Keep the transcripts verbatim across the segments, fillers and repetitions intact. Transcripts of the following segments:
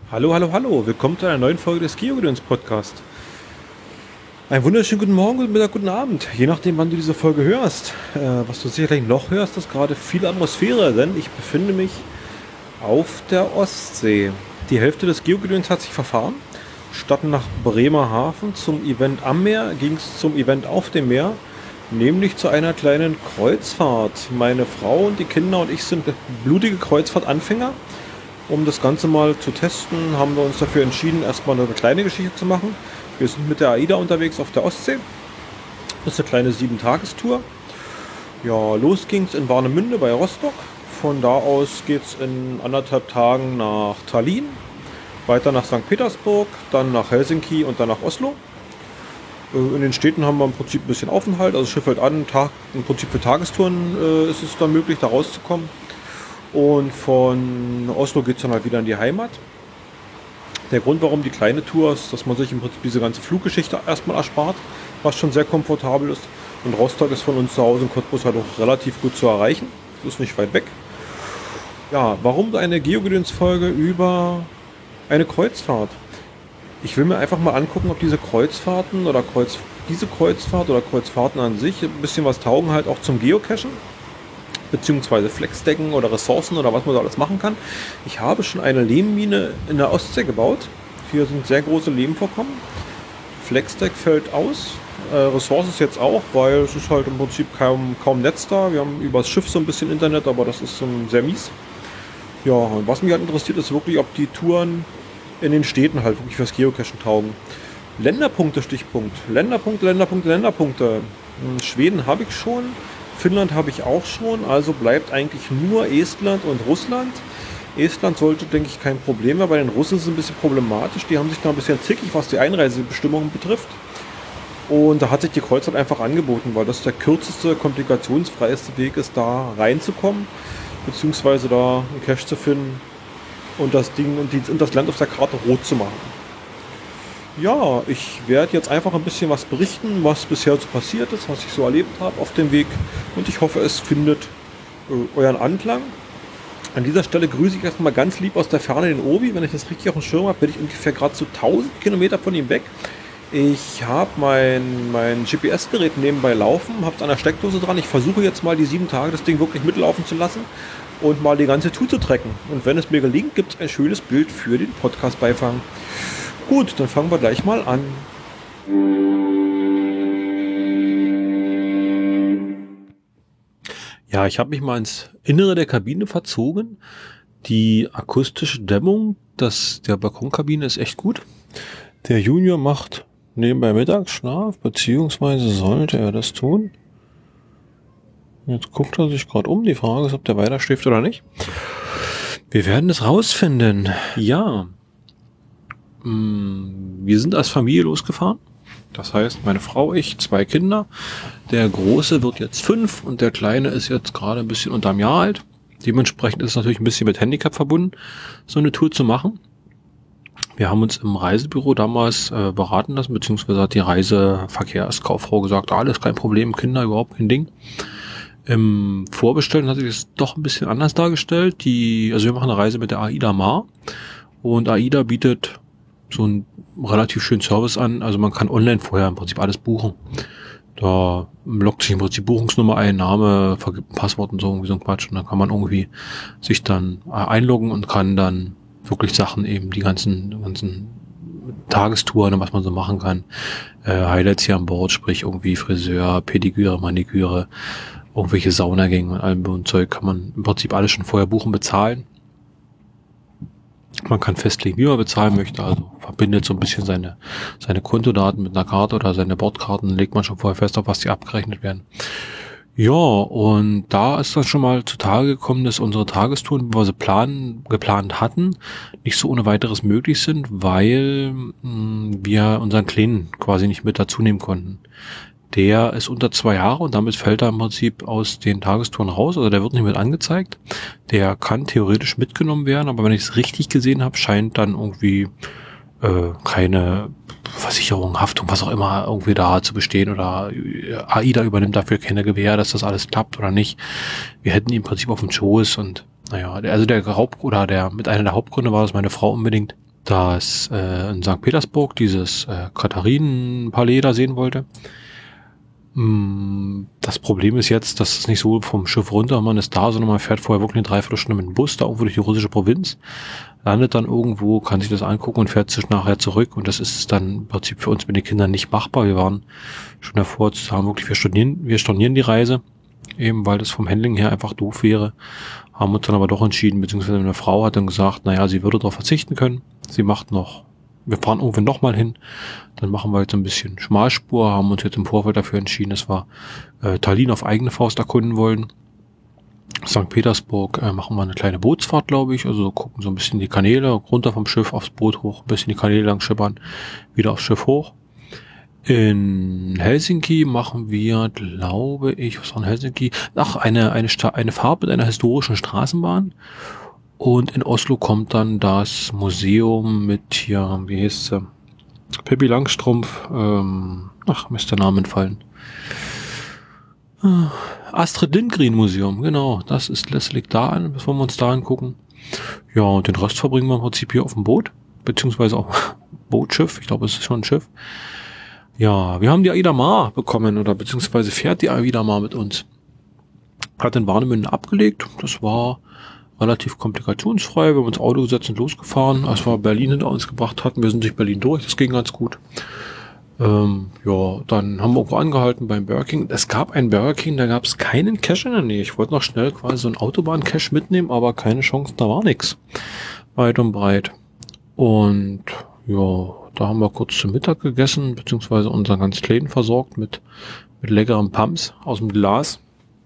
Hallo, hallo, hallo. Willkommen zu einer neuen Folge des Geogedöns Podcast. Einen wunderschönen guten Morgen, guten Mittag, guten Abend. Je nachdem, wann du diese Folge hörst. Äh, was du sicherlich noch hörst, ist gerade viel Atmosphäre, denn ich befinde mich auf der Ostsee. Die Hälfte des Geogedöns hat sich verfahren. Statt nach Bremerhaven zum Event am Meer ging es zum Event auf dem Meer, nämlich zu einer kleinen Kreuzfahrt. Meine Frau und die Kinder und ich sind blutige Kreuzfahrtanfänger. Um das Ganze mal zu testen, haben wir uns dafür entschieden, erstmal eine kleine Geschichte zu machen. Wir sind mit der AIDA unterwegs auf der Ostsee. Das ist eine kleine sieben-Tagestour. Ja, los ging's in Warnemünde bei Rostock. Von da aus geht's in anderthalb Tagen nach Tallinn, weiter nach Sankt Petersburg, dann nach Helsinki und dann nach Oslo. In den Städten haben wir im Prinzip ein bisschen Aufenthalt, also das Schiff hält an, Tag, im Prinzip für Tagestouren äh, ist es dann möglich, da rauszukommen. Und von Oslo geht es dann halt wieder in die Heimat. Der Grund, warum die kleine Tour ist, dass man sich im Prinzip diese ganze Fluggeschichte erstmal erspart, was schon sehr komfortabel ist. Und Rostock ist von uns zu Hause in Cottbus halt auch relativ gut zu erreichen. Das ist nicht weit weg. Ja, warum eine Geogedöns-Folge über eine Kreuzfahrt? Ich will mir einfach mal angucken, ob diese Kreuzfahrten oder Kreuz, diese Kreuzfahrt oder Kreuzfahrten an sich ein bisschen was taugen halt auch zum Geocachen. Beziehungsweise Flexdecken oder Ressourcen oder was man da alles machen kann. Ich habe schon eine Lehmmine in der Ostsee gebaut. Hier sind sehr große Lehmvorkommen. Flexdeck fällt aus. Äh, Ressource ist jetzt auch, weil es ist halt im Prinzip kaum, kaum Netz da. Wir haben übers Schiff so ein bisschen Internet, aber das ist so sehr mies. Ja, und was mich halt interessiert, ist wirklich, ob die Touren in den Städten halt wirklich fürs Geocachen taugen. Länderpunkte, Stichpunkt. Länderpunkte, Länderpunkte, Länderpunkte. In Schweden habe ich schon. Finnland habe ich auch schon, also bleibt eigentlich nur Estland und Russland. Estland sollte, denke ich, kein Problem mehr. Bei den Russen ist es ein bisschen problematisch. Die haben sich da ein bisschen zickig, was die Einreisebestimmungen betrifft. Und da hat sich die Kreuzfahrt einfach angeboten, weil das der kürzeste, komplikationsfreieste Weg ist, da reinzukommen, beziehungsweise da einen Cache zu finden und das Ding und, die, und das Land auf der Karte rot zu machen. Ja, ich werde jetzt einfach ein bisschen was berichten, was bisher so passiert ist, was ich so erlebt habe auf dem Weg. Und ich hoffe, es findet äh, euren Anklang. An dieser Stelle grüße ich erstmal ganz lieb aus der Ferne den Obi. Wenn ich das richtig auf dem Schirm habe, bin ich ungefähr gerade so tausend Kilometer von ihm weg. Ich habe mein, mein G P S-Gerät nebenbei laufen, habe es an der Steckdose dran. Ich versuche jetzt mal die sieben Tage das Ding wirklich mitlaufen zu lassen und mal die ganze Tour zu tracken. Und wenn es mir gelingt, gibt es ein schönes Bild für den Podcast-Beifang. Gut, dann fangen wir gleich mal an. Ja, ich habe mich mal ins Innere der Kabine verzogen. Die akustische Dämmung das, der Balkonkabine ist echt gut. Der Junior macht nebenbei Mittagsschlaf, beziehungsweise sollte er das tun. Jetzt guckt er sich gerade um. Die Frage ist, ob der weiter schläft oder nicht. Wir werden es rausfinden. Ja. Wir sind als Familie losgefahren. Das heißt, meine Frau, ich, zwei Kinder. Der Große wird jetzt fünf und der Kleine ist jetzt gerade ein bisschen unter einem Jahr alt. Dementsprechend ist es natürlich ein bisschen mit Handicap verbunden, so eine Tour zu machen. Wir haben uns im Reisebüro damals äh, beraten lassen, beziehungsweise hat die Reiseverkehrskauffrau gesagt, alles kein Problem, Kinder überhaupt kein Ding. Im Vorbestellen hat sich das doch ein bisschen anders dargestellt. Die, also wir machen eine Reise mit der AIDA Mar und AIDA bietet so einen relativ schönen Service an. Also man kann online vorher im Prinzip alles buchen. Da loggt sich im Prinzip Buchungsnummer ein, Name, vergibt ein Passwort und so, irgendwie so ein Quatsch. Und dann kann man irgendwie sich dann einloggen und kann dann wirklich Sachen eben, die ganzen, ganzen Tagestouren, was man so machen kann. Äh, Highlights hier an Bord, sprich irgendwie Friseur, Pediküre, Maniküre, irgendwelche Saunagänge und allem und Zeug kann man im Prinzip alles schon vorher buchen, bezahlen. Man kann festlegen, wie man bezahlen möchte, also verbindet so ein bisschen seine seine Kontodaten mit einer Karte oder seine Bordkarten, legt man schon vorher fest, auf was die abgerechnet werden. Ja, und da ist dann schon mal zutage gekommen, dass unsere Tagestouren, wie wir sie planen, geplant hatten, nicht so ohne weiteres möglich sind, weil mh, wir unseren Kleinen quasi nicht mit dazu nehmen konnten. Der ist unter zwei Jahre und damit fällt er im Prinzip aus den Tagestouren raus, also der wird nicht mit angezeigt. Der kann theoretisch mitgenommen werden, aber wenn ich es richtig gesehen habe, scheint dann irgendwie äh, keine Versicherung, Haftung, was auch immer irgendwie da zu bestehen oder AIDA übernimmt dafür keine Gewähr, dass das alles klappt oder nicht. Wir hätten ihn im Prinzip auf dem Schoß und naja, also der Haupt oder der mit einer der Hauptgründe war, dass meine Frau unbedingt dass äh, in Sankt Petersburg dieses äh, Katharinenpalais da sehen wollte. Mm, das Problem ist jetzt, dass es nicht so vom Schiff runter, man ist da, sondern man fährt vorher wirklich eine Dreiviertelstunde mit dem Bus da irgendwo durch die russische Provinz, landet dann irgendwo, kann sich das angucken und fährt sich nachher zurück. Und das ist dann im Prinzip für uns mit den Kindern nicht machbar. Wir waren schon davor zu sagen, wirklich, wir stornieren, wir stornieren die Reise, eben weil das vom Handling her einfach doof wäre. Haben uns dann aber doch entschieden, beziehungsweise meine Frau hat dann gesagt, naja, sie würde darauf verzichten können. Sie macht noch, wir fahren irgendwann nochmal hin. Dann machen wir jetzt ein bisschen Schmalspur, haben uns jetzt im Vorfeld dafür entschieden, dass wir äh, Tallinn auf eigene Faust erkunden wollen. Sankt Petersburg äh, machen wir eine kleine Bootsfahrt, glaube ich. Also gucken so ein bisschen die Kanäle, runter vom Schiff aufs Boot hoch, ein bisschen die Kanäle lang schippern, wieder aufs Schiff hoch. In Helsinki machen wir, glaube ich, was war in Helsinki? Ach, eine, eine, Sta- eine Fahrt mit einer historischen Straßenbahn. Und in Oslo kommt dann das Museum mit hier, wie heißt sie? Pippi Langstrumpf, ähm, ach, mir ist der Name entfallen. Astrid Lindgren Museum, genau, das ist, das liegt da an, bevor wir uns da angucken. Ja, und den Rest verbringen wir im Prinzip hier auf dem Boot, beziehungsweise auf Bootschiff, ich glaube, es ist schon ein Schiff. Ja, wir haben die Aida Mar bekommen, oder beziehungsweise fährt die Aida Mar mit uns. Hat in Warnemünde abgelegt, das war relativ komplikationsfrei, wir haben uns Auto gesetzt und losgefahren, als wir Berlin hinter uns gebracht hatten, wir sind durch Berlin durch, das ging ganz gut. Ähm, ja, dann haben wir irgendwo angehalten beim Burger King. Es gab ein Burger King, da gab es keinen Cash in der Nähe. Ich wollte noch schnell quasi so einen Autobahn-Cash mitnehmen, aber keine Chance, da war nichts. Weit und breit. Und ja, da haben wir kurz zu Mittag gegessen, beziehungsweise unseren ganz Kleinen versorgt mit, mit leckeren Pumps aus dem Glas.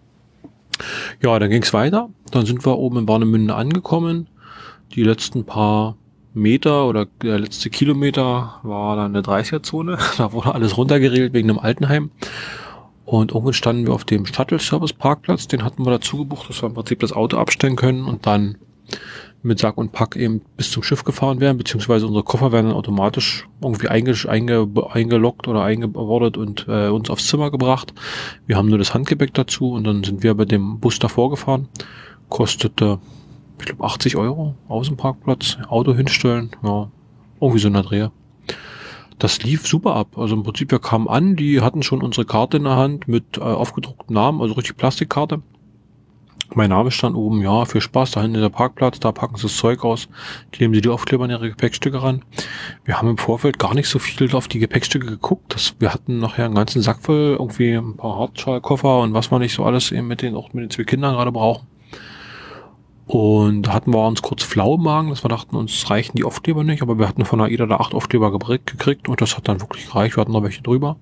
Ja, dann ging's weiter. Dann sind wir oben in Warnemünde angekommen. Die letzten paar Meter oder der letzte Kilometer war dann eine dreißiger-Zone. Da wurde alles runtergeregelt wegen einem Altenheim. Und irgendwann standen wir auf dem Shuttle-Service-Parkplatz. Den hatten wir dazu gebucht, dass wir im Prinzip das Auto abstellen können und dann mit Sack und Pack eben bis zum Schiff gefahren werden, beziehungsweise unsere Koffer werden dann automatisch irgendwie einge, einge, eingeloggt oder eingebordet und äh, uns aufs Zimmer gebracht. Wir haben nur das Handgepäck dazu und dann sind wir bei dem Bus davor gefahren. Kostete, ich glaube, achtzig Euro, Außenparkplatz, Auto hinstellen, ja, irgendwie so in der Dreh. Das lief super ab. Also im Prinzip, wir kamen an, die hatten schon unsere Karte in der Hand mit äh, aufgedruckten Namen, also richtig Plastikkarte. Mein Name stand oben, ja, viel Spaß, da hinten der Parkplatz, da packen sie das Zeug aus, kleben sie die Aufkleber an ihre Gepäckstücke ran. Wir haben im Vorfeld gar nicht so viel auf die Gepäckstücke geguckt. Das, wir hatten nachher einen ganzen Sack voll, irgendwie ein paar Hartschalkoffer und was wir nicht so alles eben mit den, auch mit den zwei Kindern gerade brauchen. Und da hatten wir uns kurz flau im Magen, dass wir dachten, uns reichen die Aufkleber nicht, aber wir hatten von AIDA da acht Aufkleber gekriegt und das hat dann wirklich gereicht, wir hatten noch welche drüber.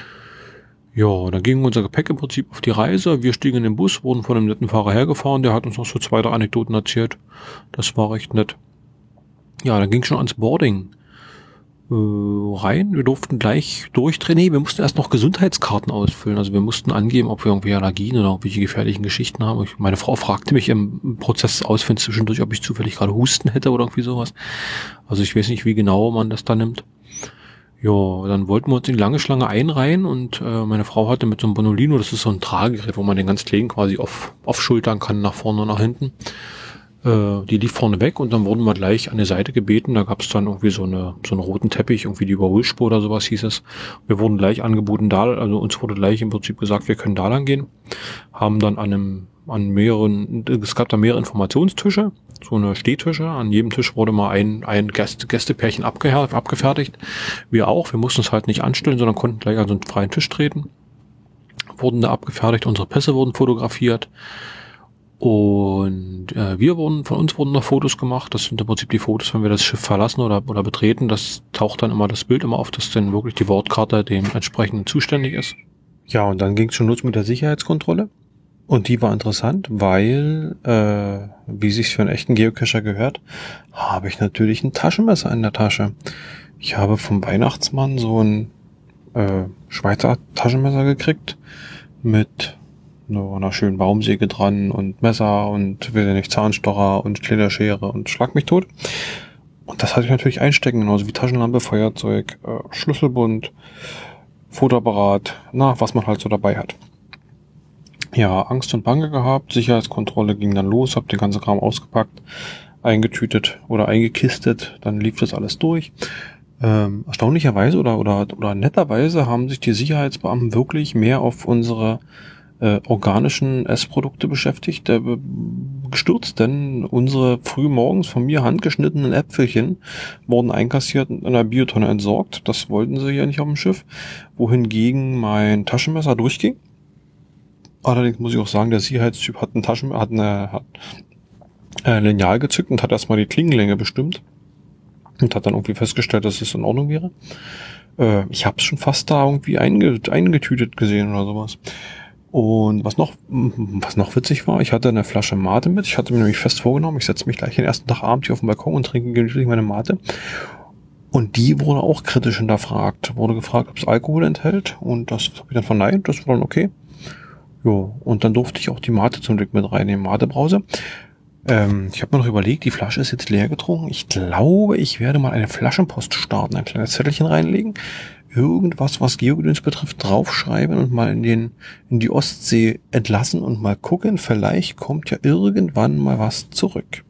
Ja, dann ging unser Gepäck im Prinzip auf die Reise. Wir stiegen in den Bus, wurden von einem netten Fahrer hergefahren. Der hat uns noch so zwei, drei Anekdoten erzählt. Das war recht nett. Ja, dann ging schon ans Boarding äh, rein. Wir durften gleich durchdrehen. Nee, wir mussten erst noch Gesundheitskarten ausfüllen. Also wir mussten angeben, ob wir irgendwie Allergien oder irgendwelche gefährlichen Geschichten haben. Ich, meine Frau fragte mich im Prozess des Ausfüllen zwischendurch, ob ich zufällig gerade Husten hätte oder irgendwie sowas. Also ich weiß nicht, wie genau man das da nimmt. Ja, dann wollten wir uns in die lange Schlange einreihen und äh, meine Frau hatte mit so einem Bonolino, das ist so ein Tragegerät, wo man den ganz Kleinen quasi auf, aufschultern kann, nach vorne und nach hinten. Äh, die lief vorne weg und dann wurden wir gleich an die Seite gebeten. Da gab es dann irgendwie so eine so einen roten Teppich, irgendwie die Überholspur oder sowas hieß es. Wir wurden gleich angeboten, da, also uns wurde gleich im Prinzip gesagt, wir können da lang gehen. Haben dann an einem an mehreren, es gab da mehrere Informationstische, so eine Stehtische. An jedem Tisch wurde mal ein, ein Gäste, Gästepärchen abgeher, abgefertigt. Wir auch. Wir mussten es halt nicht anstellen, sondern konnten gleich an so einen freien Tisch treten. Wurden da abgefertigt. Unsere Pässe wurden fotografiert. Und äh, wir wurden, von uns wurden noch Fotos gemacht. Das sind im Prinzip die Fotos, wenn wir das Schiff verlassen oder, oder betreten. Das taucht dann immer das Bild immer auf, dass dann wirklich die Bordkarte dem entsprechenden zuständig ist. Ja, und dann ging es schon los mit der Sicherheitskontrolle. Und die war interessant, weil, äh, wie sich's für einen echten Geocacher gehört, habe ich natürlich ein Taschenmesser in der Tasche. Ich habe vom Weihnachtsmann so ein äh, Schweizer Taschenmesser gekriegt mit nur einer schönen Baumsäge dran und Messer und, weiß ich nicht, Zahnstocher und Kletterschere und Schlag mich tot. Und das hatte ich natürlich einstecken, genauso wie Taschenlampe, Feuerzeug, äh, Schlüsselbund, Fotoapparat, na, was man halt so dabei hat. Ja, Angst und Bange gehabt, Sicherheitskontrolle ging dann los, hab den ganzen Kram ausgepackt, eingetütet oder eingekistet, dann lief das alles durch. Ähm, erstaunlicherweise oder, oder, oder netterweise haben sich die Sicherheitsbeamten wirklich mehr auf unsere äh, organischen Essprodukte beschäftigt, äh, gestürzt, denn unsere frühmorgens von mir handgeschnittenen Äpfelchen wurden einkassiert und in einer Biotonne entsorgt. Das wollten sie ja nicht auf dem Schiff, wohingegen mein Taschenmesser durchging. Allerdings muss ich auch sagen, der Sicherheitstyp hat ein Taschenmesser, hat eine, hat ein Lineal gezückt und hat erstmal die Klingenlänge bestimmt und hat dann irgendwie festgestellt, dass es in Ordnung wäre. Äh, ich habe es schon fast da irgendwie einge, eingetütet gesehen oder sowas. Und was noch, was noch witzig war, ich hatte eine Flasche Mate mit. Ich hatte mir nämlich fest vorgenommen, ich setze mich gleich den ersten Tag abends hier auf den Balkon und trinke gemütlich meine Mate. Und die wurde auch kritisch hinterfragt. Wurde gefragt, ob es Alkohol enthält. Und das habe ich dann verneint. Das war dann okay. Jo, und dann durfte ich auch die Mate zum Glück mit reinnehmen, Mate-Brause. Ähm, ich habe mir noch überlegt, die Flasche ist jetzt leer getrunken. Ich glaube, ich werde mal eine Flaschenpost starten, ein kleines Zettelchen reinlegen, irgendwas, was Geogedöns betrifft, draufschreiben und mal in den in die Ostsee entlassen und mal gucken. Vielleicht kommt ja irgendwann mal was zurück.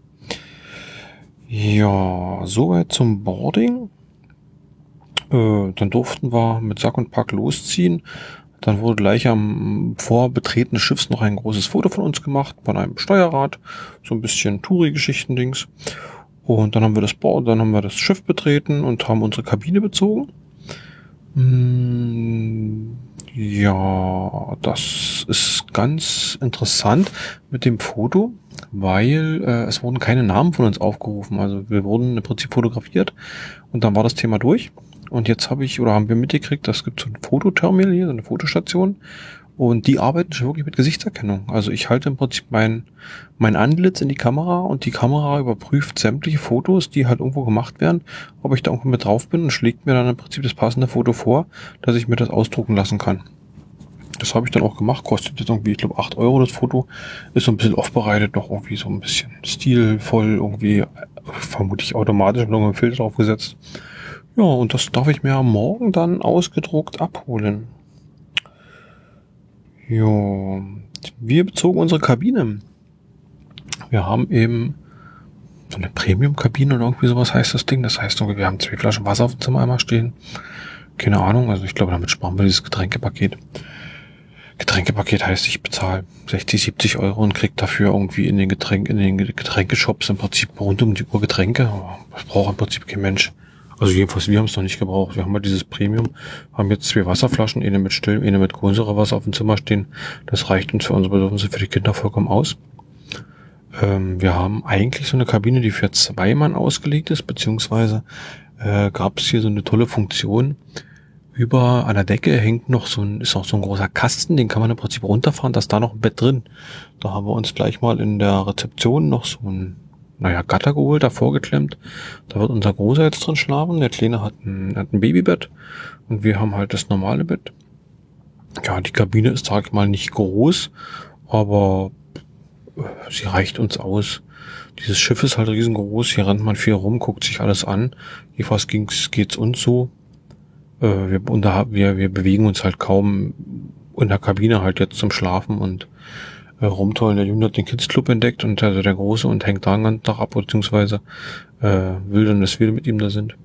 Ja, soweit zum Boarding. Äh, dann durften wir mit Sack und Pack losziehen. Dann wurde gleich am Vorbetreten des Schiffs noch ein großes Foto von uns gemacht, von einem Steuerrad, so ein bisschen Touri-Geschichten-Dings. Und dann haben wir das Board, dann haben wir das Schiff betreten und haben unsere Kabine bezogen. Hm, ja, das ist ganz interessant mit dem Foto, weil äh, es wurden keine Namen von uns aufgerufen. Also wir wurden im Prinzip fotografiert und dann war das Thema durch. Und jetzt habe ich, oder haben wir mitgekriegt, es gibt so ein Fototerminal hier, so eine Fotostation. Und die arbeiten schon wirklich mit Gesichtserkennung. Also ich halte im Prinzip mein, mein Antlitz in die Kamera und die Kamera überprüft sämtliche Fotos, die halt irgendwo gemacht werden, ob ich da irgendwo mit drauf bin und schlägt mir dann im Prinzip das passende Foto vor, dass ich mir das ausdrucken lassen kann. Das habe ich dann auch gemacht, kostet jetzt irgendwie, ich glaube, acht Euro das Foto, ist so ein bisschen aufbereitet, noch irgendwie so ein bisschen stilvoll, irgendwie vermutlich automatisch noch einen Filter draufgesetzt. Ja, und das darf ich mir morgen dann ausgedruckt abholen. Jo, wir bezogen unsere Kabine. Wir haben eben so eine Premium-Kabine oder irgendwie sowas heißt das Ding. Das heißt, wir haben zwei Flaschen Wasser auf dem Zimmer einmal stehen. Keine Ahnung, also ich glaube, damit sparen wir dieses Getränkepaket. Getränkepaket heißt, ich bezahle sechzig, siebzig Euro und krieg dafür irgendwie in den Getränk, in den Getränkeshops im Prinzip rund um die Uhr Getränke. Das braucht im Prinzip kein Mensch. Also jedenfalls, wir haben es noch nicht gebraucht. Wir haben halt dieses Premium, haben jetzt zwei Wasserflaschen, eine mit Still, eine mit Kohlensäurewasser auf dem Zimmer stehen. Das reicht uns für unsere Bedürfnisse für die Kinder vollkommen aus. Ähm, wir haben eigentlich so eine Kabine, die für zwei Mann ausgelegt ist, beziehungsweise äh, gab es hier so eine tolle Funktion. Über an der Decke hängt noch so ein, ist noch so ein großer Kasten, den kann man im Prinzip runterfahren, da ist da noch ein Bett drin. Da haben wir uns gleich mal in der Rezeption noch so ein naja, Gatter geholt, davor geklemmt. Da wird unser Großer jetzt drin schlafen. Der Kleine hat ein, hat ein Babybett und wir haben halt das normale Bett. Ja, die Kabine ist, sag ich mal, nicht groß, aber sie reicht uns aus. Dieses Schiff ist halt riesengroß, hier rennt man viel rum, guckt sich alles an. Jedenfalls ging's, geht's uns so. Äh, wir, unter, wir, wir bewegen uns halt kaum in der Kabine halt jetzt zum Schlafen und rumtollen. Der Junge hat den Kids Club entdeckt und also der Große und hängt da einen ganzen Tag ab, beziehungsweise äh, will dann, dass wir mit ihm da sind.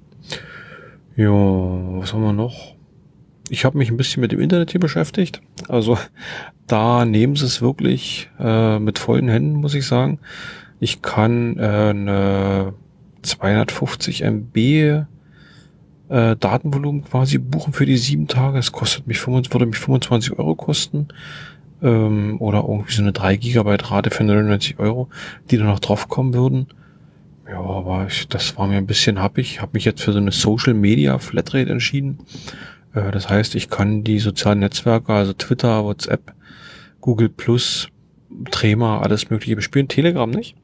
Jo, was haben wir noch? Ich habe mich ein bisschen mit dem Internet hier beschäftigt. Also da nehmen sie es wirklich äh, mit vollen Händen, muss ich sagen. Ich kann äh, eine zweihundertfünfzig Megabyte äh, Datenvolumen quasi buchen für die sieben Tage. Es kostet mich fünfundzwanzig, würde mich fünfundzwanzig Euro kosten. Oder irgendwie so eine drei Gigabyte Rate für neunundneunzig Euro, die da noch draufkommen würden. Ja, aber ich, das war mir ein bisschen happig. Ich habe mich jetzt für so eine Social Media Flatrate entschieden. Äh, das heißt, ich kann die sozialen Netzwerke, also Twitter, WhatsApp, Google Plus, Trema, alles mögliche bespielen. Telegram nicht.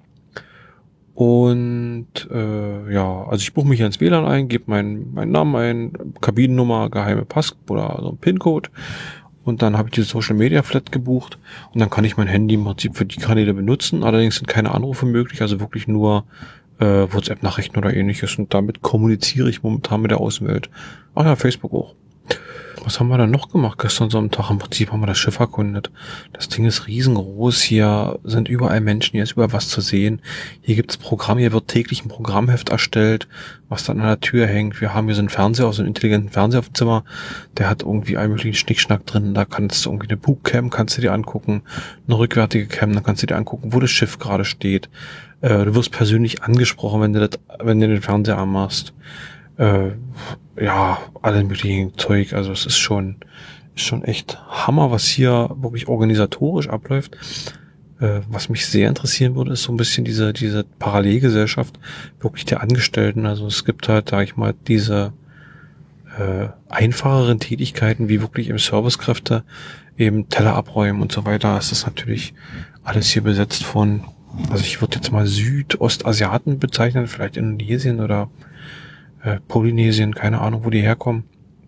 Und äh, ja, also ich buche mich ins W L A N ein, gebe meinen meinen Namen ein, Kabinennummer, geheime Pass oder so ein PIN-Code. Und dann habe ich diese Social Media Flat gebucht und dann kann ich mein Handy im Prinzip für die Kanäle benutzen. Allerdings sind keine Anrufe möglich, also wirklich nur äh, WhatsApp-Nachrichten oder ähnliches. Und damit kommuniziere ich momentan mit der Außenwelt. Ach ja, Facebook auch. Was haben wir dann noch gemacht gestern so am Tag? Im Prinzip haben wir das Schiff erkundet. Das Ding ist riesengroß. Hier sind überall Menschen, hier ist überall was zu sehen. Hier gibt's Programm, hier wird täglich ein Programmheft erstellt, was dann an der Tür hängt. Wir haben hier so einen Fernseher, auch so einen intelligenten Fernseher auf dem Zimmer. Der hat irgendwie einen möglichen Schnickschnack drin. Da kannst du irgendwie eine Bugcam, kannst du dir angucken. Eine rückwärtige Cam, dann kannst du dir angucken, wo das Schiff gerade steht. Äh, du wirst persönlich angesprochen, wenn du das, wenn du den Fernseher anmachst. Äh, ja, alle möglichen Zeug, also es ist schon, ist schon echt Hammer, was hier wirklich organisatorisch abläuft. Äh, was mich sehr interessieren würde, ist so ein bisschen diese, diese Parallelgesellschaft wirklich der Angestellten. Also es gibt halt, sag ich mal, diese äh, einfacheren Tätigkeiten, wie wirklich im Servicekräfte eben Teller abräumen und so weiter. Es ist natürlich alles hier besetzt von, also ich würde jetzt mal Südostasiaten bezeichnen, vielleicht Indonesien oder Äh, Polynesien, keine Ahnung, wo die herkommen.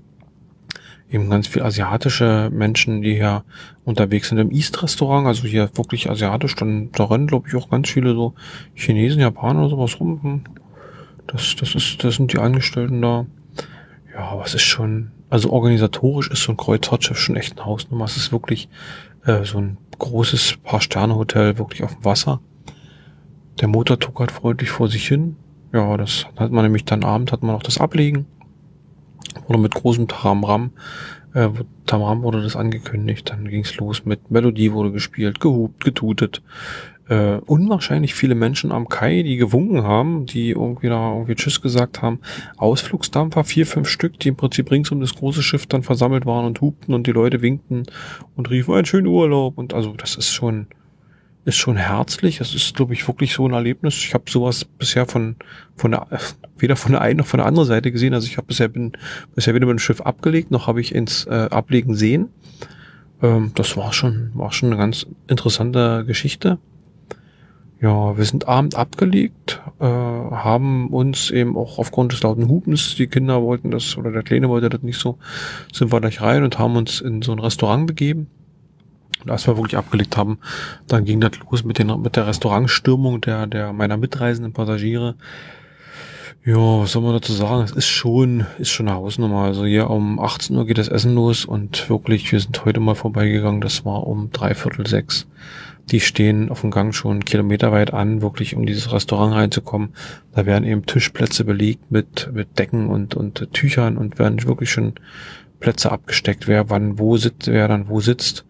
Eben ganz viel asiatische Menschen, die hier unterwegs sind im East-Restaurant, also hier wirklich asiatisch, dann da rennen, glaube ich, auch ganz viele so Chinesen, Japaner oder sowas rum. Das, das ist, das sind die Angestellten da. Ja, aber es ist schon, also organisatorisch ist so ein Kreuzfahrtschiff schon echt eine Hausnummer. Es ist wirklich äh, so ein großes Paar-Sterne-Hotel, wirklich auf dem Wasser. Der Motor tuckert freundlich vor sich hin. Ja, das hat man nämlich dann Abend, hat man noch das Ablegen. Wurde mit großem Tamram, äh, Tamram wurde das angekündigt. Dann ging's los mit Melodie wurde gespielt, gehupt, getutet. Äh, unwahrscheinlich viele Menschen am Kai, die gewunken haben, die irgendwie da irgendwie Tschüss gesagt haben. Ausflugsdampfer, vier, fünf Stück, die im Prinzip rings um das große Schiff dann versammelt waren und hupten und die Leute winkten und riefen, einen schönen Urlaub. Und also das ist schon... ist schon herzlich. Es ist, glaube ich, wirklich so ein Erlebnis. Ich habe sowas bisher von von der weder von der einen noch von der anderen Seite gesehen. Also ich habe bisher bin bisher weder mit dem Schiff abgelegt, noch habe ich ins äh, Ablegen sehen. Ähm, das war schon war schon eine ganz interessante Geschichte. Ja, wir sind abend abgelegt, äh, haben uns eben auch aufgrund des lauten Hupens, die Kinder wollten das oder der Kleine wollte das nicht so, sind wir gleich rein und haben uns in so ein Restaurant begeben. Und als wir wirklich abgelegt haben, dann ging das los mit den mit der Restaurantstürmung der der meiner mitreisenden Passagiere. Ja, was soll man dazu sagen? Es ist schon ist schon eine Hausnummer. Also hier um achtzehn Uhr geht das Essen los und wirklich, wir sind heute mal vorbeigegangen. Das war um dreiviertel sechs. Die stehen auf dem Gang schon kilometerweit an, wirklich um dieses Restaurant reinzukommen. Da werden eben Tischplätze belegt mit mit Decken und und Tüchern und werden wirklich schon Plätze abgesteckt, wer wann wo sitzt, wer dann wo sitzt.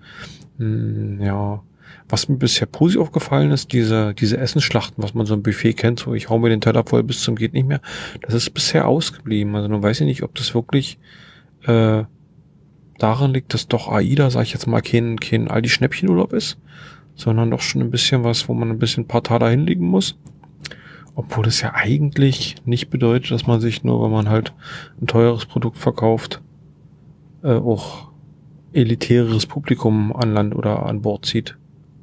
Ja, was mir bisher positiv aufgefallen ist, diese diese Essensschlachten, was man so im Buffet kennt, so ich hau mir den Teller voll bis zum geht nicht mehr, das ist bisher ausgeblieben. Also nun weiß ich nicht, ob das wirklich äh, daran liegt, dass doch AIDA, sag ich jetzt mal, kein kein Aldi-Schnäppchenurlaub ist, sondern doch schon ein bisschen was, wo man ein bisschen ein paar Taler hinlegen muss. Obwohl das ja eigentlich nicht bedeutet, dass man sich nur, wenn man halt ein teures Produkt verkauft, äh, auch elitäreres Publikum an Land oder an Bord zieht.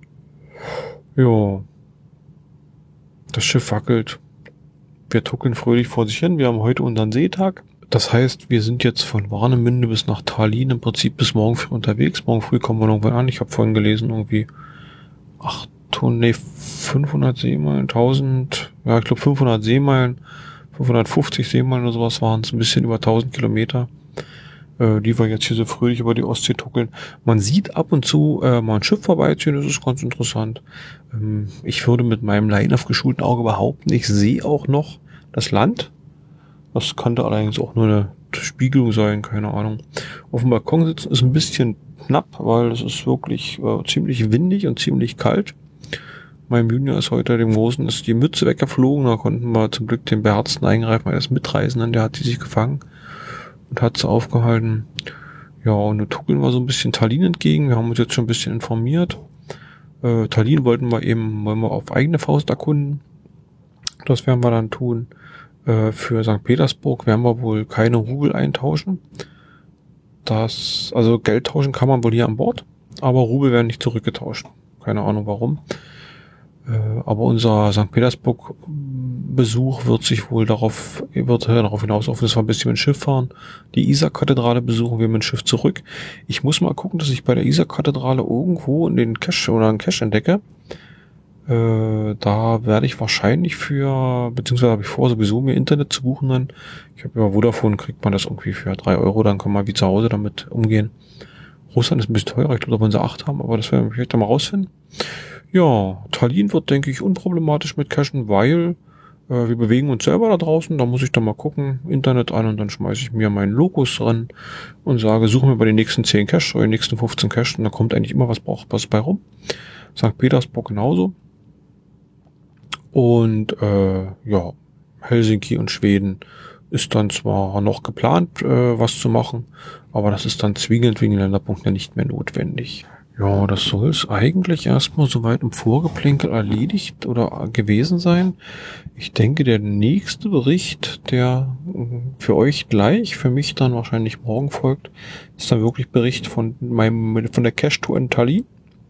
Ja. Das Schiff wackelt. Wir tuckeln fröhlich vor sich hin. Wir haben heute unseren Seetag. Das heißt, wir sind jetzt von Warnemünde bis nach Tallinn im Prinzip bis morgen früh unterwegs. Morgen früh kommen wir irgendwann an. Ich habe vorhin gelesen, irgendwie achthundert, nee, fünfhundert Seemeilen, tausend, ja, ich glaube fünfhundert Seemeilen, fünfhundertfünfzig Seemeilen oder sowas waren es, ein bisschen über tausend Kilometer. Die wir jetzt hier so fröhlich über die Ostsee tuckeln. Man sieht ab und zu äh, mal ein Schiff vorbeiziehen, das ist ganz interessant. Ähm, ich würde mit meinem laienhaft geschulten Auge behaupten, ich sehe auch noch das Land. Das könnte allerdings auch nur eine Spiegelung sein, keine Ahnung. Auf dem Balkon sitzen ist ein bisschen knapp, weil es ist wirklich äh, ziemlich windig und ziemlich kalt. Mein Junior ist heute, dem Großen, ist die Mütze weggeflogen, da konnten wir zum Glück den beherzten eingreifen, er ist Mitreisenden, der hat die sich gefangen und hat sie aufgehalten. Ja, und nun tuckeln wir so ein bisschen Tallinn entgegen. Wir haben uns jetzt schon ein bisschen informiert. Äh, Tallinn wollten wir eben, wollen wir auf eigene Faust erkunden. Das werden wir dann tun. Äh, für Sankt Petersburg werden wir wohl keine Rubel eintauschen. Das, also Geld tauschen kann man wohl hier an Bord, aber Rubel werden nicht zurückgetauscht. Keine Ahnung warum. Aber unser Sankt Petersburg-Besuch wird sich wohl darauf, wird darauf hinauslaufen, dass wir ein bisschen mit dem Schiff fahren. Die Isar-Kathedrale besuchen wir mit dem Schiff zurück. Ich muss mal gucken, dass ich bei der Isar-Kathedrale irgendwo in den Cache oder einen Cache entdecke. Äh, da werde ich wahrscheinlich für, beziehungsweise habe ich vor, sowieso mir Internet zu buchen dann. Ich habe über Vodafone, kriegt man das irgendwie für drei Euro, dann kann man wie zu Hause damit umgehen. Russland ist ein bisschen teurer, ich glaube, da wollen sie acht haben, aber das werden wir vielleicht dann mal rausfinden. Ja, Tallinn wird, denke ich, unproblematisch mit Cashen, weil äh, wir bewegen uns selber da draußen, da muss ich dann mal gucken, Internet an und dann schmeiße ich mir meinen Logos ran und sage, suche mir bei den nächsten zehn Caches oder den nächsten fünfzehn Caches und da kommt eigentlich immer was Brauchbares bei rum. Sankt Petersburg genauso. Und äh, ja, Helsinki und Schweden ist dann zwar noch geplant, äh, was zu machen, aber das ist dann zwingend wegen Länderpunkten nicht mehr notwendig. Ja, das soll es eigentlich erstmal soweit im Vorgeplänkel erledigt oder gewesen sein. Ich denke, der nächste Bericht, der für euch gleich, für mich dann wahrscheinlich morgen folgt, ist dann wirklich Bericht von meinem von der Cache-Tour in Tallinn.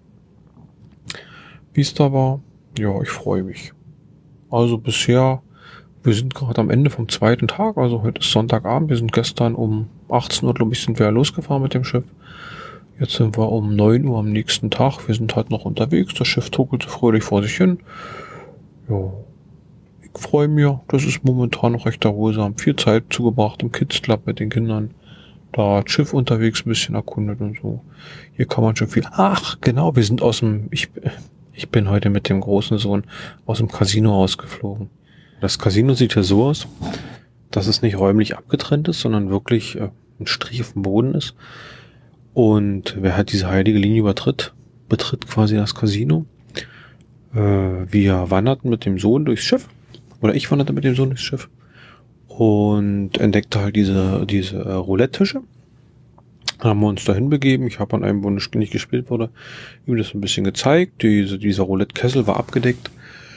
Wie es da war, ja, ich freue mich. Also bisher, wir sind gerade am Ende vom zweiten Tag, also heute ist Sonntagabend, wir sind gestern um achtzehn Uhr, glaube ich, sind wir ja losgefahren mit dem Schiff. Jetzt sind wir um neun Uhr am nächsten Tag. Wir sind halt noch unterwegs. Das Schiff tuckelt fröhlich vor sich hin. Ja, ich freue mich. Das ist momentan noch recht erholsam. Viel Zeit zugebracht im Kids Club mit den Kindern. Da das Schiff unterwegs ein bisschen erkundet und so. Hier kann man schon viel. Ach, genau, wir sind aus dem, ich, ich bin heute mit dem großen Sohn aus dem Casino rausgeflogen. Das Casino sieht ja so aus, dass es nicht räumlich abgetrennt ist, sondern wirklich äh, ein Strich auf dem Boden ist. Und wer halt diese heilige Linie übertritt, betritt quasi das Casino. Äh, wir wanderten mit dem Sohn durchs Schiff. Oder ich wanderte mit dem Sohn durchs Schiff. Und entdeckte halt diese, diese äh, Roulette-Tische. Haben wir uns dahin begeben. Ich habe an einem, wo nicht gespielt wurde, ihm das ein bisschen gezeigt. Diese, dieser Roulette-Kessel war abgedeckt.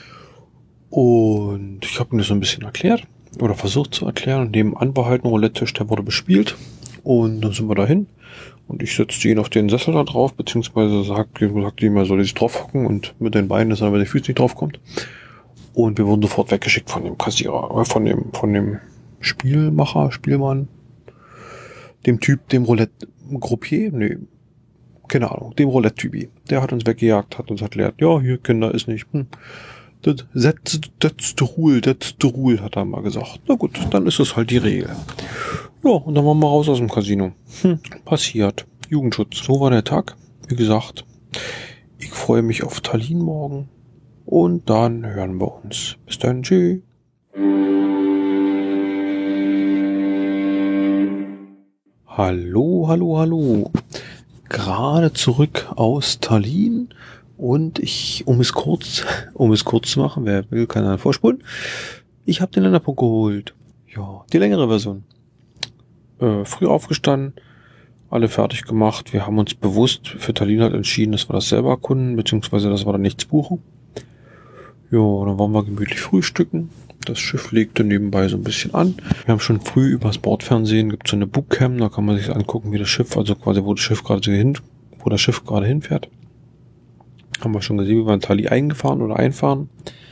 Und ich habe ihm das so ein bisschen erklärt. Oder versucht zu erklären. Und nebenan war halt ein Roulette-Tisch, der wurde bespielt. Und dann sind wir dahin. Und ich setzte ihn auf den Sessel da drauf, beziehungsweise sagte sagt ihm, er soll sich drauf hocken und mit den Beinen, dass er mit den Füßen nicht drauf kommt. Und wir wurden sofort weggeschickt von dem Kassierer, äh, von dem, von dem Spielmacher, Spielmann, dem Typ, dem Roulette-Gruppier, nee, keine Ahnung, dem Roulette-Typi. Der hat uns weggejagt, hat uns erklärt, ja, hier, Kinder, ist nicht, hm, das, that's, that's the rule, that's the rule, hat er mal gesagt. Na gut, dann ist das halt die Regel. Ja, und dann waren wir raus aus dem Casino. Hm, passiert. Jugendschutz. So war der Tag. Wie gesagt, ich freue mich auf Tallinn morgen. Und dann hören wir uns. Bis dann. Tschüss. Hallo, hallo, hallo. Gerade zurück aus Tallinn. Und ich, um es kurz, um es kurz zu machen, wer will, kann dann vorspulen. Ich habe den Länderpunkt geholt. Ja, die längere Version. Äh, früh aufgestanden, alle fertig gemacht. Wir haben uns bewusst für Tallinn halt entschieden, dass wir das selber erkunden, beziehungsweise dass wir da nichts buchen. Ja, dann waren wir gemütlich frühstücken. Das Schiff legte nebenbei so ein bisschen an. Wir haben schon früh übers Bordfernsehen, gibt so eine Bookcam, da kann man sich angucken, wie das Schiff, also quasi wo das Schiff gerade hin, wo das Schiff gerade hinfährt. Haben wir schon gesehen, wie wir in Tallinn eingefahren oder einfahren.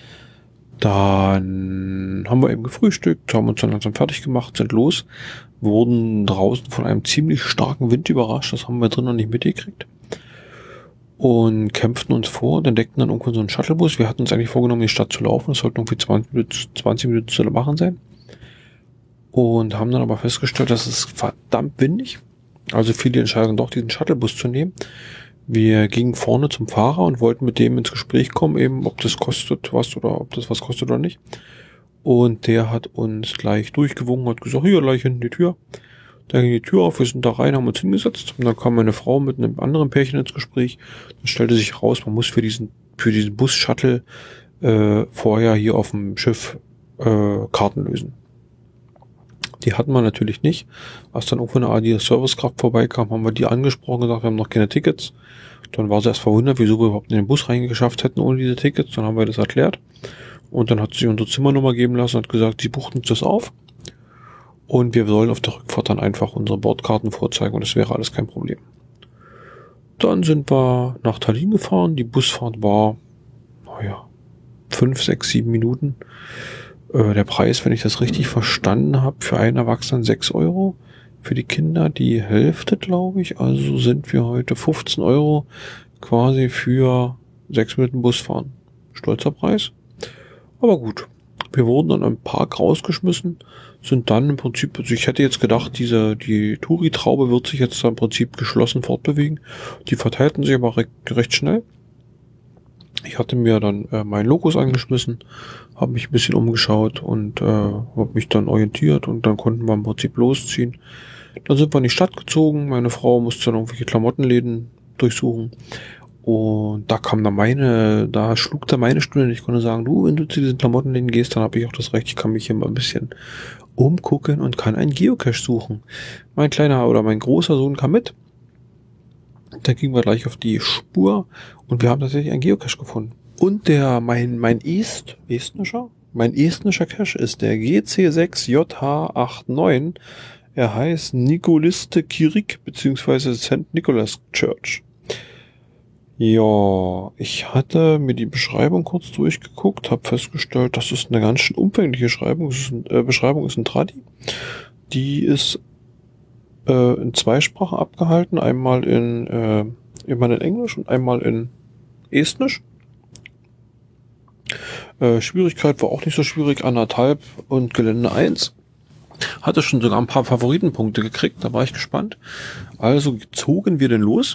Dann haben wir eben gefrühstückt, haben uns dann langsam fertig gemacht, sind los, wurden draußen von einem ziemlich starken Wind überrascht, das haben wir drin noch nicht mitgekriegt. Und kämpften uns vor und entdeckten dann irgendwo so einen Shuttlebus. Wir hatten uns eigentlich vorgenommen, in die Stadt zu laufen, das sollten irgendwie zwanzig Minuten, zwanzig Minuten zu machen sein. Und haben dann aber festgestellt, dass es verdammt windig, also fiel die Entscheidung doch, diesen Shuttlebus zu nehmen. Wir gingen vorne zum Fahrer und wollten mit dem ins Gespräch kommen, eben ob das kostet was oder ob das was kostet oder nicht. Und der hat uns gleich durchgewunken, hat gesagt, hier, gleich hinten die Tür. Dann ging die Tür auf, wir sind da rein, haben uns hingesetzt. Und dann kam eine Frau mit einem anderen Pärchen ins Gespräch. Dann stellte sich raus, man muss für diesen für diesen Bus-Shuttle äh, vorher hier auf dem Schiff äh, Karten lösen. Die hatten wir natürlich nicht. Als dann irgendwo eine A D S-Servicekraft vorbeikam, haben wir die angesprochen und gesagt, wir haben noch keine Tickets. Dann war sie erst verwundert, wieso wir überhaupt in den Bus reingeschafft hätten ohne diese Tickets. Dann haben wir das erklärt. Und dann hat sie unsere Zimmernummer geben lassen und hat gesagt, sie bucht uns das auf. Und wir sollen auf der Rückfahrt dann einfach unsere Bordkarten vorzeigen und das wäre alles kein Problem. Dann sind wir nach Tallinn gefahren. Die Busfahrt war, naja, fünf, sechs, sieben Minuten. Äh, der Preis, wenn ich das richtig verstanden habe, für einen Erwachsenen sechs Euro. Für die Kinder die Hälfte, glaube ich. Also sind wir heute fünfzehn Euro quasi für sechs Minuten Busfahren. Stolzer Preis. Aber gut. Wir wurden dann im Park rausgeschmissen, sind dann im Prinzip, also ich hätte jetzt gedacht, diese, die Touri-Traube wird sich jetzt im Prinzip geschlossen fortbewegen. Die verteilten sich aber recht, recht schnell. Ich hatte mir dann äh, meinen Logos angeschmissen, habe mich ein bisschen umgeschaut und äh, habe mich dann orientiert und dann konnten wir im Prinzip losziehen. Dann sind wir in die Stadt gezogen, meine Frau musste dann irgendwelche Klamottenläden durchsuchen. Und da kam dann meine, da schlug da meine Stunde. Ich konnte sagen, du, wenn du zu diesen Klamottenläden gehst, dann habe ich auch das Recht, ich kann mich hier mal ein bisschen umgucken und kann einen Geocache suchen. Mein kleiner oder mein großer Sohn kam mit. Da gingen wir gleich auf die Spur und wir haben tatsächlich einen Geocache gefunden. Und der, mein, mein Est, estnischer, mein estnischer Cache ist der G C sechs J H neunundachtzig. Er heißt Nikoliste Kirik, beziehungsweise Sankt Nicholas Church. Ja, ich hatte mir die Beschreibung kurz durchgeguckt, habe festgestellt, das ist eine ganz schön umfängliche Schreibung. Ist ein, äh, Beschreibung ist ein Tradi. Die ist äh, in zwei Sprachen abgehalten, einmal in, äh, einmal in Englisch und einmal in Estnisch. Äh, Schwierigkeit war auch nicht so schwierig, anderthalb und Gelände eins. Hatte schon sogar ein paar Favoritenpunkte gekriegt, da war ich gespannt. Also zogen wir denn los.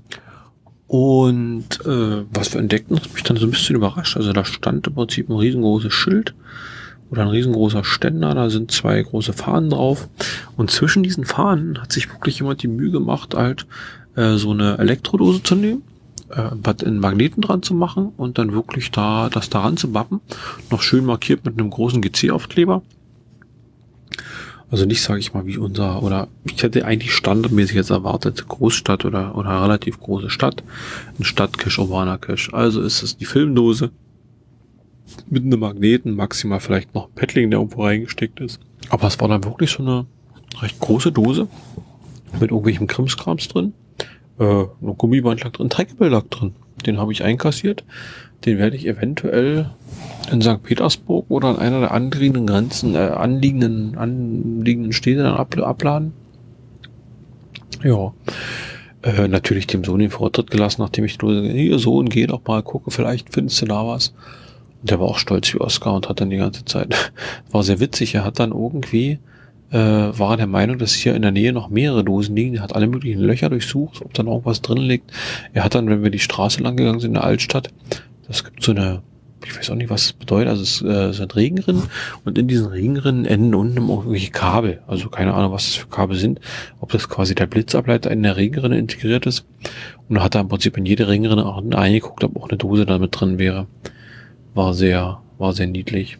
Und äh, was wir entdeckten, hat mich dann so ein bisschen überrascht. Also da stand im Prinzip ein riesengroßes Schild oder ein riesengroßer Ständer. Da sind zwei große Fahnen drauf. Und zwischen diesen Fahnen hat sich wirklich jemand die Mühe gemacht, halt äh, so eine Elektrodose zu nehmen, äh, einen Magneten dran zu machen und dann wirklich da das daran zu bappen. Noch schön markiert mit einem großen G C-Aufkleber. Also nicht, sage ich mal, wie unser, oder ich hätte eigentlich standardmäßig jetzt erwartet, Großstadt oder oder relativ große Stadt, ein Stadtcache, urbaner Cache. Also ist es die Filmdose mit einem Magneten, maximal vielleicht noch ein Paddling, der irgendwo reingesteckt ist. Aber es war dann wirklich so eine recht große Dose mit irgendwelchem Krimskrams drin, äh, ein Gummibandlack drin, Trackable-Lack drin. Den habe ich einkassiert. Den werde ich eventuell in Sankt Petersburg oder an einer der anliegenden Grenzen, äh, anliegenden, anliegenden Städte dann ab, abladen. Ja. Äh, natürlich dem Sohn den Vortritt gelassen, nachdem ich nur hier Sohn, geh doch mal, gucke, vielleicht findest du da was. Und der war auch stolz wie Oscar und hat dann die ganze Zeit, war sehr witzig, er hat dann irgendwie, äh, war der Meinung, dass hier in der Nähe noch mehrere Dosen liegen, er hat alle möglichen Löcher durchsucht, ob da noch was drin liegt. Er hat dann, wenn wir die Straße lang gegangen sind in der Altstadt, es gibt so eine, ich weiß auch nicht, was das bedeutet, also es äh, sind Regenrinnen und in diesen Regenrinnen enden unten irgendwelche Kabel, also keine Ahnung, was das für Kabel sind, ob das quasi der Blitzableiter in der Regenrinne integriert ist und da hat er im Prinzip in jede Regenrinne auch eingeguckt, ob auch eine Dose da mit drin wäre. War sehr, war sehr niedlich.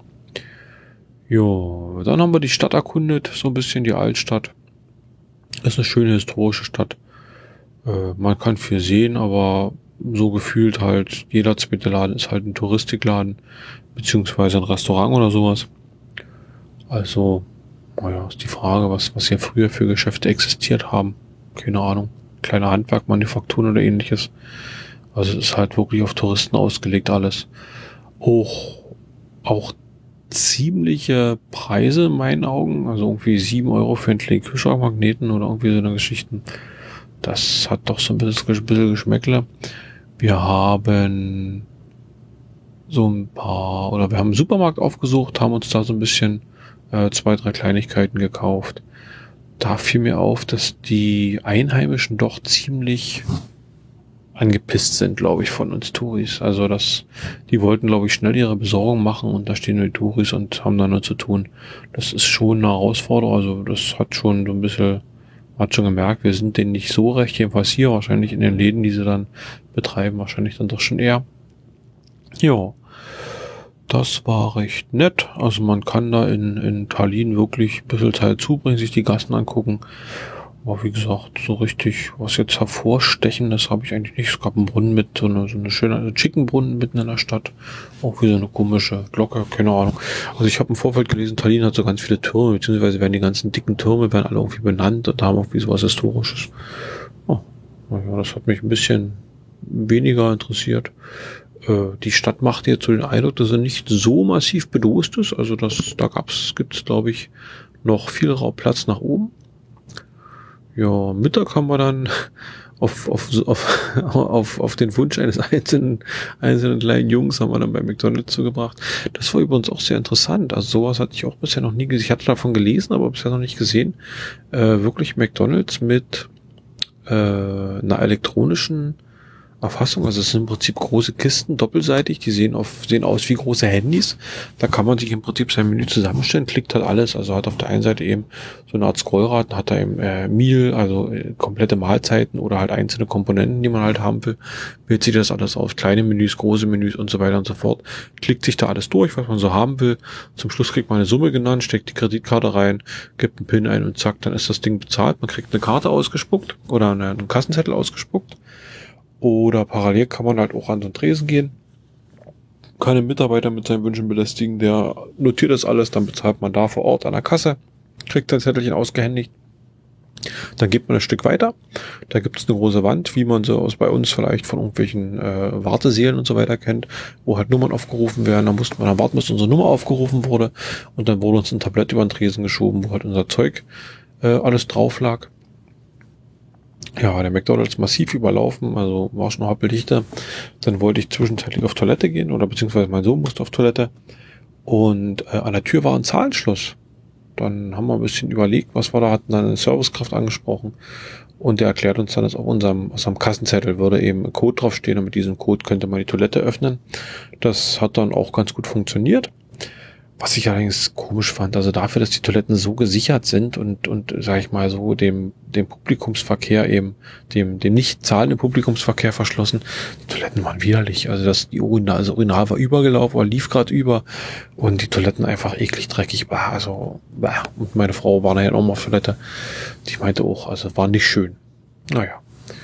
Jo, dann haben wir die Stadt erkundet, so ein bisschen die Altstadt. Das ist eine schöne historische Stadt. Äh, man kann viel sehen, aber so gefühlt halt, jeder zweite Laden ist halt ein Touristikladen, beziehungsweise ein Restaurant oder sowas. Also, naja, ist die Frage, was, was hier früher für Geschäfte existiert haben. Keine Ahnung. Kleine Handwerk, Manufakturen oder ähnliches. Also es ist halt wirklich auf Touristen ausgelegt alles. Auch, auch ziemliche Preise in meinen Augen. Also irgendwie sieben Euro für einen kleinen Kühlschrankmagneten oder irgendwie so eine Geschichten. Das hat doch so ein bisschen, ein bisschen Geschmäckle. Wir haben so ein paar, oder wir haben einen Supermarkt aufgesucht, haben uns da so ein bisschen äh, zwei, drei Kleinigkeiten gekauft. Da fiel mir auf, dass die Einheimischen doch ziemlich angepisst sind, glaube ich, von uns Touris. Also das, die wollten, glaube ich, schnell ihre Besorgung machen und da stehen die Touris und haben da nur zu tun. Das ist schon eine Herausforderung. Also das hat schon so ein bisschen, man hat schon gemerkt, wir sind denen nicht so recht, jedenfalls hier wahrscheinlich in den Läden, die sie dann betreiben, wahrscheinlich dann doch schon eher. Ja, das war recht nett. Also man kann da in, in Tallinn wirklich ein bisschen Zeit zubringen, sich die Gassen angucken. Aber wie gesagt, so richtig, was jetzt hervorstechen, das habe ich eigentlich nicht. Es gab einen Brunnen mit, so eine, so eine schöne, also Chicken-Brunnen mitten in der Stadt. Auch wie so eine komische Glocke, keine Ahnung. Also ich habe im Vorfeld gelesen, Tallinn hat so ganz viele Türme, beziehungsweise werden die ganzen dicken Türme, werden alle irgendwie benannt und haben auch wie sowas Historisches. Oh, naja, das hat mich ein bisschen weniger interessiert. Äh, die Stadt macht jetzt so den Eindruck, dass sie nicht so massiv bedost ist. Also das, da gab's, gibt's, glaube ich, noch viel Platz nach oben. Ja, Mittag haben wir dann auf, auf, auf, auf, auf den Wunsch eines einzelnen, einzelnen kleinen Jungs haben wir dann bei McDonald's zugebracht. Das war übrigens auch sehr interessant. Also sowas hatte ich auch bisher noch nie gesehen. Ich hatte davon gelesen, aber bisher noch nicht gesehen. Äh, wirklich McDonald's mit äh, einer elektronischen Erfassung. Also es sind im Prinzip große Kisten, doppelseitig, die sehen auf, sehen aus wie große Handys. Da kann man sich im Prinzip sein Menü zusammenstellen, klickt halt alles. Also hat auf der einen Seite eben so eine Art Scrollrad, hat da eben äh, Meal, also äh, komplette Mahlzeiten oder halt einzelne Komponenten, die man halt haben will. Wählt sich das alles aus, kleine Menüs, große Menüs und so weiter und so fort. Klickt sich da alles durch, was man so haben will. Zum Schluss kriegt man eine Summe genannt, steckt die Kreditkarte rein, gibt einen PIN ein und zack, dann ist das Ding bezahlt. Man kriegt eine Karte ausgespuckt oder eine, einen Kassenzettel ausgespuckt. Oder parallel kann man halt auch an den Tresen gehen, kann einen Mitarbeiter mit seinen Wünschen belästigen, der notiert das alles, dann bezahlt man da vor Ort an der Kasse, kriegt sein Zettelchen ausgehändigt, dann geht man ein Stück weiter, da gibt es eine große Wand, wie man sie aus bei uns vielleicht von irgendwelchen äh, Wartesälen und so weiter kennt, wo halt Nummern aufgerufen werden, da musste man dann warten, bis unsere Nummer aufgerufen wurde und dann wurde uns ein Tablett über den Tresen geschoben, wo halt unser Zeug äh, alles drauf lag. Ja, der McDonald's massiv überlaufen, also war schon hoppeldichte. Dann wollte ich zwischenzeitlich auf Toilette gehen oder beziehungsweise mein Sohn musste auf Toilette und äh, an der Tür war ein Zahlenschloss. Dann haben wir ein bisschen überlegt, was wir da hatten, dann eine Servicekraft angesprochen und der erklärt uns dann, dass auf unserem, auf unserem Kassenzettel würde eben ein Code draufstehen und mit diesem Code könnte man die Toilette öffnen. Das hat dann auch ganz gut funktioniert. Was ich allerdings komisch fand, also dafür, dass die Toiletten so gesichert sind und, und, sag ich mal so, dem, dem Publikumsverkehr eben, dem, dem nicht zahlenden Publikumsverkehr verschlossen, die Toiletten waren widerlich, also das, die Urinal, also Urinal war übergelaufen oder lief gerade über und die Toiletten einfach eklig dreckig, bah, also, bah. Und meine Frau war nachher auch mal auf Toilette, die meinte auch, also war nicht schön. Naja.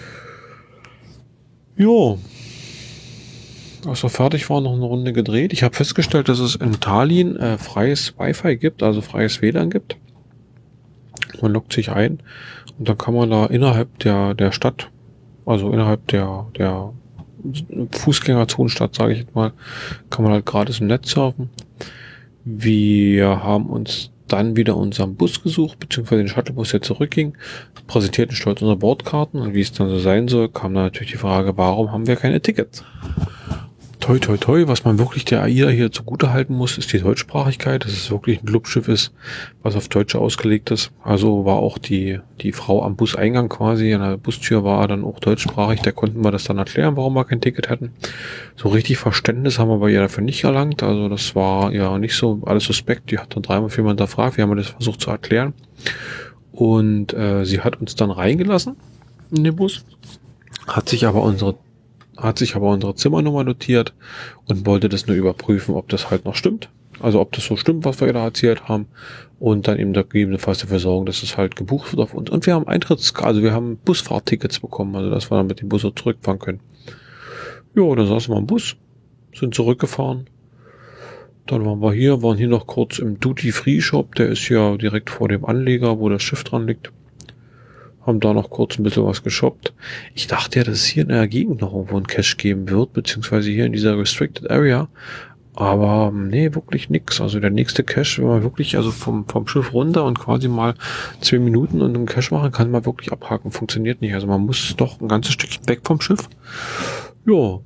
Jo. Als wir fertig waren, noch eine Runde gedreht. Ich habe festgestellt, dass es in Tallinn äh, freies Wi-Fi gibt, also freies W L A N gibt. Man loggt sich ein und dann kann man da innerhalb der der Stadt, also innerhalb der der Fußgängerzonenstadt, sage ich jetzt mal, kann man halt gratis im Netz surfen. Wir haben uns dann wieder unseren Bus gesucht, beziehungsweise den Shuttlebus, der zurückging, präsentierten stolz unsere Bordkarten und wie es dann so sein soll, kam dann natürlich die Frage, warum haben wir keine Tickets? Toi, toi, toi, was man wirklich der A I A hier zugute halten muss, ist die Deutschsprachigkeit, dass es wirklich ein Clubschiff ist, was auf Deutsch ausgelegt ist. Also war auch die die Frau am Buseingang quasi, an der Bustür war dann auch deutschsprachig, da konnten wir das dann erklären, warum wir kein Ticket hatten. So richtig Verständnis haben wir bei ihr dafür nicht erlangt, also das war ja nicht so alles suspekt, die hat dann dreimal, viermal hinterfragt, wir haben das versucht zu erklären und äh, sie hat uns dann reingelassen in den Bus, hat sich aber unsere hat sich aber unsere Zimmernummer notiert und wollte das nur überprüfen, ob das halt noch stimmt. Also ob das so stimmt, was wir da erzählt haben. Und dann eben gegebenenfalls dafür sorgen, dass es halt gebucht wird auf uns. Und wir haben Eintritts, also wir haben Busfahrtickets bekommen, also dass wir dann mit dem Bus so zurückfahren können. Ja, dann saßen wir im Bus, sind zurückgefahren. Dann waren wir hier, waren hier noch kurz im Duty-Free-Shop, der ist ja direkt vor dem Anleger, wo das Schiff dran liegt. Haben da noch kurz ein bisschen was geshoppt. Ich dachte ja, dass es hier in der Gegend noch irgendwo einen Cache geben wird, beziehungsweise hier in dieser Restricted Area. Aber nee, wirklich nix. Also der nächste Cache, wenn man wirklich also vom vom Schiff runter und quasi mal zwei Minuten und einen Cache machen, kann man wirklich abhaken. Funktioniert nicht. Also man muss doch ein ganzes Stückchen weg vom Schiff. Ja.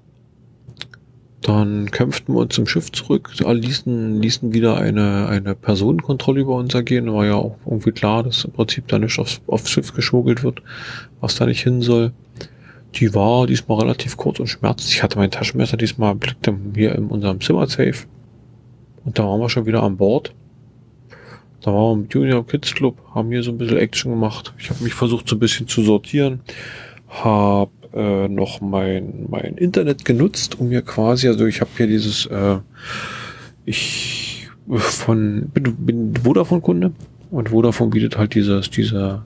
Dann kämpften wir uns zum Schiff zurück, ließen, ließen wieder eine, eine Personenkontrolle über uns ergehen. War ja auch irgendwie klar, dass im Prinzip da nicht aufs, aufs Schiff geschmuggelt wird, was da nicht hin soll. Die war diesmal relativ kurz und schmerzlich. Ich hatte mein Taschenmesser diesmal blickte hier in unserem Zimmer-Safe. Und da waren wir schon wieder an Bord. Da waren wir mit Junior Kids Club, haben hier so ein bisschen Action gemacht. Ich habe mich versucht so ein bisschen zu sortieren. Hab äh, noch mein mein Internet genutzt, um mir quasi, also ich habe hier dieses, äh, ich von bin, bin Vodafone-Kunde und Vodafone bietet halt dieses, diese,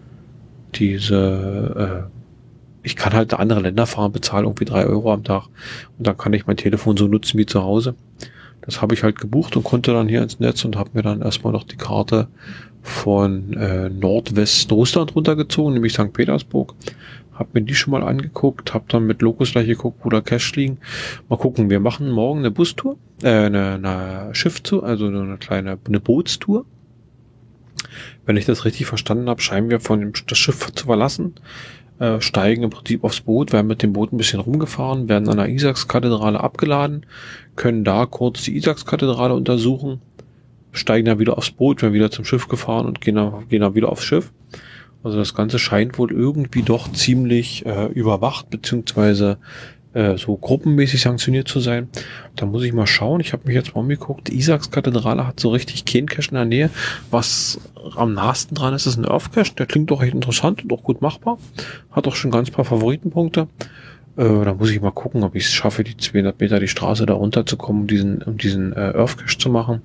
diese, äh, ich kann halt eine andere Länder fahren, bezahle irgendwie drei Euro am Tag und dann kann ich mein Telefon so nutzen wie zu Hause. Das habe ich halt gebucht und konnte dann hier ins Netz und habe mir dann erstmal noch die Karte von äh, Nordwestrussland runtergezogen, nämlich Sankt Petersburg. Hab mir die schon mal angeguckt, hab dann mit Locus gleich geguckt, wo da Cache liegen. Mal gucken, wir machen morgen eine Bustour, äh, eine, eine Schifftour, also eine kleine eine Bootstour. Wenn ich das richtig verstanden habe, scheinen wir von dem das Schiff zu verlassen, äh, steigen im Prinzip aufs Boot, werden mit dem Boot ein bisschen rumgefahren, werden an der Isaakskathedrale abgeladen, können da kurz die Isaakskathedrale untersuchen, steigen dann wieder aufs Boot, werden wieder zum Schiff gefahren und gehen dann, gehen dann wieder aufs Schiff. Also das Ganze scheint wohl irgendwie doch ziemlich äh, überwacht, beziehungsweise äh, so gruppenmäßig sanktioniert zu sein. Da muss ich mal schauen. Ich habe mich jetzt mal umgeguckt. Die Isaakskathedrale hat so richtig keinen Cache in der Nähe. Was am nahesten dran ist, ist ein Earth-Cache. Der klingt doch echt interessant und auch gut machbar. Hat auch schon ganz paar Favoritenpunkte. Äh, da muss ich mal gucken, ob ich es schaffe, die zweihundert Meter die Straße da runterzukommen, um diesen, um diesen äh, Earth-Cache zu machen.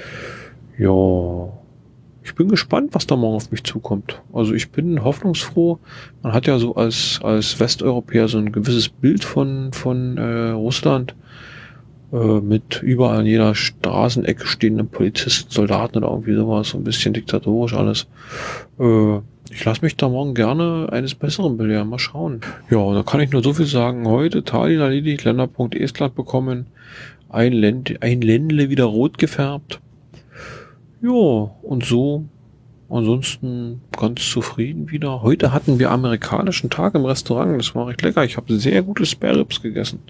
Ja, ich bin gespannt, was da morgen auf mich zukommt. Also ich bin hoffnungsfroh. Man hat ja so als als Westeuropäer so ein gewisses Bild von von äh, Russland äh, mit überall an jeder Straßenecke stehenden Polizisten, Soldaten oder irgendwie sowas, so ein bisschen diktatorisch alles. Äh, ich lasse mich da morgen gerne eines Besseren belehren. Mal schauen. Ja, und da kann ich nur so viel sagen. Heute Tallinn erledigt, Länderpunkt Estland bekommen, ein Länd ein Ländle wieder rot gefärbt. Ja, und so, ansonsten ganz zufrieden wieder. Heute hatten wir amerikanischen Tag im Restaurant, das war recht lecker. Ich habe sehr gute Spare Ribs gegessen.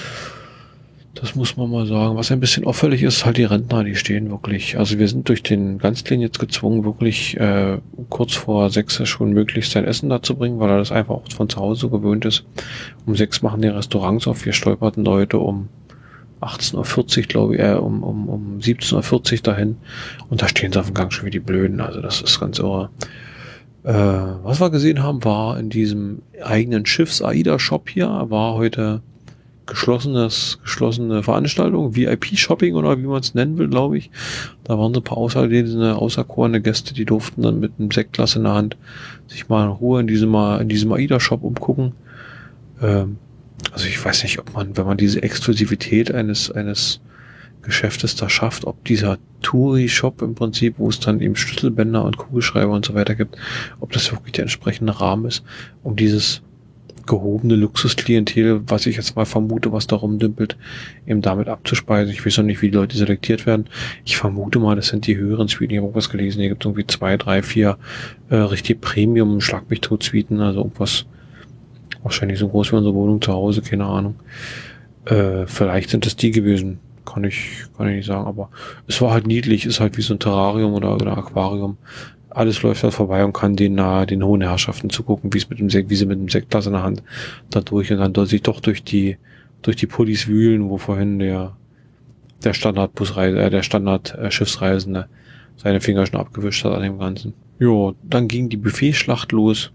Das muss man mal sagen. Was ein bisschen auffällig ist, halt die Rentner, die stehen wirklich. Also wir sind durch den Ganzlin jetzt gezwungen, wirklich äh, kurz vor sechs schon möglichst sein Essen da zu bringen, weil er das einfach auch von zu Hause so gewöhnt ist. Um sechs machen die Restaurants auf. Wir stolperten heute um achtzehn Uhr vierzig, glaube ich, äh, um, um, um siebzehn Uhr vierzig dahin. Und da stehen sie auf dem Gang schon wie die Blöden. Also das ist ganz irre. Äh, was wir gesehen haben, war in diesem eigenen Schiffs-AIDA-Shop hier, war heute geschlossenes, geschlossene Veranstaltung, V I P-Shopping oder wie man es nennen will, glaube ich. Da waren so ein paar außerlesene, außerkorene Gäste, die durften dann mit einem Sektglas in der Hand sich mal in Ruhe in diesem, in diesem AIDA-Shop umgucken. Ähm, Also ich weiß nicht, ob man, wenn man diese Exklusivität eines eines Geschäftes da schafft, ob dieser Touri-Shop im Prinzip, wo es dann eben Schlüsselbänder und Kugelschreiber und so weiter gibt, ob das wirklich der entsprechende Rahmen ist, um dieses gehobene Luxusklientel, was ich jetzt mal vermute, was da rumdümpelt, eben damit abzuspeisen. Ich weiß noch nicht, wie die Leute selektiert werden. Ich vermute mal, das sind die höheren Suiten. Ich habe auch was gelesen, hier gibt es irgendwie zwei, drei, vier äh, richtig Premium-Schlag-mich-tot-Suiten, also irgendwas wahrscheinlich so groß wie unsere Wohnung zu Hause, keine Ahnung. Äh, vielleicht sind es die gewesen. Kann ich, kann ich nicht sagen, aber es war halt niedlich, ist halt wie so ein Terrarium oder, oder Aquarium. Alles läuft halt vorbei und kann den, äh, den hohen Herrschaften zugucken, wie es mit dem Sekt, wie sie mit dem Sektglas in der Hand da durch und dann dort sich doch durch die, durch die Pullis wühlen, wo vorhin der, der Standardbusreise, äh, der Standard-Schiffsreisende seine Finger schon abgewischt hat an dem Ganzen. Jo, dann ging die Buffetschlacht los.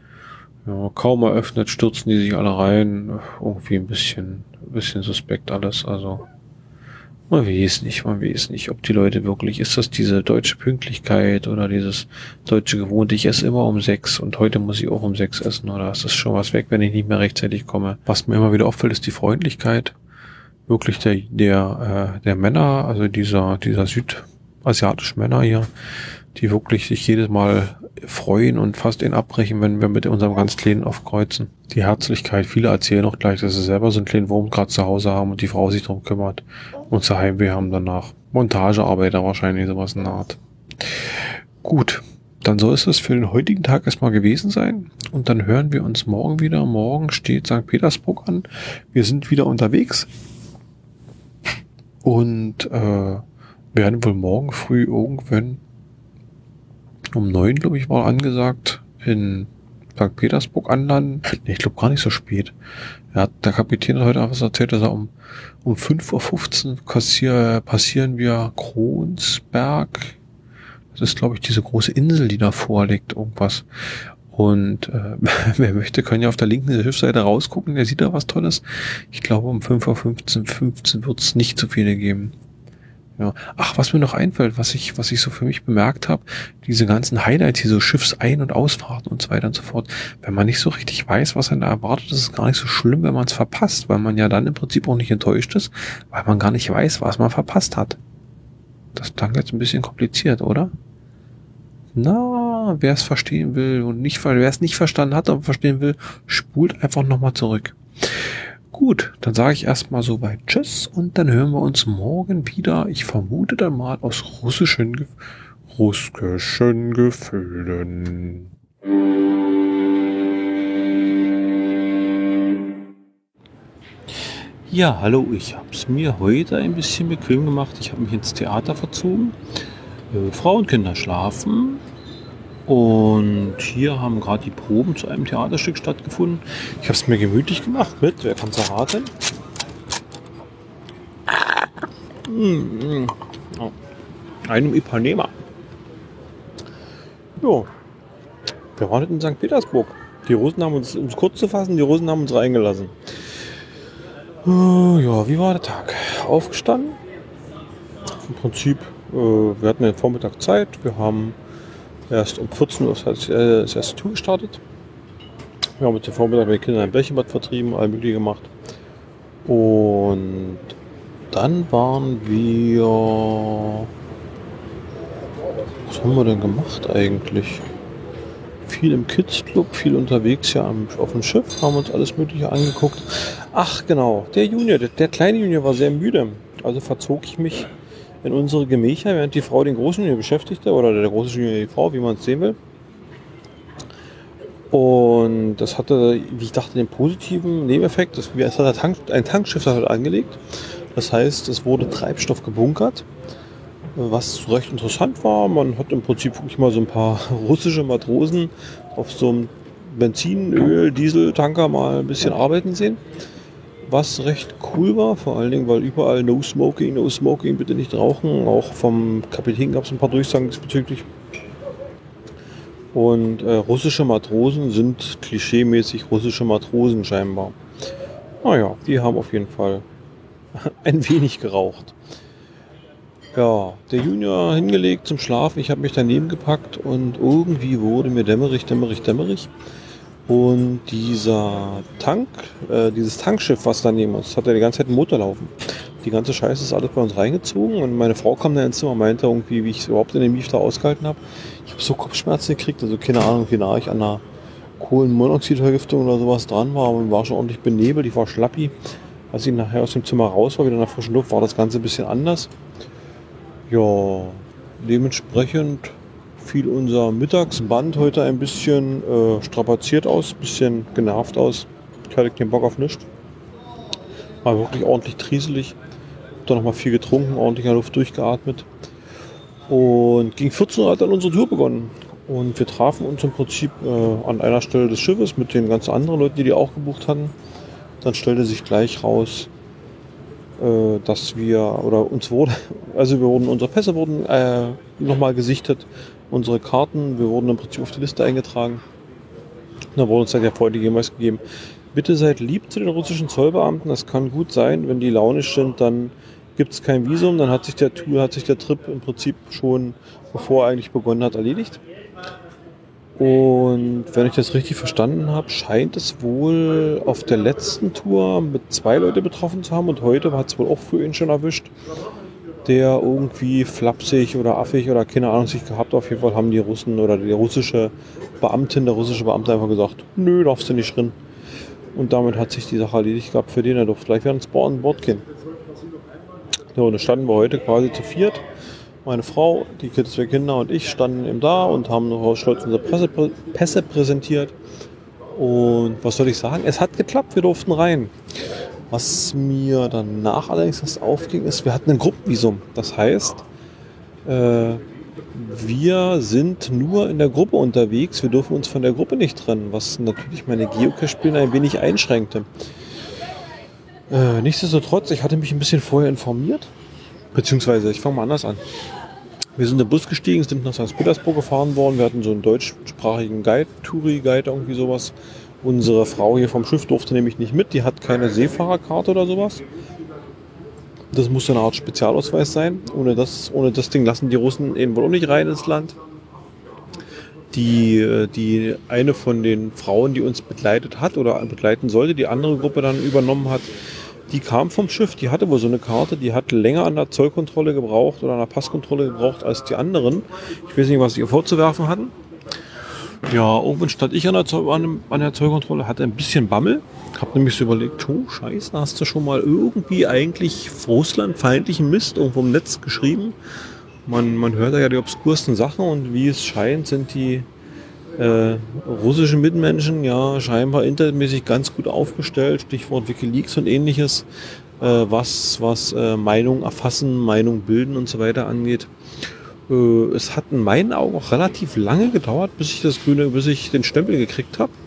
Ja, kaum eröffnet, stürzen die sich alle rein. Irgendwie ein bisschen, ein bisschen suspekt alles. Also, man weiß nicht, man weiß nicht, ob die Leute wirklich, ist das diese deutsche Pünktlichkeit oder dieses deutsche Gewohnte, ich esse immer um sechs und heute muss ich auch um sechs essen oder ist das schon was weg, wenn ich nicht mehr rechtzeitig komme? Was mir immer wieder auffällt, ist die Freundlichkeit. Wirklich der, der, äh, der Männer, also dieser, dieser südasiatischen Männer hier, die wirklich sich jedes Mal freuen und fast ihn abbrechen, wenn wir mit unserem ganz Kleinen aufkreuzen. Die Herzlichkeit, viele erzählen auch gleich, dass sie selber so einen kleinen Wurm gerade zu Hause haben und die Frau sich darum kümmert und zu Heimweh haben danach. Montagearbeiter wahrscheinlich, sowas in der Art. Gut, dann soll es das für den heutigen Tag erstmal gewesen sein und dann hören wir uns morgen wieder. Morgen steht Sankt Petersburg an. Wir sind wieder unterwegs und äh, werden wohl morgen früh irgendwann um neun, glaube ich, war angesagt, in Sankt Petersburg anlanden. Nee, ich glaube gar nicht so spät. Er hat, der Kapitän hat heute was erzählt, dass er um, um fünf Uhr fünfzehn passier, passieren wir Kronsberg. Das ist, glaube ich, diese große Insel, die da vorliegt, irgendwas. Und äh, wer möchte, kann ja auf der linken Schiffsseite rausgucken, der sieht da was Tolles. Ich glaube, um fünf Uhr fünfzehn wird es nicht so viele geben. Ja. Ach, was mir noch einfällt, was ich, was ich so für mich bemerkt habe, diese ganzen Highlights, hier so Schiffsein- und Ausfahrten und so weiter und so fort. Wenn man nicht so richtig weiß, was einen da erwartet, ist es gar nicht so schlimm, wenn man es verpasst, weil man ja dann im Prinzip auch nicht enttäuscht ist, weil man gar nicht weiß, was man verpasst hat. Das klang jetzt ein bisschen kompliziert, oder? Na, wer es verstehen will und nicht, wer es nicht verstanden hat und verstehen will, spult einfach nochmal zurück. Gut, dann sage ich erstmal soweit Tschüss und dann hören wir uns morgen wieder. Ich vermute dann mal aus russischen, Ge- russischen Gefühlen. Ja, hallo, ich habe es mir heute ein bisschen bequem gemacht. Ich habe mich ins Theater verzogen. Äh, Frau und Kinder schlafen. Und hier haben gerade die Proben zu einem Theaterstück stattgefunden. Ich habe es mir gemütlich gemacht mit, wer kann es erraten? Mm, mm, oh, einem Ipanema. Jo, wir waren in Sankt Petersburg. Die Russen haben uns, um es kurz zu fassen, die Russen haben uns reingelassen. Äh, ja, wie war der Tag? Aufgestanden. Im Prinzip, äh, wir hatten den Vormittag Zeit. Wir haben erst um vierzehn Uhr das, äh, das erste Tour gestartet. Wir haben mit dem Vormittag mit den Kindern ein Bällchenbad vertrieben, all mögliche gemacht. Und dann waren wir... Was haben wir denn gemacht eigentlich? Viel im Kids Club, viel unterwegs ja auf dem Schiff, haben uns alles Mögliche angeguckt. Ach genau, der Junior, der, der kleine Junior war sehr müde. Also verzog ich mich in unsere Gemächer, während die Frau den großen Junior beschäftigte, oder der große Junior die Frau, wie man es sehen will. Und das hatte, wie ich dachte, den positiven Nebeneffekt. Es hat ein, Tank, ein Tankschiff halt angelegt. Das heißt, es wurde Treibstoff gebunkert, was recht interessant war. Man hat im Prinzip wirklich mal so ein paar russische Matrosen auf so einem Benzin-, Öl-, Dieseltanker mal ein bisschen arbeiten sehen. Was recht cool war, vor allen Dingen, weil überall No Smoking, No Smoking, bitte nicht rauchen. Auch vom Kapitän gab es ein paar Durchsagen diesbezüglich. Und äh, russische Matrosen sind klischeemäßig russische Matrosen scheinbar. Naja, die haben auf jeden Fall ein wenig geraucht. Ja, der Junior hingelegt zum Schlafen. Ich habe mich daneben gepackt und irgendwie wurde mir dämmerig, dämmerig, dämmerig. Und dieser Tank, äh, dieses Tankschiff, was da neben uns, hat ja die ganze Zeit einen Motor laufen. Die ganze Scheiße ist alles bei uns reingezogen und meine Frau kam dann ins Zimmer und meinte irgendwie, wie ich es überhaupt in dem Mief da ausgehalten habe. Ich habe so Kopfschmerzen gekriegt, also keine Ahnung, wie nah ich an einer Kohlenmonoxidvergiftung oder sowas dran war, aber war schon ordentlich benebelt, ich war schlappi. Als ich nachher aus dem Zimmer raus war, wieder in der frischen Luft, war das Ganze ein bisschen anders. Ja, dementsprechend fiel unser Mittagsband heute ein bisschen äh, strapaziert aus, ein bisschen genervt aus. Ich hatte keinen Bock auf nichts. War wirklich ordentlich trieselig. Hab dann nochmal viel getrunken, ordentlich in der Luft durchgeatmet. Und gegen vierzehn Uhr hat dann unsere Tour begonnen. Und wir trafen uns im Prinzip äh, an einer Stelle des Schiffes mit den ganz anderen Leuten, die die auch gebucht hatten. Dann stellte sich gleich raus, äh, dass wir, oder uns wurde, also wir wurden, unsere Pässe wurden äh, nochmal gesichtet, unsere Karten, wir wurden im Prinzip auf die Liste eingetragen. Und dann wurde uns halt der freundliche Hinweis gegeben, bitte seid lieb zu den russischen Zollbeamten, das kann gut sein, wenn die launisch sind, dann gibt es kein Visum, dann hat sich der Tour, hat sich der Trip im Prinzip schon, bevor er eigentlich begonnen hat, erledigt. Und wenn ich das richtig verstanden habe, scheint es wohl auf der letzten Tour mit zwei Leute betroffen zu haben und heute hat es wohl auch für ihn schon erwischt, der irgendwie flapsig oder affig oder keine Ahnung sich gehabt. Auf jeden Fall haben die Russen oder die russische Beamtin, der russische Beamte einfach gesagt, nö, darfst du nicht drin. Und damit hat sich die Sache erledigt gehabt für den, er durfte gleich wieder ins Board an Bord gehen. Ja, und da standen wir heute quasi zu viert. Meine Frau, die zwei Kinder und ich standen eben da und haben noch stolz unsere Presse, Pässe präsentiert. Und was soll ich sagen? Es hat geklappt, wir durften rein. Was mir danach allerdings was aufging, ist, wir hatten ein Gruppenvisum. Das heißt, äh, wir sind nur in der Gruppe unterwegs. Wir dürfen uns von der Gruppe nicht trennen, was natürlich meine Geocache-Spiele ein wenig einschränkte. Äh, nichtsdestotrotz, ich hatte mich ein bisschen vorher informiert. Beziehungsweise, ich fange mal anders an. Wir sind in den Bus gestiegen, sind nach Sankt Petersburg gefahren worden. Wir hatten so einen deutschsprachigen Guide, Touri-Guide, irgendwie sowas. Unsere Frau hier vom Schiff durfte nämlich nicht mit. Die hat keine Seefahrerkarte oder sowas. Das muss eine Art Spezialausweis sein. Ohne das, ohne das Ding lassen die Russen eben wohl auch nicht rein ins Land. Die, die eine von den Frauen, die uns begleitet hat oder begleiten sollte, die andere Gruppe dann übernommen hat, die kam vom Schiff, die hatte wohl so eine Karte, die hat länger an der Zollkontrolle gebraucht oder an der Passkontrolle gebraucht als die anderen. Ich weiß nicht, was sie ihr vorzuwerfen hatten. Ja, irgendwann stand ich an der, Zoll, an, an der Zollkontrolle, hatte ein bisschen Bammel. Hab nämlich so überlegt, oh scheiße, hast du schon mal irgendwie eigentlich russlandfeindlichen Mist irgendwo im Netz geschrieben? Man, man hört ja die obskursten Sachen und wie es scheint, sind die Äh, russische Mitmenschen, ja, scheinbar internetmäßig ganz gut aufgestellt, Stichwort WikiLeaks und ähnliches, äh, was, was äh, Meinung erfassen, Meinung bilden und so weiter angeht. Äh, es hat in meinen Augen auch relativ lange gedauert, bis ich das grüne, bis ich den Stempel gekriegt habe.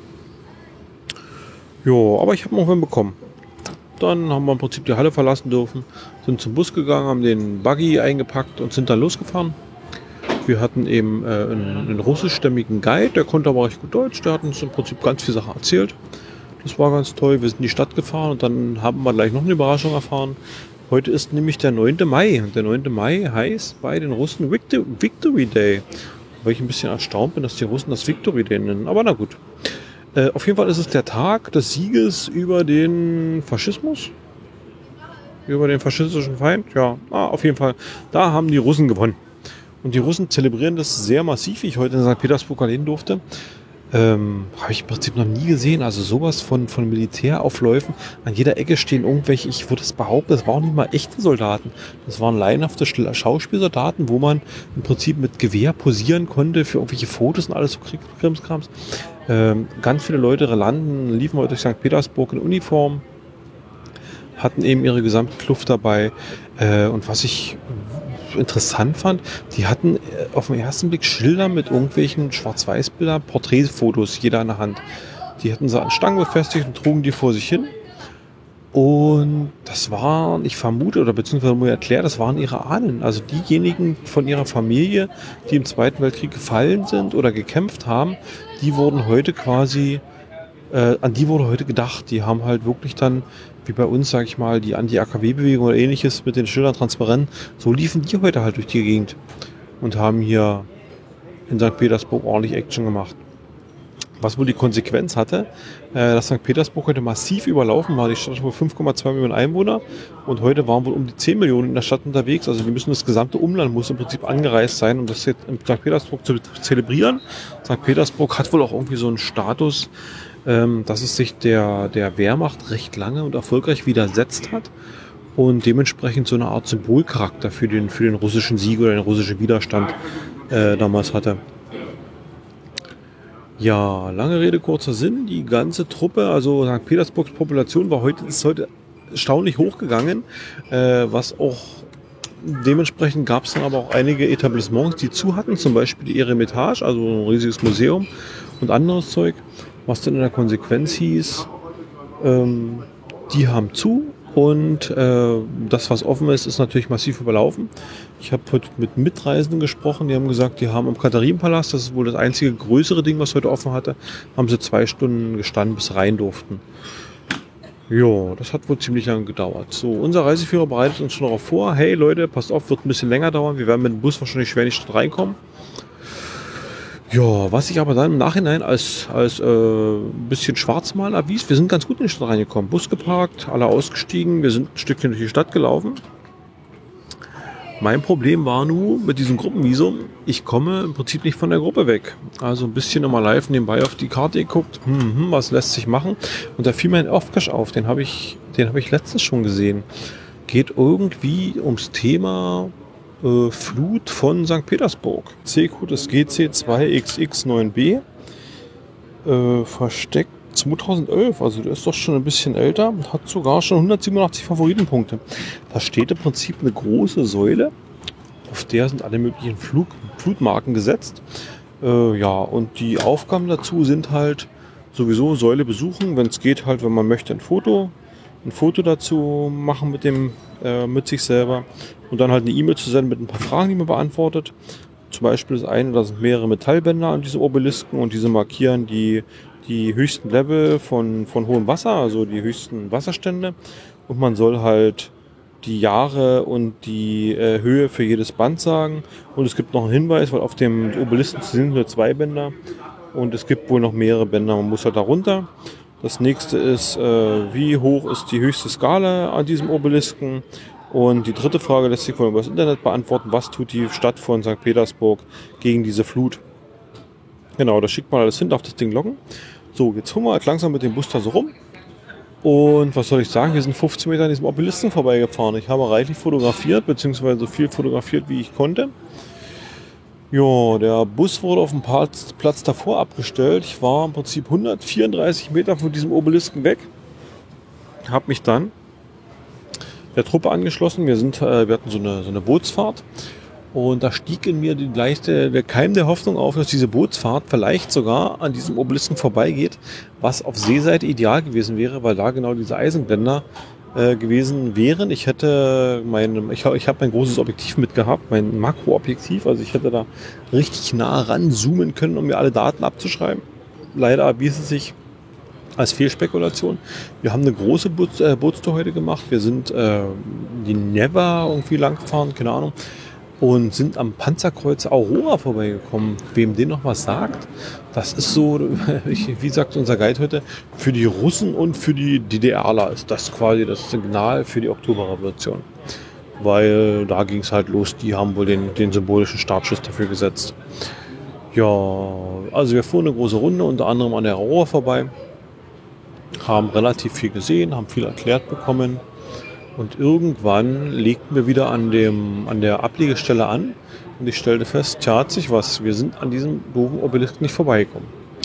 Jo, aber ich habe noch einen bekommen. Dann haben wir im Prinzip die Halle verlassen dürfen, sind zum Bus gegangen, haben den Buggy eingepackt und sind dann losgefahren. Wir hatten eben äh, einen, einen russischstämmigen Guide, der konnte aber recht gut Deutsch, der hat uns im Prinzip ganz viele Sachen erzählt. Das war ganz toll, wir sind in die Stadt gefahren und dann haben wir gleich noch eine Überraschung erfahren. Heute ist nämlich der neunte Mai und der neunte Mai heißt bei den Russen Victory Day. Weil ich ein bisschen erstaunt bin, dass die Russen das Victory Day nennen, aber na gut. Äh, auf jeden Fall ist es der Tag des Sieges über den Faschismus. Über den faschistischen Feind, ja, ah, auf jeden Fall. Da haben die Russen gewonnen. Und die Russen zelebrieren das sehr massiv, wie ich heute in Sankt Petersburg erleben durfte. Ähm, habe ich im Prinzip noch nie gesehen. Also sowas von, von Militäraufläufen. An jeder Ecke stehen irgendwelche, ich würde es behaupten, das waren nicht mal echte Soldaten. Das waren laienhafte Schauspielsoldaten, wo man im Prinzip mit Gewehr posieren konnte für irgendwelche Fotos und alles so Krimskrams. Ähm, ganz viele Leute landen, liefen heute durch Sankt Petersburg in Uniform, hatten eben ihre gesamte Kluft dabei. Äh, und was ich interessant fand, die hatten auf den ersten Blick Schilder mit irgendwelchen Schwarz-Weiß-Bildern, Porträtfotos, jeder in der Hand. Die hatten sie an Stangen befestigt und trugen die vor sich hin. Und das waren, ich vermute, oder beziehungsweise mir erklärt, das waren ihre Ahnen. Also diejenigen von ihrer Familie, die im Zweiten Weltkrieg gefallen sind oder gekämpft haben, die wurden heute quasi, äh, an die wurde heute gedacht. Die haben halt wirklich dann, wie bei uns, sag ich mal, die Anti-A K W-Bewegung oder ähnliches mit den Schildern transparent, so liefen die heute halt durch die Gegend und haben hier in Sankt Petersburg ordentlich Action gemacht. Was wohl die Konsequenz hatte, äh, dass Sankt Petersburg heute massiv überlaufen war. Die Stadt hat wohl fünf Komma zwei Millionen Einwohner und heute waren wohl um die zehn Millionen in der Stadt unterwegs. Also wir müssen das gesamte Umland muss im Prinzip angereist sein, um das jetzt in Sankt Petersburg zu zelebrieren. Sankt Petersburg hat wohl auch irgendwie so einen Status, ähm, dass es sich der, der Wehrmacht recht lange und erfolgreich widersetzt hat und dementsprechend so eine Art Symbolcharakter für den, für den russischen Sieg oder den russischen Widerstand äh, damals hatte. Ja, lange Rede, kurzer Sinn. Die ganze Truppe, also Sankt Petersburgs Population war heute, ist heute erstaunlich hochgegangen, äh, was auch dementsprechend gab es dann aber auch einige Etablissements, die zu hatten, zum Beispiel die Eremitage, also ein riesiges Museum und anderes Zeug, was dann in der Konsequenz hieß, ähm, die haben zu und äh, das, was offen ist, ist natürlich massiv überlaufen. Ich habe heute mit Mitreisenden gesprochen, die haben gesagt, die haben im Katharinenpalast, das ist wohl das einzige größere Ding, was heute offen hatte, haben sie zwei Stunden gestanden, bis rein durften. Jo, das hat wohl ziemlich lange gedauert. So, unser Reiseführer bereitet uns schon darauf vor, hey Leute, passt auf, wird ein bisschen länger dauern, wir werden mit dem Bus wahrscheinlich schwer in die Stadt reinkommen. Ja, was ich aber dann im Nachhinein als, als äh, ein bisschen Schwarzmalen erwies, wir sind ganz gut in die Stadt reingekommen. Bus geparkt, alle ausgestiegen, wir sind ein Stückchen durch die Stadt gelaufen. Mein Problem war nur mit diesem Gruppenvisum, ich komme im Prinzip nicht von der Gruppe weg. Also ein bisschen immer live nebenbei auf die Karte geguckt, hm, hm, was lässt sich machen. Und da fiel mir ein Off-Cache auf, den habe ich, den habe ich letztens schon gesehen. Geht irgendwie ums Thema äh, Flut von Sankt Petersburg. C-Code ist G C zwei X X neun B. Äh, versteckt zweitausendelf, also der ist doch schon ein bisschen älter und hat sogar schon hundertsiebenundachtzig Favoritenpunkte. Da steht im Prinzip eine große Säule, auf der sind alle möglichen Flug, Flutmarken gesetzt. Äh, ja, und die Aufgaben dazu sind halt sowieso Säule besuchen, wenn es geht halt, wenn man möchte, ein Foto, ein Foto dazu machen mit dem, äh, mit sich selber und dann halt eine E-Mail zu senden mit ein paar Fragen, die man beantwortet. Zum Beispiel ist eine, da sind mehrere Metallbänder an diese Obelisken und diese markieren die die höchsten Level von, von hohem Wasser, also die höchsten Wasserstände. Und man soll halt die Jahre und die äh, Höhe für jedes Band sagen. Und es gibt noch einen Hinweis, weil auf dem Obelisken sind nur zwei Bänder. Und es gibt wohl noch mehrere Bänder. Man muss halt da runter. Das nächste ist, äh, wie hoch ist die höchste Skala an diesem Obelisken? Und die dritte Frage lässt sich wohl über das Internet beantworten. Was tut die Stadt von Sankt Petersburg gegen diese Flut? Genau, da schickt man alles hin, darf das Ding loggen. So, jetzt fuhren wir halt langsam mit dem Bus da so rum. Und was soll ich sagen, wir sind fünfzehn Meter an diesem Obelisken vorbeigefahren. Ich habe reichlich fotografiert, beziehungsweise so viel fotografiert, wie ich konnte. Ja, der Bus wurde auf dem Platz, Platz davor abgestellt. Ich war im Prinzip hundertvierunddreißig Meter von diesem Obelisken weg. Habe mich dann der Truppe angeschlossen. Wir, sind, äh, wir hatten so eine, so eine Bootsfahrt. Und da stieg in mir die leichte, der Keim der Hoffnung auf, dass diese Bootsfahrt vielleicht sogar an diesem Obelisken vorbeigeht, was auf Seeseite ideal gewesen wäre, weil da genau diese Eisenblender äh, gewesen wären. Ich hätte mein, ich, ich habe mein großes Objektiv mitgehabt, mein Makroobjektiv, also ich hätte da richtig nah ran zoomen können, um mir alle Daten abzuschreiben. Leider erwies es sich als Fehlspekulation. Wir haben eine große Boots, äh, Bootstour heute gemacht. Wir sind äh, die Never irgendwie lang gefahren, keine Ahnung. Und sind am Panzerkreuz Aurora vorbeigekommen. Wem den noch was sagt, das ist so, wie sagt unser Guide heute, für die Russen und für die DDRler ist das quasi das Signal für die Oktoberrevolution. Weil da ging es halt los, die haben wohl den, den symbolischen Startschuss dafür gesetzt. Ja, also wir fuhren eine große Runde, unter anderem an der Aurora vorbei, haben relativ viel gesehen, haben viel erklärt bekommen. Und irgendwann legten wir wieder an, dem, an der Ablegestelle an und ich stellte fest, tja, hat sich was. Wir sind an diesem doofen Obelisk nicht vorbeigekommen.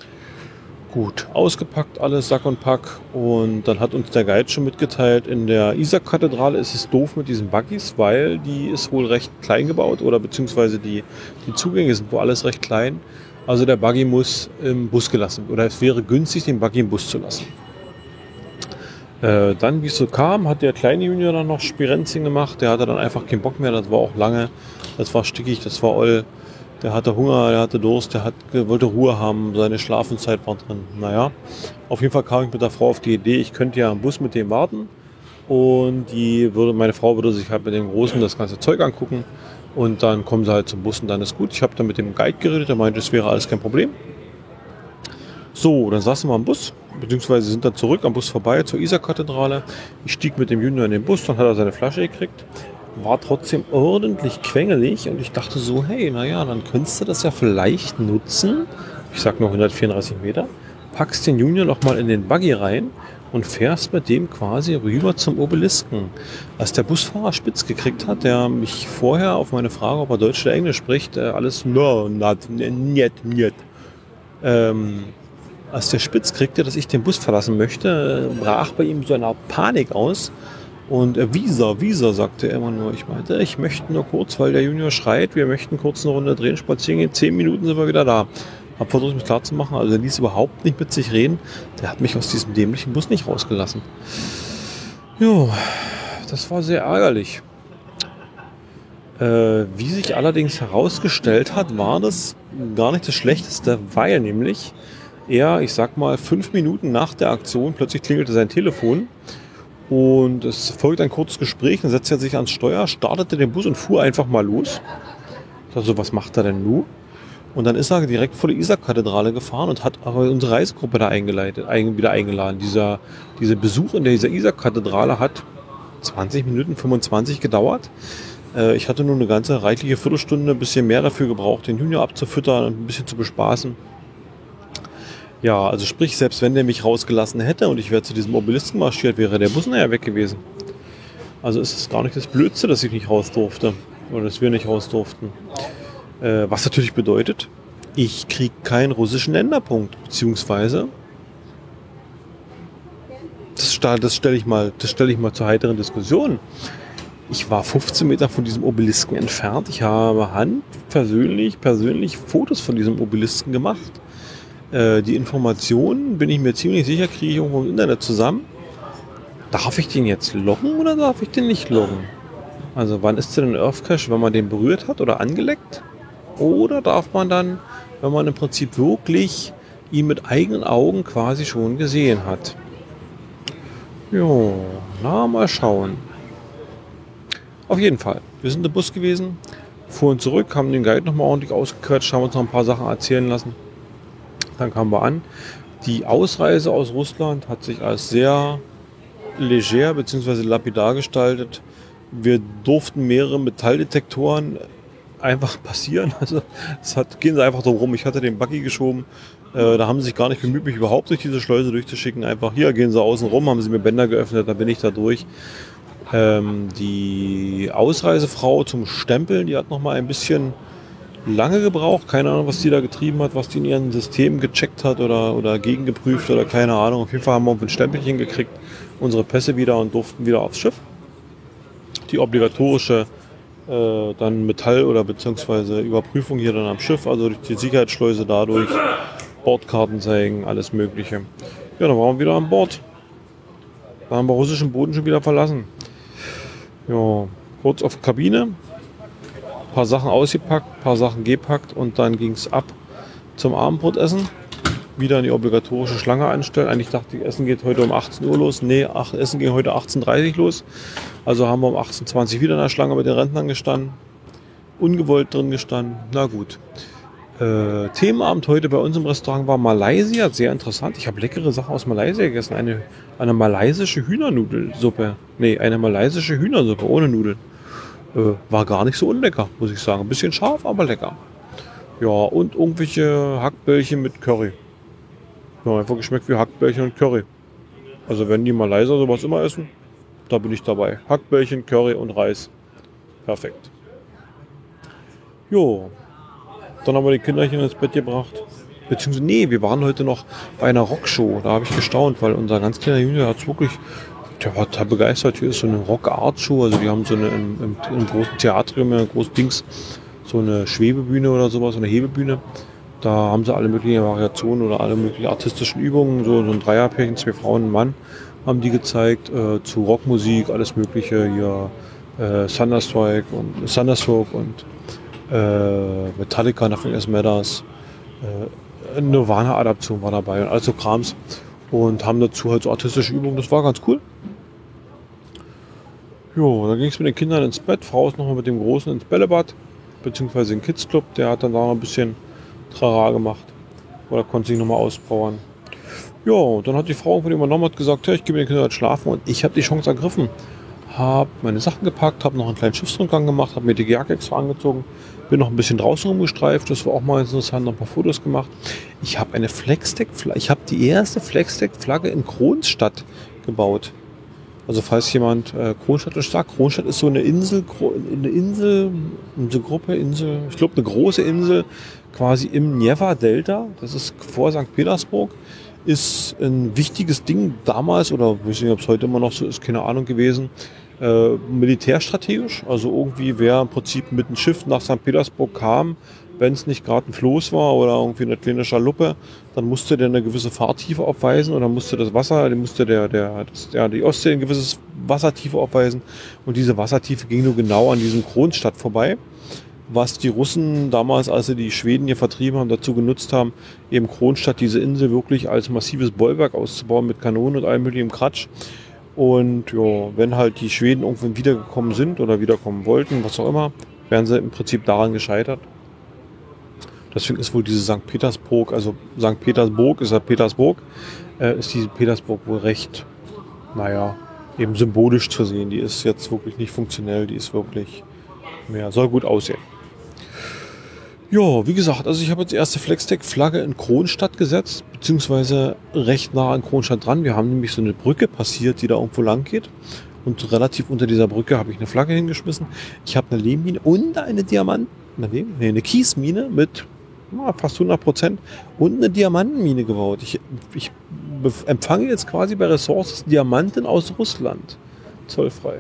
Gut, ausgepackt alles, Sack und Pack. Und dann hat uns der Guide schon mitgeteilt, in der Isar-Kathedrale ist es doof mit diesen Buggies, weil die ist wohl recht klein gebaut oder beziehungsweise die, die Zugänge sind wohl alles recht klein. Also der Buggy muss im Bus gelassen oder es wäre günstig, den Buggy im Bus zu lassen. Äh, dann, wie es so kam, hat der kleine Junior dann noch Spirenzchen gemacht. Der hatte dann einfach keinen Bock mehr. Das war auch lange. Das war stickig, das war oll. Der hatte Hunger, der hatte Durst, der hat, wollte Ruhe haben. Seine Schlafenszeit war drin. Naja, auf jeden Fall kam ich mit der Frau auf die Idee, ich könnte ja im Bus mit dem warten. Und die würde, meine Frau würde sich halt mit dem Großen das ganze Zeug angucken. Und dann kommen sie halt zum Bus und dann ist gut. Ich habe dann mit dem Guide geredet, der meinte, es wäre alles kein Problem. So, dann saßen wir am Bus, beziehungsweise sind dann zurück am Bus vorbei zur Isar-Kathedrale. Ich stieg mit dem Junior in den Bus, dann hat er seine Flasche gekriegt. War trotzdem ordentlich quengelig und ich dachte so, hey, naja, dann könntest du das ja vielleicht nutzen. Ich sag nur hundertvierunddreißig Meter. Packst den Junior noch mal in den Buggy rein und fährst mit dem quasi rüber zum Obelisken. Als der Busfahrer spitz gekriegt hat, der mich vorher auf meine Frage, ob er Deutsch oder Englisch spricht, alles no, not, niet, niet. Ähm, Als der spitz kriegte, dass ich den Bus verlassen möchte, brach bei ihm so eine Art Panik aus. Und äh, Visa, Visa, sagte er immer nur. Ich meinte, ich möchte nur kurz, weil der Junior schreit, wir möchten kurz eine Runde drehen, spazieren gehen, zehn Minuten sind wir wieder da. Hab versucht, mich klar zu machen, also er ließ überhaupt nicht mit sich reden. Der hat mich aus diesem dämlichen Bus nicht rausgelassen. Jo, das war sehr ärgerlich. Äh, wie sich allerdings herausgestellt hat, war das gar nicht das Schlechteste, weil nämlich er, ich sag mal, fünf Minuten nach der Aktion plötzlich klingelte sein Telefon und es folgte ein kurzes Gespräch, dann setzte er sich ans Steuer, startete den Bus und fuhr einfach mal los. Ich dachte so, was macht er denn nun? Und dann ist er direkt vor die Isar-Kathedrale gefahren und hat aber unsere Reisegruppe da eingeleitet, wieder eingeladen. Dieser, dieser Besuch in dieser Isar-Kathedrale hat zwanzig Minuten, fünfundzwanzig gedauert. Äh, ich hatte nur eine ganze reichliche Viertelstunde, ein bisschen mehr dafür gebraucht, den Junior abzufüttern und ein bisschen zu bespaßen. Ja, also sprich, selbst wenn der mich rausgelassen hätte und ich wäre zu diesem Obelisken marschiert, wäre der Bus nachher weg gewesen. Also ist es gar nicht das Blödste, dass ich nicht raus durfte. Oder dass wir nicht raus durften. Äh, was natürlich bedeutet, ich kriege keinen russischen Länderpunkt. Beziehungsweise, das, das stelle ich mal, das stelle ich mal zur heiteren Diskussion. Ich war fünfzehn Meter von diesem Obelisken entfernt. Ich habe Hand persönlich, persönlich Fotos von diesem Obelisken gemacht. Die Informationen, bin ich mir ziemlich sicher, kriege ich irgendwo im Internet zusammen. Darf ich den jetzt loggen oder darf ich den nicht loggen? Also wann ist denn ein Earth Cache, wenn man den berührt hat oder angeleckt? Oder darf man dann, wenn man im Prinzip wirklich ihn mit eigenen Augen quasi schon gesehen hat? Jo, na mal schauen. Auf jeden Fall, wir sind im Bus gewesen, fuhren zurück, haben den Guide nochmal ordentlich ausgequetscht, haben uns noch ein paar Sachen erzählen lassen. Dann kamen wir an. Die Ausreise aus Russland hat sich als sehr leger bzw. lapidar gestaltet. Wir durften mehrere Metalldetektoren einfach passieren. Also es hat, gehen sie einfach drum rum. Ich hatte den Buggy geschoben. Äh, da haben sie sich gar nicht bemüht, mich überhaupt durch diese Schleuse durchzuschicken. Einfach hier gehen sie außen rum, haben sie mir Bänder geöffnet, da bin ich da durch. Ähm, die Ausreisefrau zum Stempeln, die hat noch mal ein bisschen lange gebraucht. Keine Ahnung, was die da getrieben hat, was die in ihren Systemen gecheckt hat oder, oder gegengeprüft oder keine Ahnung. Auf jeden Fall haben wir ein Stempelchen gekriegt, unsere Pässe wieder und durften wieder aufs Schiff. Die obligatorische äh, dann Metall- oder beziehungsweise Überprüfung hier dann am Schiff, also durch die Sicherheitsschleuse dadurch, Bordkarten zeigen, alles Mögliche. Ja, dann waren wir wieder an Bord. Da haben wir russischen Boden schon wieder verlassen. Ja, kurz auf Kabine, ein paar Sachen ausgepackt, ein paar Sachen gepackt und dann ging es ab zum Abendbrotessen. Wieder in die obligatorische Schlange anstellen. Eigentlich dachte ich, Essen geht heute um achtzehn Uhr los. Nee, ach, Essen ging heute achtzehn Uhr dreißig los. Also haben wir um achtzehn Uhr zwanzig wieder in der Schlange mit den Rentnern gestanden. Ungewollt drin gestanden. Na gut. Äh, Themenabend heute bei uns im Restaurant war Malaysia. Sehr interessant. Ich habe leckere Sachen aus Malaysia gegessen. Eine, eine malaysische Hühnernudelsuppe. Nee, eine malaysische Hühnersuppe ohne Nudeln. Äh, war gar nicht so unlecker, muss ich sagen. Ein bisschen scharf, aber lecker. Ja, und irgendwelche Hackbällchen mit Curry. Ja, einfach geschmeckt wie Hackbällchen und Curry. Also wenn die Malayser sowas immer essen, da bin ich dabei. Hackbällchen, Curry und Reis. Perfekt. Jo, dann haben wir die Kinderchen ins Bett gebracht. Beziehungsweise, nee, wir waren heute noch bei einer Rockshow. Da habe ich gestaunt, weil unser ganz kleiner Junior hat es wirklich, der war total begeistert. Hier ist so eine Rock-Art-Show. Also die haben so eine im, im, im großen Theatrium, ein großes Dings, so eine Schwebebühne oder sowas, so eine Hebebühne. Da haben sie alle möglichen Variationen oder alle möglichen artistischen Übungen, so, so ein Dreierpärchen, zwei Frauen und ein Mann, haben die gezeigt, äh, zu Rockmusik, alles mögliche, hier äh, Thunderstrike und Thunderstroke und äh, Metallica, Nothing Else Matters, äh, Nirvana-Adaption war dabei und alles so Krams und haben dazu halt so artistische Übungen, das war ganz cool. Jo, dann ging es mit den Kindern ins Bett, Frau ist nochmal mit dem Großen ins Bällebad, beziehungsweise in den Kids Club, der hat dann da noch ein bisschen Trara gemacht. Oder konnte sich nochmal auspowern. Ja, und dann hat die Frau von ihm übernommen und gesagt, hey, ich gebe den Kindern jetzt schlafen. Und ich habe die Chance ergriffen. Habe meine Sachen gepackt, habe noch einen kleinen Schiffsrundgang gemacht, habe mir die Jacke extra angezogen. Bin noch ein bisschen draußen rumgestreift, das war auch mal interessant, noch ein paar Fotos gemacht. Ich habe eine Flexdeck-Flagge, ich habe die erste Flexdeck-Flagge in Kronstadt gebaut. Also falls jemand, äh, Kronstadt ist stark, Kronstadt ist so eine Insel, eine Insel, eine Gruppe, Insel, ich glaube eine große Insel, quasi im Dnepr-Delta, das ist vor Sankt Petersburg, ist ein wichtiges Ding damals, oder ich weiß nicht, ob es heute immer noch so ist, keine Ahnung gewesen, äh, militärstrategisch, also irgendwie wer im Prinzip mit dem Schiff nach Sankt Petersburg kam, wenn es nicht gerade ein Floß war oder irgendwie eine kleine Schaluppe, dann musste der eine gewisse Fahrtiefe aufweisen oder musste das Wasser, dann musste der, der, das, ja, die Ostsee ein gewisses Wassertiefe aufweisen und diese Wassertiefe ging nur genau an diesem Kronstadt vorbei, was die Russen damals, als sie die Schweden hier vertrieben haben, dazu genutzt haben, eben Kronstadt, diese Insel wirklich als massives Bollwerk auszubauen mit Kanonen und allem möglichen Kratsch. Und ja, wenn halt die Schweden irgendwann wiedergekommen sind oder wiederkommen wollten, was auch immer, wären sie im Prinzip daran gescheitert. Deswegen ist wohl diese Sankt Petersburg, also Sankt Petersburg ist ja Petersburg, äh, ist diese Petersburg wohl recht, naja, eben symbolisch zu sehen. Die ist jetzt wirklich nicht funktionell, die ist wirklich mehr, soll gut aussehen. Ja, wie gesagt, also ich habe jetzt die erste Flexdeck-Flagge in Kronstadt gesetzt, beziehungsweise recht nah an Kronstadt dran. Wir haben nämlich so eine Brücke passiert, die da irgendwo lang geht. Und relativ unter dieser Brücke habe ich eine Flagge hingeschmissen. Ich habe eine Lehmmine und eine Diamant, eine, Lehm, nee, eine Kiesmine mit ja, fast hundert Prozent und eine Diamantenmine gebaut. Ich, ich empfange jetzt quasi bei Ressources Diamanten aus Russland. Zollfrei.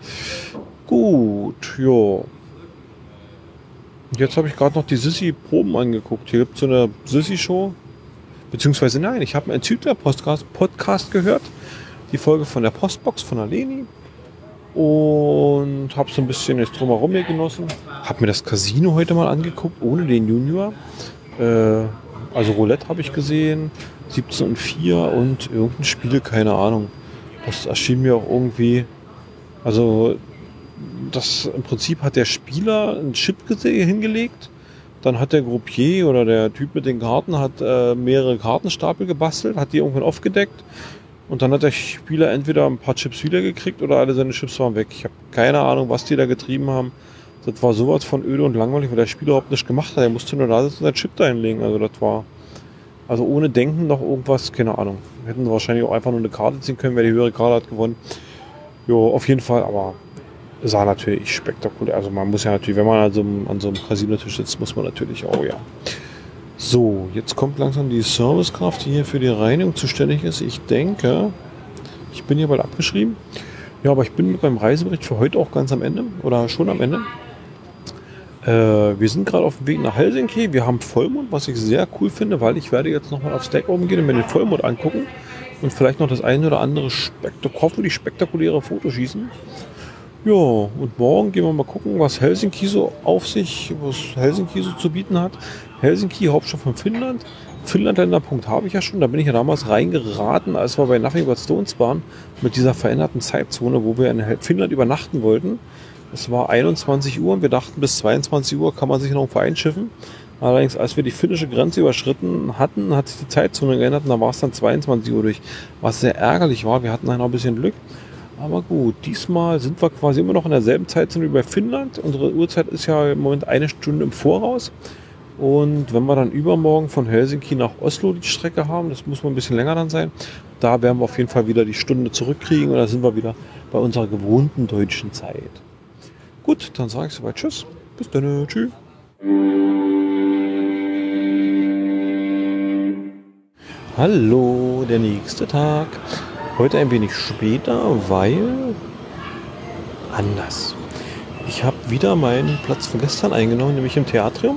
Gut, jo. Jetzt habe ich gerade noch die Sissi-Proben angeguckt. Hier gibt es so eine Sissi-Show. Beziehungsweise nein, ich habe einen Enzykler-Podcast gehört. Die Folge von der Postbox von der Leni. Und habe so ein bisschen jetzt drumherum hier genossen. Habe mir das Casino heute mal angeguckt, ohne den Junior. Äh, also Roulette habe ich gesehen. siebzehn und vier und irgendein Spiel, keine Ahnung. Das erschien mir auch irgendwie... Also... Das im Prinzip hat der Spieler einen Chip hingelegt, dann hat der Groupier oder der Typ mit den Karten hat äh, mehrere Kartenstapel gebastelt, hat die irgendwann aufgedeckt und dann hat der Spieler entweder ein paar Chips wiedergekriegt oder alle seine Chips waren weg. Ich habe keine Ahnung, was die da getrieben haben. Das war sowas von öde und langweilig, weil der Spieler überhaupt nichts gemacht hat. Er musste nur da sitzen und seinen Chip da hinlegen. Also das war also ohne Denken noch irgendwas, keine Ahnung. Hätten wahrscheinlich auch einfach nur eine Karte ziehen können, wer die höhere Karte hat gewonnen. Jo, auf jeden Fall, aber sah natürlich spektakulär. Also man muss ja natürlich, wenn man an so einem, an so einem Casino-Tisch sitzt, muss man natürlich auch, ja. So, jetzt kommt langsam die Servicekraft, die hier für die Reinigung zuständig ist. Ich denke, ich bin hier bald abgeschrieben. Ja, aber ich bin mit meinem Reisebericht für heute auch ganz am Ende oder schon am Ende. Äh, wir sind gerade auf dem Weg nach Helsinki. Wir haben Vollmond, was ich sehr cool finde, weil ich werde jetzt nochmal auf Stack oben gehen und mir den Vollmond angucken und vielleicht noch das eine oder andere spektak- hoffentlich spektakuläre Foto schießen. Ja, und morgen gehen wir mal gucken, was Helsinki so auf sich, was Helsinki so zu bieten hat. Helsinki, Hauptstadt von Finnland. Finnland-Länderpunkt habe ich ja schon. Da bin ich ja damals reingeraten, als wir bei Nothing But Stones waren, mit dieser veränderten Zeitzone, wo wir in Finnland übernachten wollten. Es war einundzwanzig Uhr und wir dachten, bis zweiundzwanzig Uhr kann man sich noch irgendwo einschiffen. Allerdings, als wir die finnische Grenze überschritten hatten, hat sich die Zeitzone geändert und da war es dann zweiundzwanzig Uhr durch, was sehr ärgerlich war. Wir hatten dann noch ein bisschen Glück. Aber gut, diesmal sind wir quasi immer noch in derselben Zeitzone wie bei Finnland. Unsere Uhrzeit ist ja im Moment eine Stunde im Voraus. Und wenn wir dann übermorgen von Helsinki nach Oslo die Strecke haben, das muss mal ein bisschen länger dann sein, da werden wir auf jeden Fall wieder die Stunde zurückkriegen und da sind wir wieder bei unserer gewohnten deutschen Zeit. Gut, dann sage ich soweit Tschüss. Bis dann. Tschüss. Hallo, der nächste Tag. Heute ein wenig später, weil anders. Ich habe wieder meinen Platz von gestern eingenommen, nämlich im Theatrium.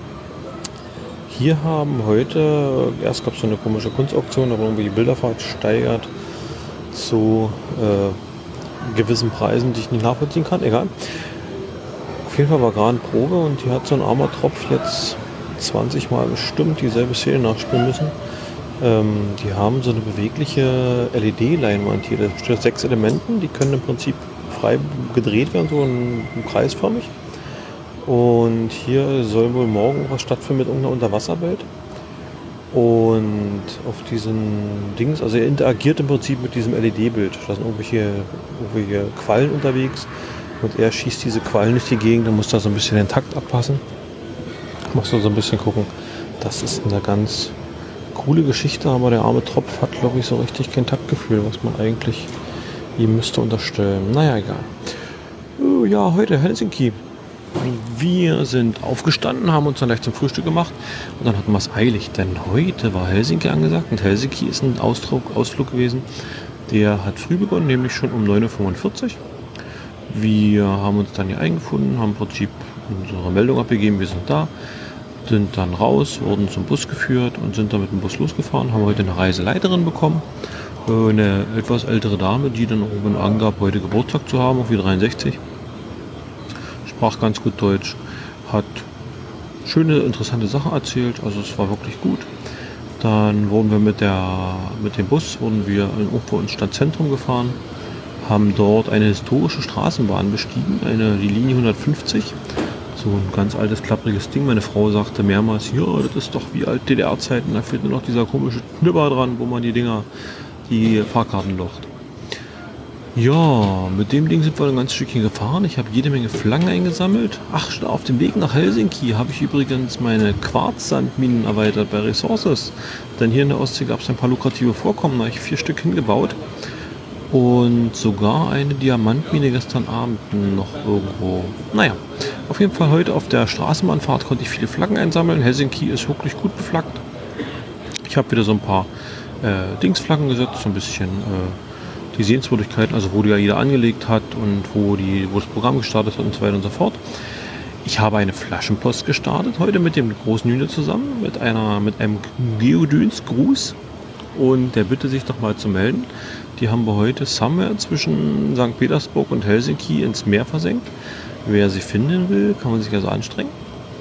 Hier haben heute, erst gab es so eine komische Kunstauktion, da wurden irgendwie die Bilder versteigert zu äh, gewissen Preisen, die ich nicht nachvollziehen kann. Egal. Auf jeden Fall war gerade eine Probe und die hat so ein armer Tropf jetzt zwanzig Mal bestimmt dieselbe Szene nachspielen müssen. Ähm, die haben so eine bewegliche L E D-Leinwand hier. Da steht sechs Elementen, die können im Prinzip frei gedreht werden, so in, in kreisförmig. Und hier soll wohl morgen was stattfinden mit irgendeiner Unterwasserwelt. Und auf diesen Dings, also er interagiert im Prinzip mit diesem L E D-Bild. Da sind irgendwelche, irgendwelche Quallen unterwegs und er schießt diese Quallen durch die Gegend und muss da so ein bisschen den Takt abpassen. Muss da so ein bisschen gucken. Das ist eine ganz coole Geschichte, aber der arme Tropf hat, glaube ich, so richtig kein Taktgefühl, was man eigentlich ihm müsste unterstellen. Naja, egal. Oh, ja, heute Helsinki. Wir sind aufgestanden, haben uns dann gleich zum Frühstück gemacht und dann hatten wir es eilig, denn heute war Helsinki angesagt und Helsinki ist ein Ausdruck, Ausflug gewesen, der hat früh begonnen, nämlich schon um neun Uhr fünfundvierzig. Wir haben uns dann hier eingefunden, haben im Prinzip unsere Meldung abgegeben, wir sind da, sind dann raus, wurden zum Bus geführt und sind dann mit dem Bus losgefahren, haben heute eine Reiseleiterin bekommen, eine etwas ältere Dame, die dann oben angab, heute Geburtstag zu haben, auf wie dreiundsechzig. Sprach ganz gut Deutsch, hat schöne, interessante Sachen erzählt, also es war wirklich gut. Dann wurden wir mit, der, mit dem Bus wurden wir irgendwo ins Stadtzentrum gefahren, haben dort eine historische Straßenbahn bestiegen, eine, die Linie hundertfünfzig, so ein ganz altes, klappriges Ding. Meine Frau sagte mehrmals, ja, das ist doch wie alt D D R-Zeiten, da fehlt nur noch dieser komische Knipper dran, wo man die Dinger, die Fahrkarten locht. Ja, mit dem Ding sind wir ein ganz Stückchen gefahren. Ich habe jede Menge Flaggen eingesammelt. Ach, auf dem Weg nach Helsinki habe ich übrigens meine Quarzsandminen erweitert bei Resources. Denn hier in der Ostsee gab es ein paar lukrative Vorkommen. Da habe ich vier Stück hingebaut. Und sogar eine Diamantmine gestern Abend noch irgendwo. Naja, auf jeden Fall heute auf der Straßenbahnfahrt konnte ich viele Flaggen einsammeln. Helsinki ist wirklich gut beflaggt. Ich habe wieder so ein paar äh, Dingsflaggen gesetzt, so ein bisschen... Äh, die Sehenswürdigkeiten, also wo die ja jeder angelegt hat und wo, die, wo das Programm gestartet hat und so weiter und so fort. Ich habe eine Flaschenpost gestartet, heute mit dem großen Junior zusammen, mit, einer, mit einem Geodüns-Gruß und der Bitte, sich doch mal zu melden. Die haben wir heute somewhere zwischen Sankt Petersburg und Helsinki ins Meer versenkt. Wer sie finden will, kann man sich also anstrengen.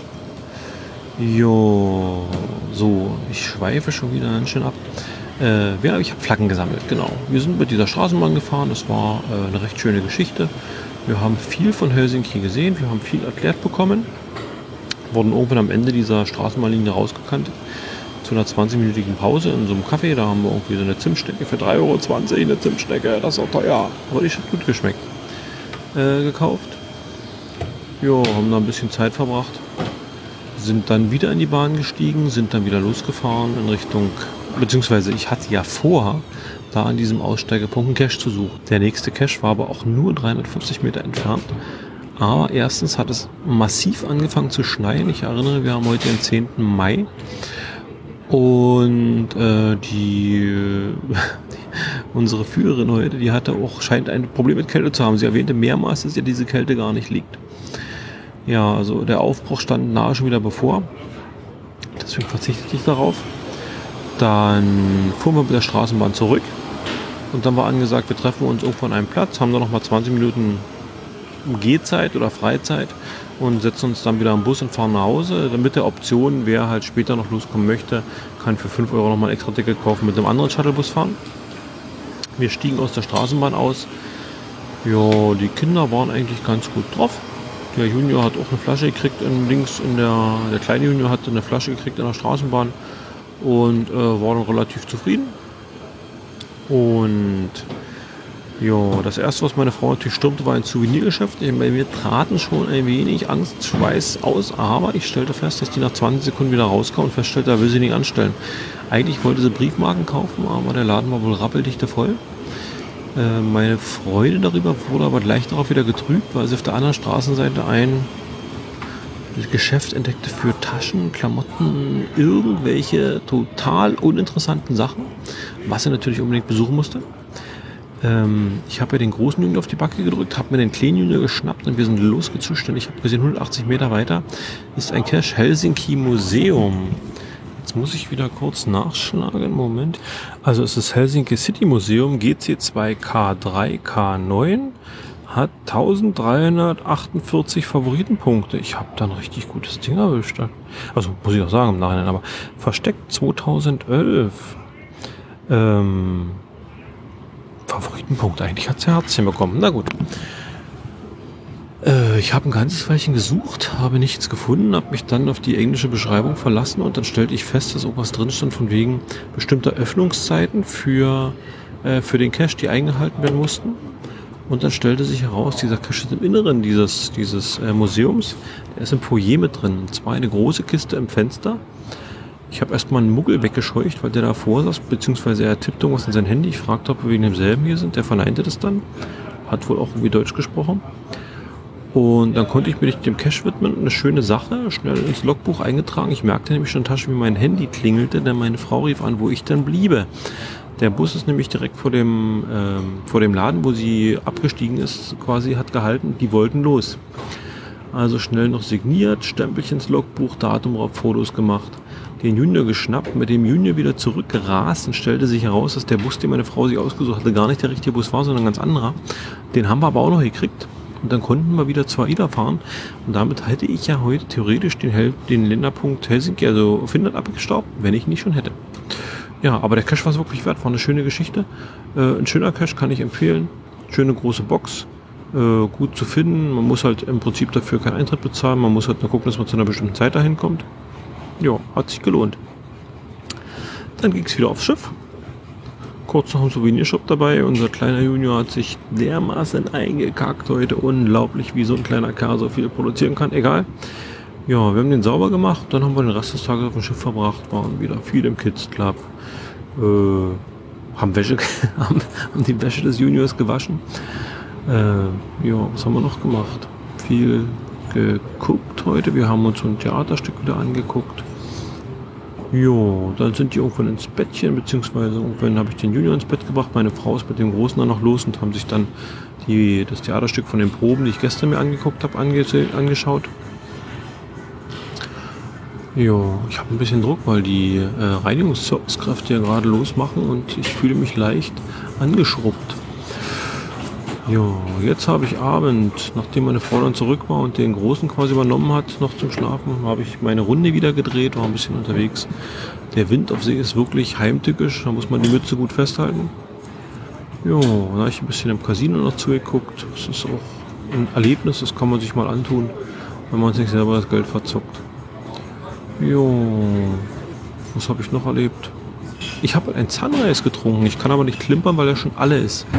Jo, so, ich schweife schon wieder ganz schön ab. Äh, ja, ich habe Flaggen gesammelt, genau. Wir sind mit dieser Straßenbahn gefahren, das war äh, eine recht schöne Geschichte. Wir haben viel von Helsinki gesehen, wir haben viel erklärt bekommen, wurden irgendwann am Ende dieser Straßenbahnlinie rausgekannt, zu einer zwanzigminütigen Pause in so einem Café, da haben wir irgendwie so eine Zimtschnecke für drei Euro zwanzig, eine Zimtschnecke, das ist auch teuer, aber die hat gut geschmeckt, äh, gekauft. Jo, haben da ein bisschen Zeit verbracht, sind dann wieder in die Bahn gestiegen, sind dann wieder losgefahren in Richtung beziehungsweise ich hatte ja vor, da an diesem Aussteigepunkt einen Cache zu suchen. Der nächste Cache war aber auch nur dreihundertfünfzig Meter entfernt. Aber erstens hat es massiv angefangen zu schneien. Ich erinnere, wir haben heute den zehnten Mai. Und äh, die, die unsere Führerin heute, die hatte auch, scheint ein Problem mit Kälte zu haben. Sie erwähnte mehrmals, dass ihr diese Kälte gar nicht liegt. Ja, also der Aufbruch stand nahe schon wieder bevor. Deswegen verzichte ich darauf. Dann fuhren wir mit der Straßenbahn zurück. Und dann war angesagt, wir treffen uns irgendwo an einem Platz, haben dann nochmal zwanzig Minuten Gehzeit oder Freizeit und setzen uns dann wieder am Bus und fahren nach Hause. Mit der Option, wer halt später noch loskommen möchte, kann für fünf Euro nochmal ein extra Ticket kaufen, mit einem anderen Shuttlebus fahren. Wir stiegen aus der Straßenbahn aus. Ja, die Kinder waren eigentlich ganz gut drauf. Der Junior hat auch eine Flasche gekriegt, in, links in der, der kleine Junior hat eine Flasche gekriegt in der Straßenbahn und äh, war dann relativ zufrieden. Und ja, das erste, was meine Frau natürlich stürmte, war ein Souvenirgeschäft. Bei mir traten schon ein wenig Angst, Schweiß aus, aber ich stellte fest, dass die nach zwanzig Sekunden wieder rauskam und feststellte, da will sie nicht anstellen. Eigentlich wollte sie Briefmarken kaufen, aber der Laden war wohl rappeldichte voll. Äh, meine Freude darüber wurde aber gleich darauf wieder getrübt, weil sie auf der anderen Straßenseite ein Geschäft entdeckte für Taschen, Klamotten, irgendwelche total uninteressanten Sachen, was sie natürlich unbedingt besuchen musste. Ähm, ich habe ja den großen Junior auf die Backe gedrückt, habe mir den kleinen Junior geschnappt und wir sind losgezuscht. Und ich habe gesehen, hundertachtzig Meter weiter ist ein Cache, Helsinki Museum. Jetzt muss ich wieder kurz nachschlagen. Moment. Also es ist Helsinki City Museum, G C zwei K drei K neun, hat dreizehnhundertachtundvierzig Favoritenpunkte. Ich habe da ein richtig gutes Ding erwischt. Also muss ich auch sagen im Nachhinein, aber versteckt zweitausendelf. Ähm... Favoritenpunkt. Eigentlich hat es ja Herzchen bekommen. Na gut. Äh, ich habe ein ganzes Weilchen gesucht, habe nichts gefunden, habe mich dann auf die englische Beschreibung verlassen und dann stellte ich fest, dass irgendwas drin stand von wegen bestimmter Öffnungszeiten für, äh, für den Cache, die eingehalten werden mussten. Und dann stellte sich heraus, dieser Cache ist im Inneren dieses, dieses äh, Museums. Der ist im Foyer mit drin. Und zwar eine große Kiste im Fenster. Ich habe erstmal einen Muggel weggescheucht, weil der davor saß, beziehungsweise er tippte irgendwas in sein Handy. Ich fragte, ob wir wegen demselben hier sind. Der verneinte das dann. Hat wohl auch irgendwie Deutsch gesprochen. Und dann konnte ich mich dem Cache widmen. Eine schöne Sache, schnell ins Logbuch eingetragen. Ich merkte nämlich schon in der Tasche, wie mein Handy klingelte, denn meine Frau rief an, wo ich denn bliebe. Der Bus ist nämlich direkt vor dem, ähm, vor dem Laden, wo sie abgestiegen ist, quasi hat gehalten. Die wollten los. Also schnell noch signiert, Stempelchen ins Logbuch, Datum drauf, Fotos gemacht. Den Junior geschnappt, mit dem Junior wieder zurückgerast und stellte sich heraus, dass der Bus, den meine Frau sich ausgesucht hatte, gar nicht der richtige Bus war, sondern ein ganz anderer. Den haben wir aber auch noch gekriegt und dann konnten wir wieder zur AIDA fahren und damit hätte ich ja heute theoretisch den, Hel- den Länderpunkt Helsinki, also Finnland, abgestaubt, wenn ich nicht schon hätte. Ja, aber der Cache war es wirklich wert, war eine schöne Geschichte. Äh, ein schöner Cache, kann ich empfehlen. Schöne große Box, äh, gut zu finden. Man muss halt im Prinzip dafür keinen Eintritt bezahlen, man muss halt nur gucken, dass man zu einer bestimmten Zeit dahin kommt. Ja, hat sich gelohnt. Dann ging es wieder aufs Schiff. Kurz noch ein Souvenirshop dabei. Unser kleiner Junior hat sich dermaßen eingekackt heute. Unglaublich, wie so ein kleiner Kerl so viel produzieren kann. Egal. Ja, wir haben den sauber gemacht. Dann haben wir den Rest des Tages auf dem Schiff verbracht. Waren wieder viel im Kids Club. Äh, haben Wäsche, haben, haben die Wäsche des Juniors gewaschen. Äh, ja, was haben wir noch gemacht? Viel geguckt heute. Wir haben uns so ein Theaterstück wieder angeguckt. Jo, dann sind die irgendwann ins Bettchen, beziehungsweise irgendwann habe ich den Junior ins Bett gebracht. Meine Frau ist mit dem Großen dann noch los und haben sich dann die, das Theaterstück von den Proben, die ich gestern mir angeguckt habe, ange- angeschaut. Jo, ich habe ein bisschen Druck, weil die äh, Reinigungskräfte ja gerade losmachen und ich fühle mich leicht angeschrubbt. Jo, jetzt habe ich Abend, nachdem meine Frau dann zurück war und den Großen quasi übernommen hat, noch zum Schlafen, habe ich meine Runde wieder gedreht, war ein bisschen unterwegs. Der Wind auf See ist wirklich heimtückisch, da muss man die Mütze gut festhalten. Jo, dann habe ich ein bisschen im Casino noch zugeguckt. Das ist auch ein Erlebnis, das kann man sich mal antun, wenn man sich selber das Geld verzockt. Jo, was habe ich noch erlebt? Ich habe ein Sunrise getrunken, ich kann aber nicht klimpern, weil er schon alle ist.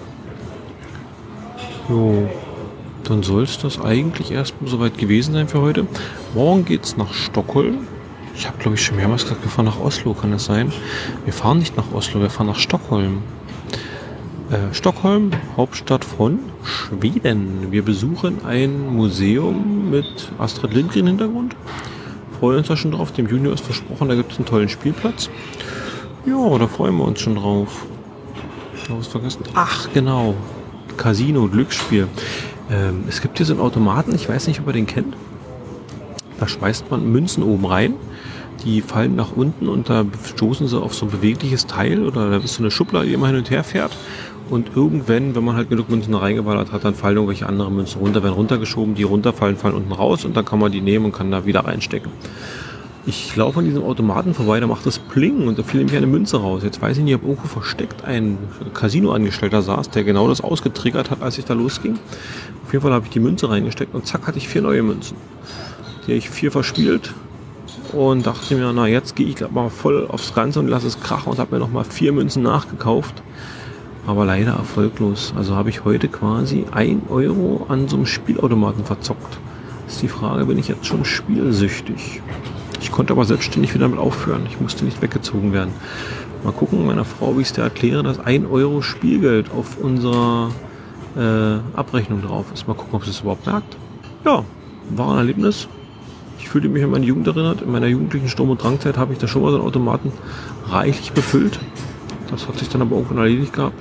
Jo, dann soll es das eigentlich erstmal soweit gewesen sein für heute. Morgen geht's nach Stockholm. Ich habe, glaube ich, schon mehrmals gesagt, wir fahren nach Oslo, kann es sein? Wir fahren nicht nach Oslo, wir fahren nach Stockholm. Äh, Stockholm, Hauptstadt von Schweden. Wir besuchen ein Museum mit Astrid Lindgren Hintergrund. Freuen uns da schon drauf. Dem Junior ist versprochen, da gibt es einen tollen Spielplatz. Ja, da freuen wir uns schon drauf. Was vergessen? Ach, genau. Casino, Glücksspiel. Ähm, es gibt hier so einen Automaten, ich weiß nicht, ob ihr den kennt. Da schmeißt man Münzen oben rein. Die fallen nach unten und da stoßen sie auf so ein bewegliches Teil oder da ist so eine Schublade, die immer hin und her fährt. Und irgendwann, wenn man halt genug Münzen reingeballert hat, dann fallen irgendwelche andere Münzen runter, werden runtergeschoben, die runterfallen, fallen unten raus und dann kann man die nehmen und kann da wieder reinstecken. Ich laufe an diesem Automaten vorbei, da macht das Pling und da fiel nämlich eine Münze raus. Jetzt weiß ich nicht, ob irgendwo versteckt ein Casino-Angestellter saß, der genau das ausgetriggert hat, als ich da losging. Auf jeden Fall habe ich die Münze reingesteckt und zack hatte ich vier neue Münzen. Die habe ich vier verspielt und dachte mir, na jetzt gehe ich mal voll aufs Ganze und lasse es krachen und habe mir nochmal vier Münzen nachgekauft. Aber leider erfolglos. Also habe ich heute quasi ein Euro an so einem Spielautomaten verzockt. Ist die Frage, bin ich jetzt schon spielsüchtig? Ich konnte aber selbstständig wieder damit aufhören. Ich musste nicht weggezogen werden. Mal gucken, meiner Frau, wie ich es dir erkläre, dass ein Euro Spielgeld auf unserer äh, Abrechnung drauf ist. Mal gucken, ob sie es überhaupt merkt. Ja, war ein Erlebnis. Ich fühlte mich an meine Jugend erinnert. In meiner jugendlichen Sturm- und Drangzeit habe ich da schon mal so einen Automaten reichlich befüllt. Das hat sich dann aber irgendwann erledigt gehabt.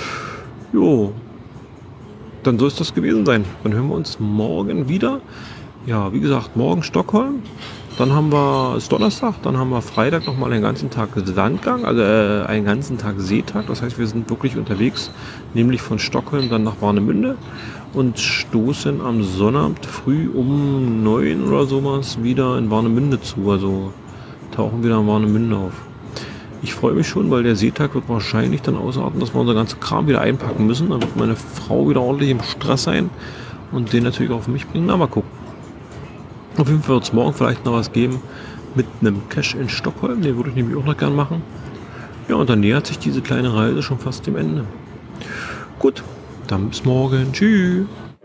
Jo, dann soll es das gewesen sein. Dann hören wir uns morgen wieder. Ja, wie gesagt, morgen Stockholm. Dann haben wir, es ist Donnerstag, dann haben wir Freitag nochmal einen ganzen Tag Sandgang, also äh, einen ganzen Tag Seetag. Das heißt, wir sind wirklich unterwegs, nämlich von Stockholm dann nach Warnemünde und stoßen am Sonnabend früh um neun oder sowas wieder in Warnemünde zu. Also tauchen wieder in Warnemünde auf. Ich freue mich schon, weil der Seetag wird wahrscheinlich dann ausarten, dass wir unser ganzen Kram wieder einpacken müssen. Dann wird meine Frau wieder ordentlich im Stress sein und den natürlich auch auf mich bringen. Na, mal gucken. Auf jeden Fall wird es morgen vielleicht noch was geben mit einem Cache in Stockholm. Den würde ich nämlich auch noch gern machen. Ja, und dann nähert sich diese kleine Reise schon fast dem Ende. Gut, dann bis morgen. Tschüss.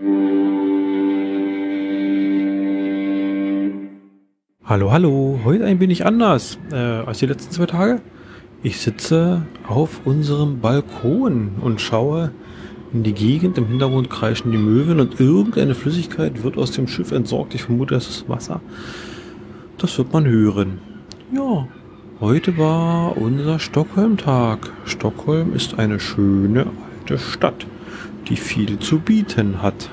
Hallo, hallo. Heute ein wenig anders äh, als die letzten zwei Tage. Ich sitze auf unserem Balkon und schaue in die Gegend. Im Hintergrund kreischen die Möwen und irgendeine Flüssigkeit wird aus dem Schiff entsorgt. Ich vermute, es ist Wasser. Das wird man hören. Ja, heute war unser Stockholm-Tag. Stockholm ist eine schöne alte Stadt, die viel zu bieten hat.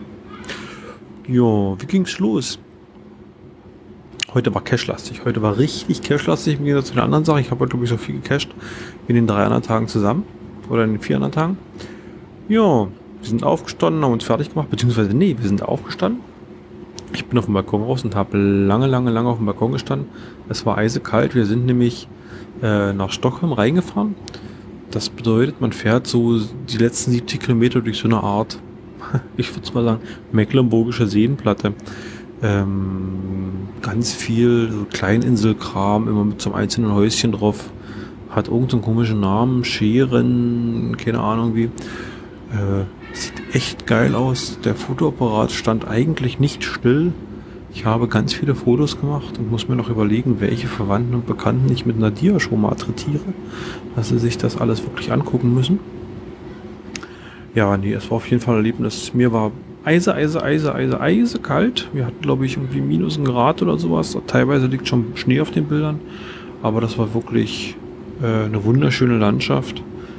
Ja, wie ging's los? Heute war cashlastig. Heute war richtig cashlastig im Gegensatz zu den anderen Sachen. Ich habe heute, glaube ich, so viel gecached wie in den drei anderen Tagen zusammen. Oder in den vier anderen Tagen. Ja, wir sind aufgestanden, haben uns fertig gemacht. Beziehungsweise, nee, wir sind aufgestanden. Ich bin auf dem Balkon raus und habe lange, lange, lange auf dem Balkon gestanden. Es war eisekalt. Wir sind nämlich äh, nach Stockholm reingefahren. Das bedeutet, man fährt so die letzten siebzig Kilometer durch so eine Art, ich würde es mal sagen, mecklenburgische Seenplatte. Ähm, ganz viel so Kleininselkram, immer mit so einem einzelnen Häuschen drauf. Hat irgendeinen komischen Namen, Scheren, keine Ahnung wie. Äh, sieht echt geil aus. Der Fotoapparat stand eigentlich nicht still. Ich habe ganz viele Fotos gemacht und muss mir noch überlegen, welche Verwandten und Bekannten ich mit Nadia schon malträtiere, dass sie sich das alles wirklich angucken müssen. Ja, nee, es war auf jeden Fall ein Erlebnis. Mir war Eise, Eise, Eise, Eise, Eise kalt. Wir hatten, glaube ich, irgendwie minus ein Grad oder sowas. Teilweise liegt schon Schnee auf den Bildern. Aber das war wirklich äh, eine wunderschöne Landschaft.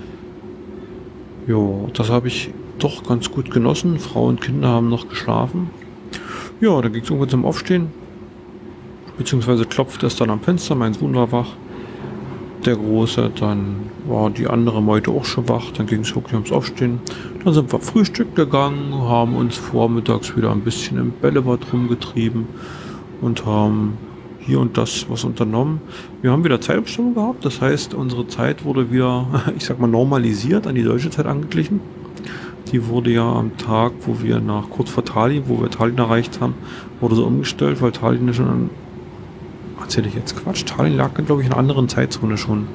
Jo, das habe ich doch ganz gut genossen. Frau und Kinder haben noch geschlafen. Ja, da ging es irgendwann zum Aufstehen. Beziehungsweise klopfte es dann am Fenster. Mein Sohn war wach. Der Große, dann war die andere Meute auch schon wach. Dann ging es wirklich ums Aufstehen. Dann sind wir Frühstück gegangen, haben uns vormittags wieder ein bisschen im Bällebad rumgetrieben und haben hier und das was unternommen. Wir haben wieder Zeitumstellung gehabt. Das heißt, unsere Zeit wurde wieder, ich sag mal, normalisiert, an die deutsche Zeit angeglichen. Die wurde ja am Tag, wo wir nach kurz vor Tallinn, wo wir Tallinn erreicht haben, wurde so umgestellt, weil Tallinn schon an, erzähle ich jetzt Quatsch, Tallinn lag, glaube ich, in einer anderen Zeitzone schon.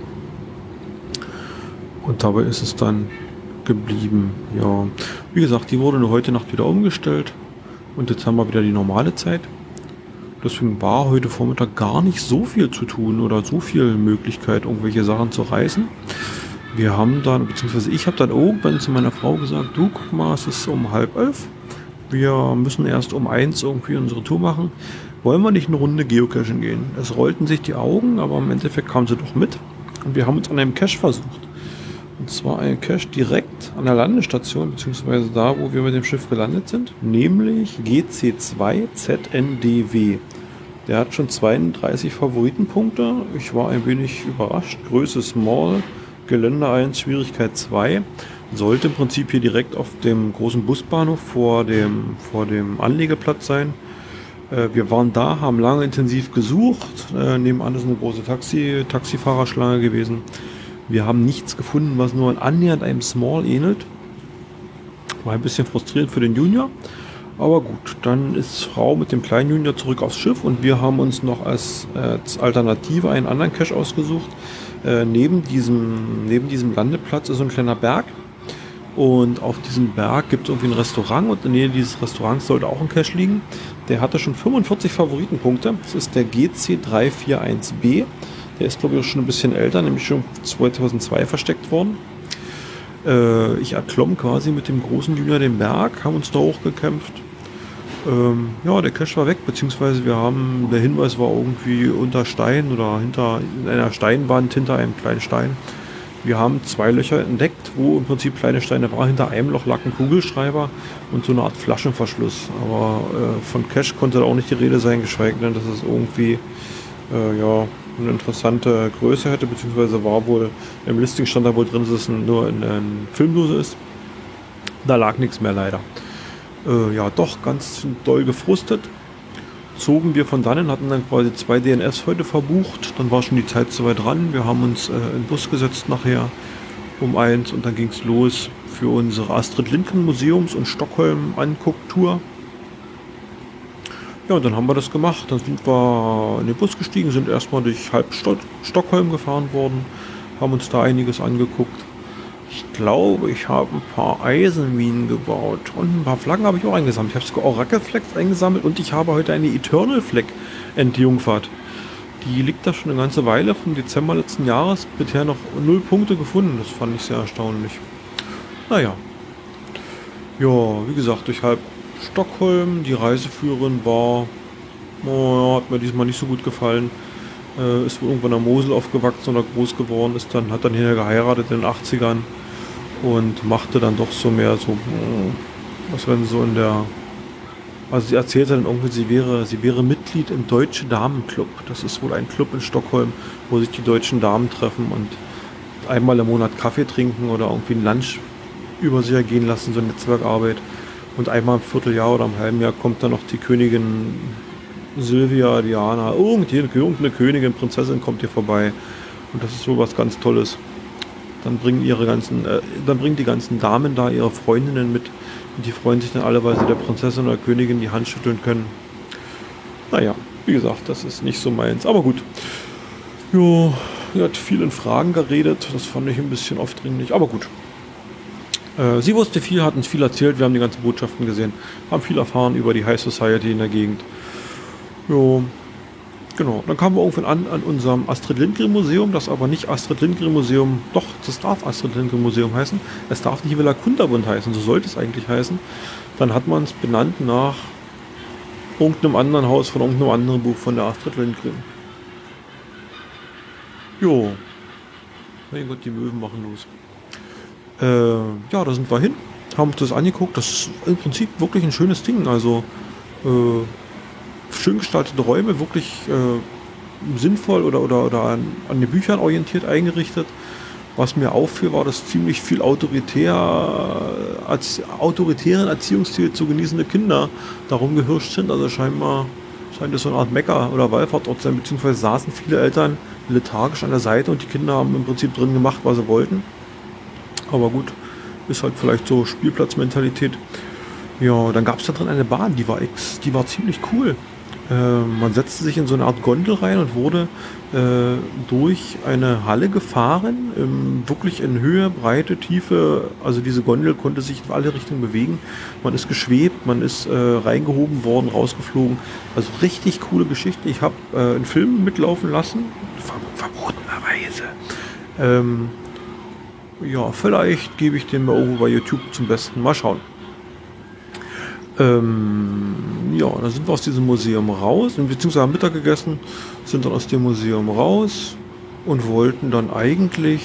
Und dabei ist es dann geblieben. Ja, wie gesagt, die wurde nur heute Nacht wieder umgestellt und jetzt haben wir wieder die normale Zeit. Deswegen war heute Vormittag gar nicht so viel zu tun oder so viel Möglichkeit, irgendwelche Sachen zu reißen. Wir haben dann, beziehungsweise ich habe dann irgendwann zu meiner Frau gesagt, du, guck mal, es ist um halb elf. Wir müssen erst um eins irgendwie unsere Tour machen. Wollen wir nicht eine Runde geocachen gehen? Es rollten sich die Augen, aber im Endeffekt kam sie doch mit. Und wir haben uns an einem Cache versucht. Und zwar ein Cache direkt an der Landestation, beziehungsweise da, wo wir mit dem Schiff gelandet sind. Nämlich G C zwei Z N D W. Der hat schon zweiunddreißig Favoritenpunkte. Ich war ein wenig überrascht. Größe Small, Gelände eins, Schwierigkeit zwei. Sollte im Prinzip hier direkt auf dem großen Busbahnhof vor dem, vor dem Anlegeplatz sein. Äh, wir waren da, haben lange intensiv gesucht. Äh, nebenan ist eine große Taxi, Taxifahrerschlange gewesen. Wir haben nichts gefunden, was nur annähernd einem Small ähnelt. War ein bisschen frustrierend für den Junior. Aber gut, dann ist Frau mit dem kleinen Junior zurück aufs Schiff und wir haben uns noch als, äh, als Alternative einen anderen Cache ausgesucht. Äh, neben diesem, neben diesem Landeplatz ist so ein kleiner Berg und auf diesem Berg gibt es irgendwie ein Restaurant und in der Nähe dieses Restaurants sollte auch ein Cache liegen. Der hatte schon fünfundvierzig Favoritenpunkte. Das ist der G C drei vier eins B. Der ist, glaube ich, auch schon ein bisschen älter, nämlich schon zweitausendzwei versteckt worden. Äh, ich erklomm quasi mit dem großen Junior den Berg, haben uns da hochgekämpft. Ähm, ja, der Cache war weg, beziehungsweise wir haben, der Hinweis war irgendwie unter Stein oder hinter in einer Steinwand, hinter einem kleinen Stein. Wir haben zwei Löcher entdeckt, wo im Prinzip kleine Steine waren. Hinter einem Loch lag ein Kugelschreiber und so eine Art Flaschenverschluss. Aber äh, von Cache konnte da auch nicht die Rede sein, geschweige denn, dass es irgendwie äh, ja, eine interessante Größe hätte, beziehungsweise war wohl, im Listing stand da wohl drin, dass es nur in einer Filmdose ist. Da lag nichts mehr leider. Äh, ja, doch ganz doll gefrustet. Zogen wir von dannen, hatten dann quasi zwei D N Fs heute verbucht. Dann war schon die Zeit zu weit dran. Wir haben uns äh, in den Bus gesetzt nachher um eins und dann ging es los für unsere Astrid Lindgren Museums- und Stockholm-Anguck-Tour. Ja, und dann haben wir das gemacht. Dann sind wir in den Bus gestiegen, sind erstmal durch halb Sto- Stockholm gefahren worden, haben uns da einiges angeguckt. Ich glaube, ich habe ein paar Eisenminen gebaut und ein paar Flaggen habe ich auch eingesammelt. Ich habe sogar Oracle Flags eingesammelt und ich habe heute eine Eternal Flag entjungfert. Die liegt da schon eine ganze Weile, vom Dezember letzten Jahres, bisher noch null Punkte gefunden. Das fand ich sehr erstaunlich. Naja. Ja, wie gesagt, durch halb Stockholm. Die Reiseführerin war, oh, hat mir diesmal nicht so gut gefallen. Äh, ist wohl irgendwann in der Mosel aufgewachsen oder groß geworden, ist dann, hat dann hier geheiratet in den achtzigern und machte dann doch so mehr so, was wenn so in der, also sie erzählte dann irgendwie, sie wäre, sie wäre Mitglied im Deutsche Damenclub. Das ist wohl ein Club in Stockholm, wo sich die deutschen Damen treffen und einmal im Monat Kaffee trinken oder irgendwie ein Lunch über sich ergehen lassen, so Netzwerkarbeit. Und einmal im Vierteljahr oder im halben Jahr kommt dann noch die Königin Silvia, Diana, irgendeine Königin, Prinzessin kommt hier vorbei. Und das ist so was ganz Tolles. Dann bringen ihre ganzen, äh, dann bringen die ganzen Damen da ihre Freundinnen mit. Und die freuen sich dann alle, weil sie der Prinzessin oder Königin die Hand schütteln können. Naja, wie gesagt, das ist nicht so meins. Aber gut. Jo, sie hat viel in Fragen geredet. Das fand ich ein bisschen aufdringlich. Aber gut. Äh, sie wusste viel, hat uns viel erzählt. Wir haben die ganzen Botschaften gesehen. Haben viel erfahren über die High Society in der Gegend. Jo. Genau, dann kamen wir irgendwann an an unserem Astrid Lindgren Museum, das aber nicht Astrid Lindgren Museum, doch, das darf Astrid Lindgren Museum heißen, es darf nicht Villa Kunterbund heißen, so sollte es eigentlich heißen. Dann hat man es benannt nach irgendeinem anderen Haus von irgendeinem anderen Buch von der Astrid Lindgren. Jo, mein Gott, die Möwen machen los. Äh, ja, da sind wir hin, haben uns das angeguckt, das ist im Prinzip wirklich ein schönes Ding, also äh, schön gestaltete Räume, wirklich äh, sinnvoll oder, oder, oder an, an den Büchern orientiert eingerichtet. Was mir auffiel, war, dass ziemlich viel autoritär, als autoritären Erziehungsstil zu genießende Kinder darum gehirscht sind. Also scheinbar scheint es so eine Art Mekka oder Wallfahrtsort sein, beziehungsweise saßen viele Eltern lethargisch an der Seite und die Kinder haben im Prinzip drin gemacht, was sie wollten. Aber gut, ist halt vielleicht so Spielplatzmentalität. Ja, dann gab es da drin eine Bahn, die war ex, die war ziemlich cool. Äh, man setzte sich in so eine Art Gondel rein und wurde äh, durch eine Halle gefahren, ähm, wirklich in Höhe, Breite, Tiefe. Also diese Gondel konnte sich in alle Richtungen bewegen. Man ist geschwebt, man ist äh, reingehoben worden, rausgeflogen. Also richtig coole Geschichte. Ich habe äh, einen Film mitlaufen lassen, ver verbotenerweise. Ähm, ja, vielleicht gebe ich den mal irgendwo bei YouTube zum Besten. Mal schauen. Ähm, ja, da sind wir aus diesem Museum raus, beziehungsweise haben Mittag gegessen, sind dann aus dem Museum raus und wollten dann eigentlich,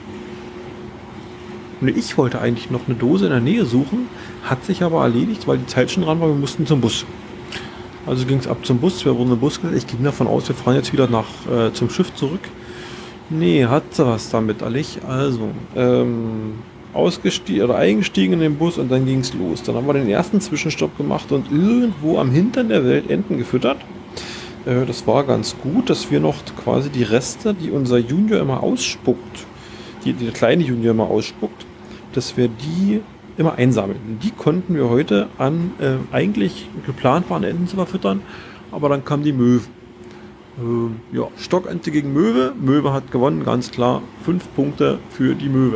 ne, ich wollte eigentlich noch eine Dose in der Nähe suchen, hat sich aber erledigt, weil die Zeit schon dran war, wir mussten zum Bus. Also ging es ab zum Bus, wir wurden im Bus gesetzt. Ich ging davon aus, wir fahren jetzt wieder nach äh, zum Schiff zurück. Nee, hat sie was damit, ehrlich. Also, ähm, ausgestiegen oder eingestiegen in den Bus und dann ging es los. Dann haben wir den ersten Zwischenstopp gemacht und irgendwo am Hintern der Welt Enten gefüttert. Äh, das war ganz gut, dass wir noch quasi die Reste, die unser Junior immer ausspuckt, die, die der kleine Junior immer ausspuckt, dass wir die immer einsammeln. Die konnten wir heute an äh, eigentlich geplant waren Enten zu verfüttern, aber dann kam die Möwe. Äh, ja, Stockente gegen Möwe. Möwe hat gewonnen, ganz klar. Fünf Punkte für die Möwe.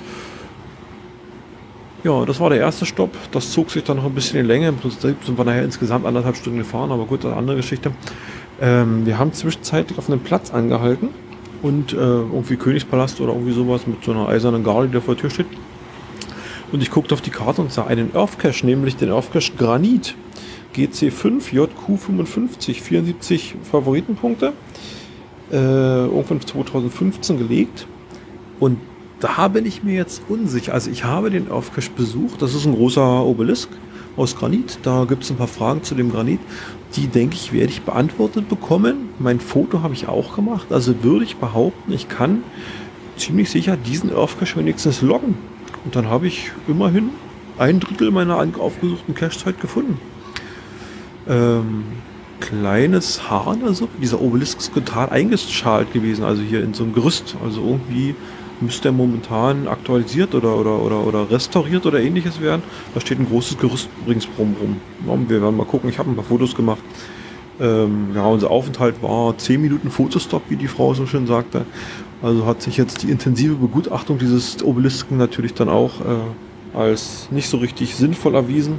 Ja, das war der erste Stopp. Das zog sich dann noch ein bisschen in Länge. Im Prinzip sind wir nachher insgesamt anderthalb Stunden gefahren, aber gut, das ist eine andere Geschichte. Ähm, wir haben zwischenzeitlich auf einem Platz angehalten und äh, irgendwie Königspalast oder irgendwie sowas mit so einer eisernen Gabel, die da vor der Tür steht. Und ich guckte auf die Karte und sah einen Earth Cache, nämlich den Earth Cache Granit. G C fünf, J Q fünfundfünfzig, vierundsiebzig Favoritenpunkte. Äh, irgendwann zwanzig fünfzehn gelegt. Und da bin ich mir jetzt unsicher. Also ich habe den Earth Cache besucht. Das ist ein großer Obelisk aus Granit. Da gibt es ein paar Fragen zu dem Granit. Die, denke ich, werde ich beantwortet bekommen. Mein Foto habe ich auch gemacht. Also würde ich behaupten, ich kann ziemlich sicher diesen Earth Cache wenigstens loggen. Und dann habe ich immerhin ein Drittel meiner aufgesuchten Cache-Zeit gefunden. Ähm, kleines Haar, also dieser Obelisk ist total eingeschalt gewesen, also hier in so einem Gerüst. Also irgendwie müsste er momentan aktualisiert oder, oder, oder, oder restauriert oder ähnliches werden. Da steht ein großes Gerüst ringsrum rum. Wir werden mal gucken, ich habe ein paar Fotos gemacht. Ähm, ja, unser Aufenthalt war zehn Minuten Fotostop, wie die Frau so schön sagte. Also hat sich jetzt die intensive Begutachtung dieses Obelisken natürlich dann auch äh, als nicht so richtig sinnvoll erwiesen.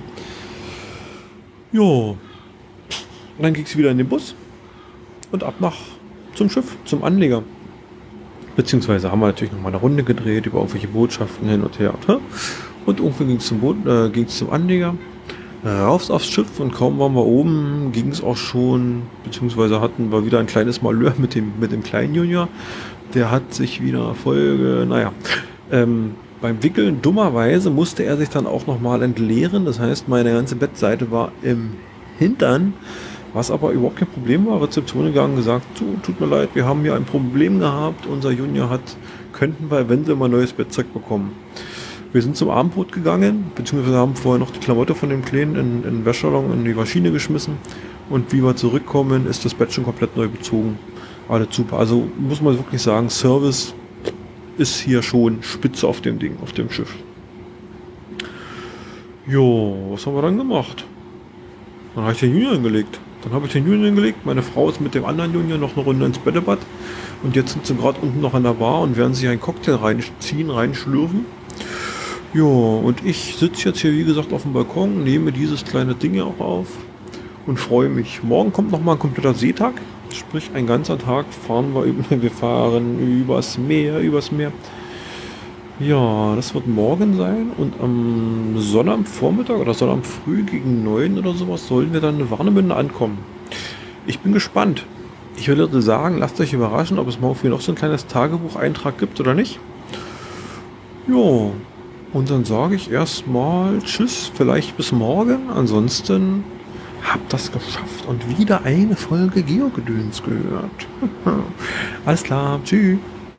Jo. Und dann ging es wieder in den Bus und ab nach zum Schiff, zum Anleger. Beziehungsweise haben wir natürlich noch mal eine Runde gedreht über irgendwelche Botschaften hin und her. Und irgendwie ging es zum, Boot, äh, ging's zum Anleger. Raus aufs Schiff und kaum waren wir oben, ging es auch schon, beziehungsweise hatten wir wieder ein kleines Malheur mit dem, mit dem kleinen Junior. Der hat sich wieder voll, naja, ähm, beim Wickeln, dummerweise, musste er sich dann auch nochmal entleeren. Das heißt, meine ganze Bettseite war im Hintern, was aber überhaupt kein Problem war. Rezeption gegangen, gesagt, tu, tut mir leid, wir haben hier ein Problem gehabt. Unser Junior hat, könnten wir eventuell mal neues Bettzeug bekommen. Wir sind zum Abendbrot gegangen, beziehungsweise haben vorher noch die Klamotte von dem Kleinen in, in den Wäschsalon in die Maschine geschmissen. Und wie wir zurückkommen, ist das Bett schon komplett neu bezogen. Alles super. Also muss man wirklich sagen, Service ist hier schon spitze auf dem Ding, auf dem Schiff. Jo, was haben wir dann gemacht? Dann habe ich den Junior hingelegt. Dann habe ich den Junior hingelegt. Meine Frau ist mit dem anderen Junior noch eine Runde ins Bällebad. Und jetzt sind sie gerade unten noch an der Bar und werden sich einen Cocktail reinziehen, reinschlürfen. Jo, und ich sitze jetzt hier, wie gesagt, auf dem Balkon, nehme dieses kleine Ding hier auch auf und freue mich. Morgen kommt noch mal ein kompletter Seetag. Sprich, ein ganzer Tag fahren wir, über, wir fahren übers Meer, übers Meer. Ja, das wird morgen sein und am Sonnabendvormittag oder Sonnabendfrüh gegen neun oder sowas sollen wir dann in Warnemünde ankommen. Ich bin gespannt. Ich würde sagen, lasst euch überraschen, ob es morgen für noch so ein kleines Tagebucheintrag gibt oder nicht. Jo, und dann sage ich erstmal Tschüss, vielleicht bis morgen. Ansonsten habt das geschafft und wieder eine Folge Geogedöns gehört. Alles klar, tschüss.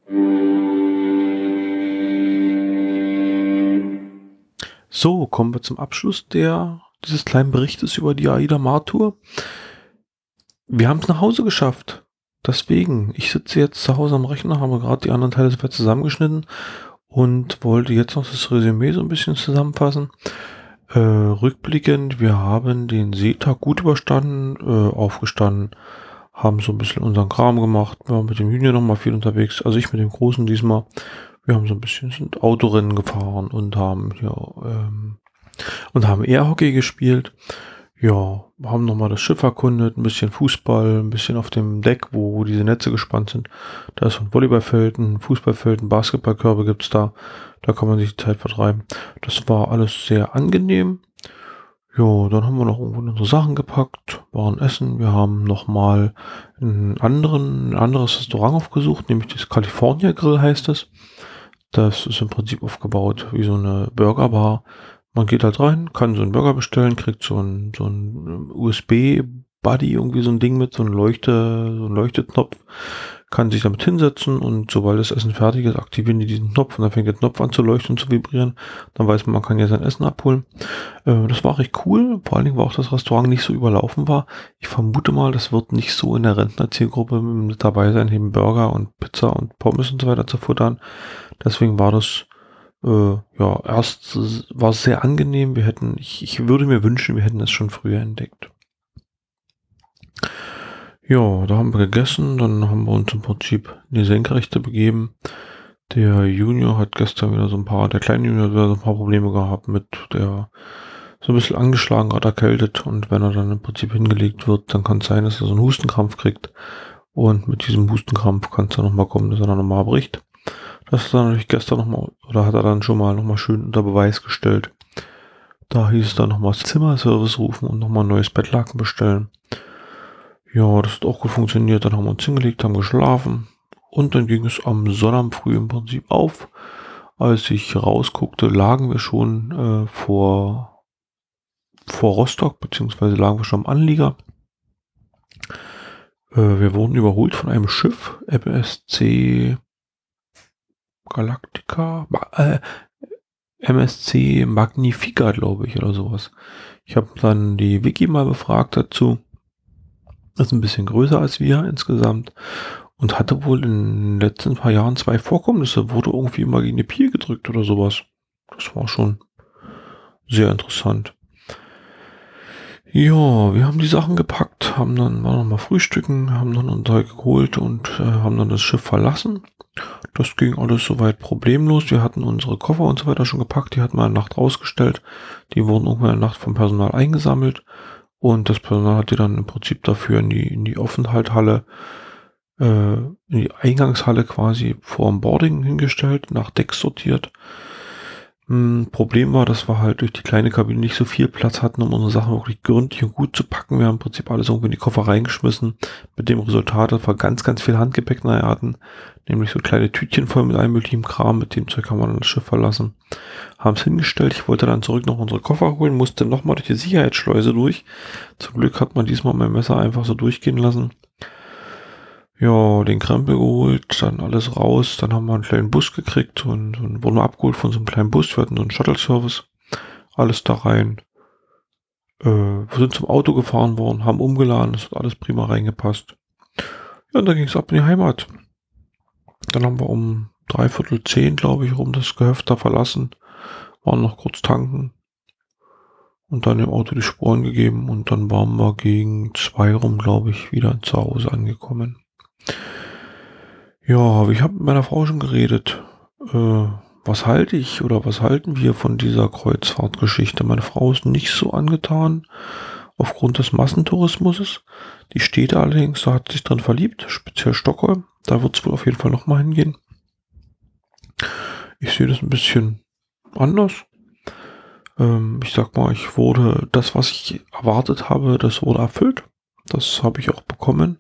So, kommen wir zum Abschluss der, dieses kleinen Berichtes über die Aida Mar-Tour. Wir haben es nach Hause geschafft. Deswegen, ich sitze jetzt zu Hause am Rechner, habe gerade die anderen Teile zusammengeschnitten und wollte jetzt noch das Resümee so ein bisschen zusammenfassen. Äh, rückblickend, wir haben den Seetag gut überstanden, äh, aufgestanden, haben so ein bisschen unseren Kram gemacht, wir waren mit dem Junior noch mal viel unterwegs, also ich mit dem Großen diesmal. Wir haben so ein bisschen sind Autorennen gefahren und haben ja, ähm, und haben Airhockey gespielt. Ja, haben nochmal das Schiff erkundet, ein bisschen Fußball, ein bisschen auf dem Deck, wo diese Netze gespannt sind. Da ist ein Volleyballfeld, ein Fußballfeld, ein Basketballkörbe gibt's da. Da kann man sich die Zeit vertreiben. Das war alles sehr angenehm. Ja, dann haben wir noch irgendwo unsere Sachen gepackt, waren essen. Wir haben nochmal einen anderen, ein anderes Restaurant aufgesucht, nämlich das California Grill heißt es. Das ist im Prinzip aufgebaut wie so eine Burgerbar. Man geht halt rein, kann so einen Burger bestellen, kriegt so ein, so ein U S B-Buddy, irgendwie so ein Ding mit, so ein Leuchte, so ein Leuchteknopf, kann sich damit hinsetzen und sobald das Essen fertig ist, aktivieren die diesen Knopf und dann fängt der Knopf an zu leuchten und zu vibrieren. Dann weiß man, man kann ja sein Essen abholen. Äh, das war recht cool, vor allen Dingen, weil auch das Restaurant nicht so überlaufen war. Ich vermute mal, das wird nicht so in der Rentnerzielgruppe mit dabei sein, eben Burger und Pizza und Pommes und so weiter zu futtern. Deswegen war das Äh, ja, erst war es sehr angenehm. Wir hätten, ich, ich würde mir wünschen, wir hätten es schon früher entdeckt. Ja, da haben wir gegessen, dann haben wir uns im Prinzip in die Senkrechte begeben. Der Junior hat gestern wieder so ein paar, der kleine Junior hat wieder so ein paar Probleme gehabt mit der, so ein bisschen angeschlagen, gerade erkältet und wenn er dann im Prinzip hingelegt wird, dann kann es sein, dass er so einen Hustenkrampf kriegt und mit diesem Hustenkrampf kann es dann nochmal kommen, dass er dann nochmal bricht. Das ist dann natürlich gestern nochmal, oder hat er dann schon mal nochmal schön unter Beweis gestellt. Da hieß es dann nochmal Zimmerservice rufen und nochmal ein neues Bettlaken bestellen. Ja, das hat auch gut funktioniert. Dann haben wir uns hingelegt, haben geschlafen. Und dann ging es am Sonnabend früh im Prinzip auf. Als ich rausguckte, lagen wir schon äh, vor, vor Rostock, beziehungsweise lagen wir schon am Anlieger. Äh, wir wurden überholt von einem Schiff, M S C Galactica, äh, M S C Magnifica, glaube ich, oder sowas. Ich habe dann die Wiki mal befragt dazu. Das ist ein bisschen größer als wir insgesamt und hatte wohl in den letzten paar Jahren zwei Vorkommnisse. Wurde irgendwie immer gegen die Pier gedrückt oder sowas. Das war schon sehr interessant. Ja, wir haben die Sachen gepackt, haben dann waren noch mal frühstücken, haben dann unser Zeug geholt und äh, haben dann das Schiff verlassen. Das ging alles soweit problemlos. Wir hatten unsere Koffer und so weiter schon gepackt. Die hatten wir eine Nacht rausgestellt. Die wurden irgendwann in der Nacht vom Personal eingesammelt. Und das Personal hat die dann im Prinzip dafür in die, in die Aufenthalthalle, äh, in die Eingangshalle quasi vor dem Boarding hingestellt, nach Decks sortiert. Hm, Problem war, dass wir halt durch die kleine Kabine nicht so viel Platz hatten, um unsere Sachen wirklich gründlich und gut zu packen. Wir haben im Prinzip alles irgendwie in die Koffer reingeschmissen, mit dem Resultat, dass wir ganz, ganz viel Handgepäck nachher hatten, nämlich so kleine Tütchen voll mit allem möglichen Kram, mit dem Zeug haben wir dann das Schiff verlassen, haben es hingestellt. Ich wollte dann zurück noch unsere Koffer holen, musste nochmal durch die Sicherheitsschleuse durch. Zum Glück hat man diesmal mein Messer einfach so durchgehen lassen. Ja, den Krempel geholt, dann alles raus, dann haben wir einen kleinen Bus gekriegt und, und wurden wir abgeholt von so einem kleinen Bus, wir hatten so einen Shuttle-Service, alles da rein. Äh, wir sind zum Auto gefahren worden, haben umgeladen, das hat alles prima reingepasst. Ja, und dann ging es ab in die Heimat. Dann haben wir um dreiviertel zehn, glaube ich, rum das Gehöft da verlassen, waren noch kurz tanken und dann im Auto die Sporen gegeben und dann waren wir gegen zwei rum, glaube ich, wieder zu Hause angekommen. Ja, ich habe mit meiner Frau schon geredet. Äh, was halte ich oder was halten wir von dieser Kreuzfahrtgeschichte? Meine Frau ist nicht so angetan aufgrund des Massentourismus. Die Städte allerdings, da hat sich drin verliebt, speziell Stockholm. Da wird es wohl auf jeden Fall nochmal hingehen. Ich sehe das ein bisschen anders. Ähm, ich sag mal, ich wurde, das, was ich erwartet habe, das wurde erfüllt. Das habe ich auch bekommen.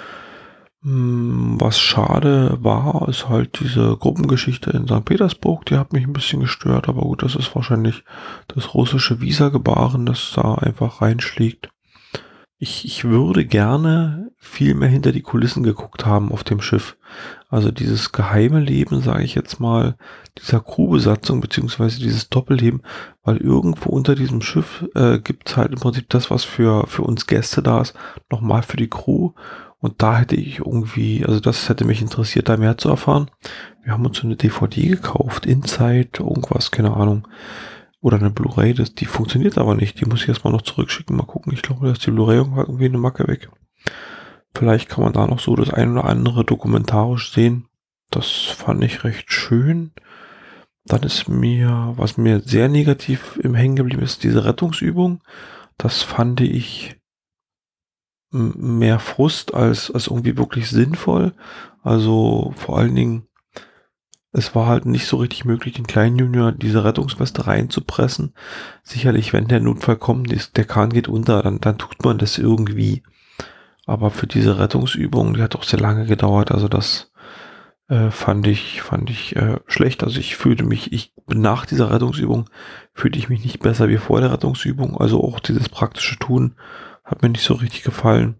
Was schade war, ist halt diese Gruppengeschichte in Sankt Petersburg, die hat mich ein bisschen gestört, aber gut, das ist wahrscheinlich das russische Visa-Gebaren, das da einfach reinschlägt. Ich, ich würde gerne viel mehr hinter die Kulissen geguckt haben auf dem Schiff. Also dieses geheime Leben, sage ich jetzt mal, dieser Crewbesatzung, beziehungsweise dieses Doppelleben, weil irgendwo unter diesem Schiff äh, gibt es halt im Prinzip das, was für, für uns Gäste da ist, nochmal für die Crew. Und da hätte ich irgendwie, also das hätte mich interessiert, da mehr zu erfahren. Wir haben uns so eine D V D gekauft, Inside, irgendwas, keine Ahnung. oder eine Blu-ray, das, die funktioniert aber nicht. Die muss ich erstmal noch zurückschicken. Mal gucken. Ich glaube, da ist die Blu-ray irgendwie eine Macke weg. Vielleicht kann man da noch so das ein oder andere dokumentarisch sehen. Das fand ich recht schön. Dann ist mir, was mir sehr negativ im Hängen geblieben ist, diese Rettungsübung. Das fand ich m- mehr Frust als, als irgendwie wirklich sinnvoll. Also vor allen Dingen, es war halt nicht so richtig möglich, den kleinen Junior diese Rettungsweste reinzupressen. Sicherlich, wenn der Notfall kommt, ist, der Kahn geht unter, dann, dann tut man das irgendwie. Aber für diese Rettungsübung, die hat auch sehr lange gedauert, also das äh, fand ich, fand ich äh, schlecht. Also ich fühlte mich, ich nach dieser Rettungsübung fühlte ich mich nicht besser wie vor der Rettungsübung. Also auch dieses praktische Tun hat mir nicht so richtig gefallen.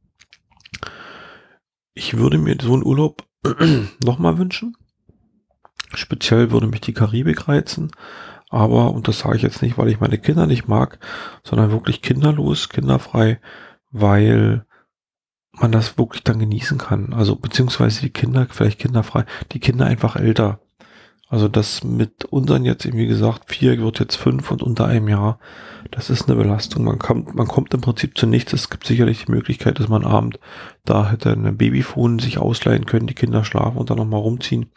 Ich würde mir so einen Urlaub nochmal wünschen. Speziell würde mich die Karibik reizen. Aber, und das sage ich jetzt nicht, weil ich meine Kinder nicht mag, sondern wirklich kinderlos, kinderfrei, weil man das wirklich dann genießen kann. Also beziehungsweise die Kinder, vielleicht kinderfrei, die Kinder einfach älter. Also das mit unseren jetzt, wie gesagt, vier wird jetzt fünf und unter einem Jahr, das ist eine Belastung. Man kommt, man kommt im Prinzip zu nichts. Es gibt sicherlich die Möglichkeit, dass man abend da hätte ein Babyphone sich ausleihen können, die Kinder schlafen und dann nochmal rumziehen.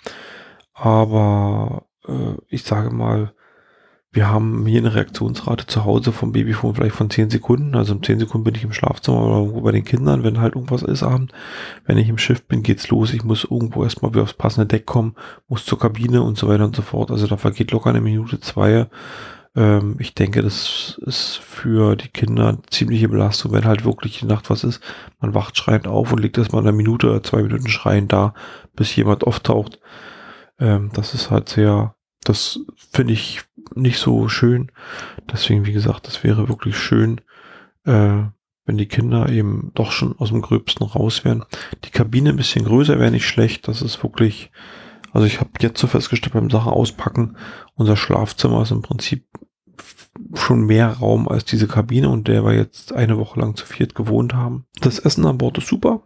Aber äh, ich sage mal, wir haben hier eine Reaktionsrate zu Hause vom Babyphone vielleicht von zehn Sekunden. Also in zehn Sekunden bin ich im Schlafzimmer oder irgendwo bei den Kindern, wenn halt irgendwas ist abend. Wenn ich im Schiff bin, geht's los. Ich muss irgendwo erstmal wieder aufs passende Deck kommen, muss zur Kabine und so weiter und so fort. Also da vergeht locker eine Minute, zwei. Ähm, ich denke, das ist für die Kinder eine ziemliche Belastung, wenn halt wirklich die Nacht was ist. Man wacht schreiend auf und liegt erstmal eine Minute oder zwei Minuten schreiend da, bis jemand auftaucht. Ähm, das ist halt sehr, das finde ich nicht so schön. Deswegen, wie gesagt, das wäre wirklich schön, äh, wenn die Kinder eben doch schon aus dem Gröbsten raus wären. Die Kabine ein bisschen größer wäre nicht schlecht. Das ist wirklich, also ich habe jetzt so festgestellt beim Sachen auspacken, unser Schlafzimmer ist im Prinzip schon mehr Raum als diese Kabine und der wir jetzt eine Woche lang zu viert gewohnt haben. Das Essen an Bord ist super.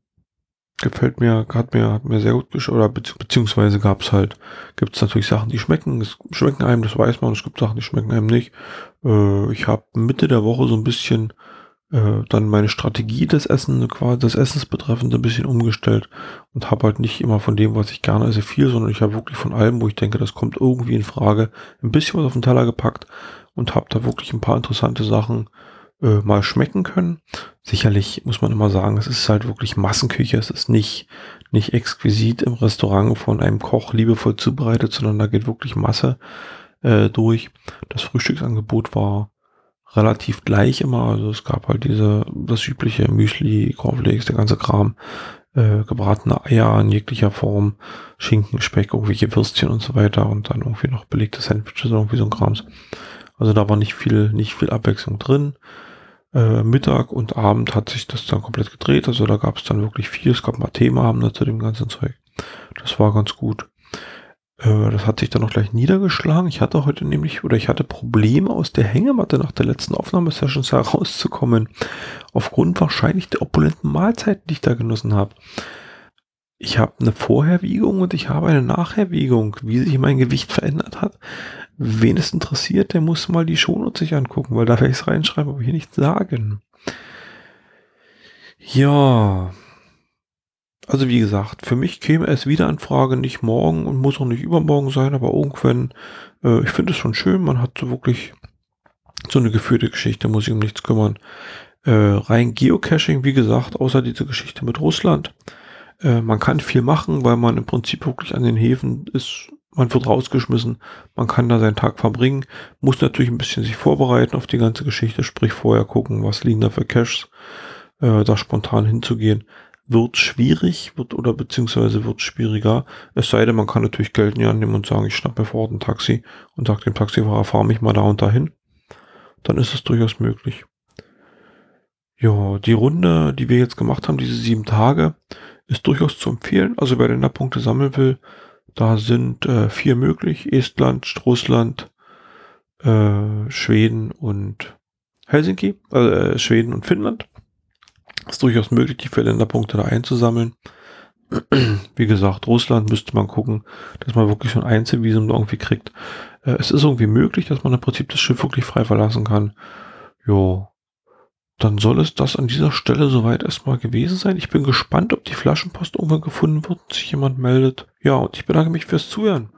Gefällt mir, hat mir, hat mir sehr gut geschmeckt, oder bezieh beziehungsweise gab es halt, gibt es natürlich Sachen, die schmecken, es schmecken einem, das weiß man, es gibt Sachen, die schmecken einem nicht. Äh, ich habe Mitte der Woche so ein bisschen äh, dann meine Strategie des Essen, quasi des Essens betreffend, ein bisschen umgestellt und habe halt nicht immer von dem, was ich gerne esse, viel, sondern ich habe wirklich von allem, wo ich denke, das kommt irgendwie in Frage, ein bisschen was auf den Teller gepackt und habe da wirklich ein paar interessante Sachen äh, mal schmecken können. Sicherlich muss man immer sagen, es ist halt wirklich Massenküche, es ist nicht, nicht exquisit im Restaurant von einem Koch liebevoll zubereitet, sondern da geht wirklich Masse äh, durch. Das Frühstücksangebot war relativ gleich immer, also es gab halt diese, das übliche Müsli, Cornflakes, der ganze Kram, äh, gebratene Eier in jeglicher Form, Schinken, Speck, irgendwelche Würstchen und so weiter und dann irgendwie noch belegte Sandwiches, irgendwie so ein Krams. Also da war nicht viel, nicht viel Abwechslung drin. Äh, Mittag und Abend hat sich das dann komplett gedreht. Also da gab es dann wirklich viel. Es gab mal Themaabende zu dem ganzen Zeug. Das war ganz gut. Äh, das hat sich dann auch gleich niedergeschlagen. Ich hatte heute nämlich, oder ich hatte Probleme aus der Hängematte nach der letzten Aufnahmesession herauszukommen. Aufgrund wahrscheinlich der opulenten Mahlzeiten, die ich da genossen habe. Ich habe eine Vorherwiegung und ich habe eine Nachherwiegung, wie sich mein Gewicht verändert hat. Wen es interessiert, der muss mal die Shownotes sich angucken, weil da werde ich es reinschreiben, aber hier nichts sagen. Ja, also wie gesagt, für mich käme es wieder in Frage, nicht morgen und muss auch nicht übermorgen sein, aber irgendwann, äh, ich finde es schon schön, man hat so wirklich so eine geführte Geschichte, muss sich um nichts kümmern. Äh, rein Geocaching, wie gesagt, außer diese Geschichte mit Russland. Äh, man kann viel machen, weil man im Prinzip wirklich an den Häfen ist. Man wird rausgeschmissen, man kann da seinen Tag verbringen, muss natürlich ein bisschen sich vorbereiten auf die ganze Geschichte, sprich vorher gucken, was liegen da für Caches, äh, da spontan hinzugehen. Wird schwierig, wird oder beziehungsweise wird schwieriger, es sei denn, man kann natürlich Geld in die Hand nehmen und sagen, ich schnapp mir vor Ort ein Taxi und sage dem Taxifahrer, fahr mich mal da und dahin. Dann ist es durchaus möglich. Ja, die Runde, die wir jetzt gemacht haben, diese sieben Tage, ist durchaus zu empfehlen. Also wer Länderpunkte sammeln will, da sind äh, vier möglich. Estland, Russland, äh, Schweden und Helsinki, äh, Schweden und Finnland. Ist durchaus möglich, die vier Länderpunkte da einzusammeln. Wie gesagt, Russland müsste man gucken, dass man wirklich so ein Einzelvisum irgendwie kriegt. Äh, es ist irgendwie möglich, dass man im Prinzip das Schiff wirklich frei verlassen kann. Jo, dann soll es das an dieser Stelle soweit erstmal gewesen sein. Ich bin gespannt, ob die Flaschenpost irgendwann gefunden wird und sich jemand meldet. Ja, und ich bedanke mich fürs Zuhören.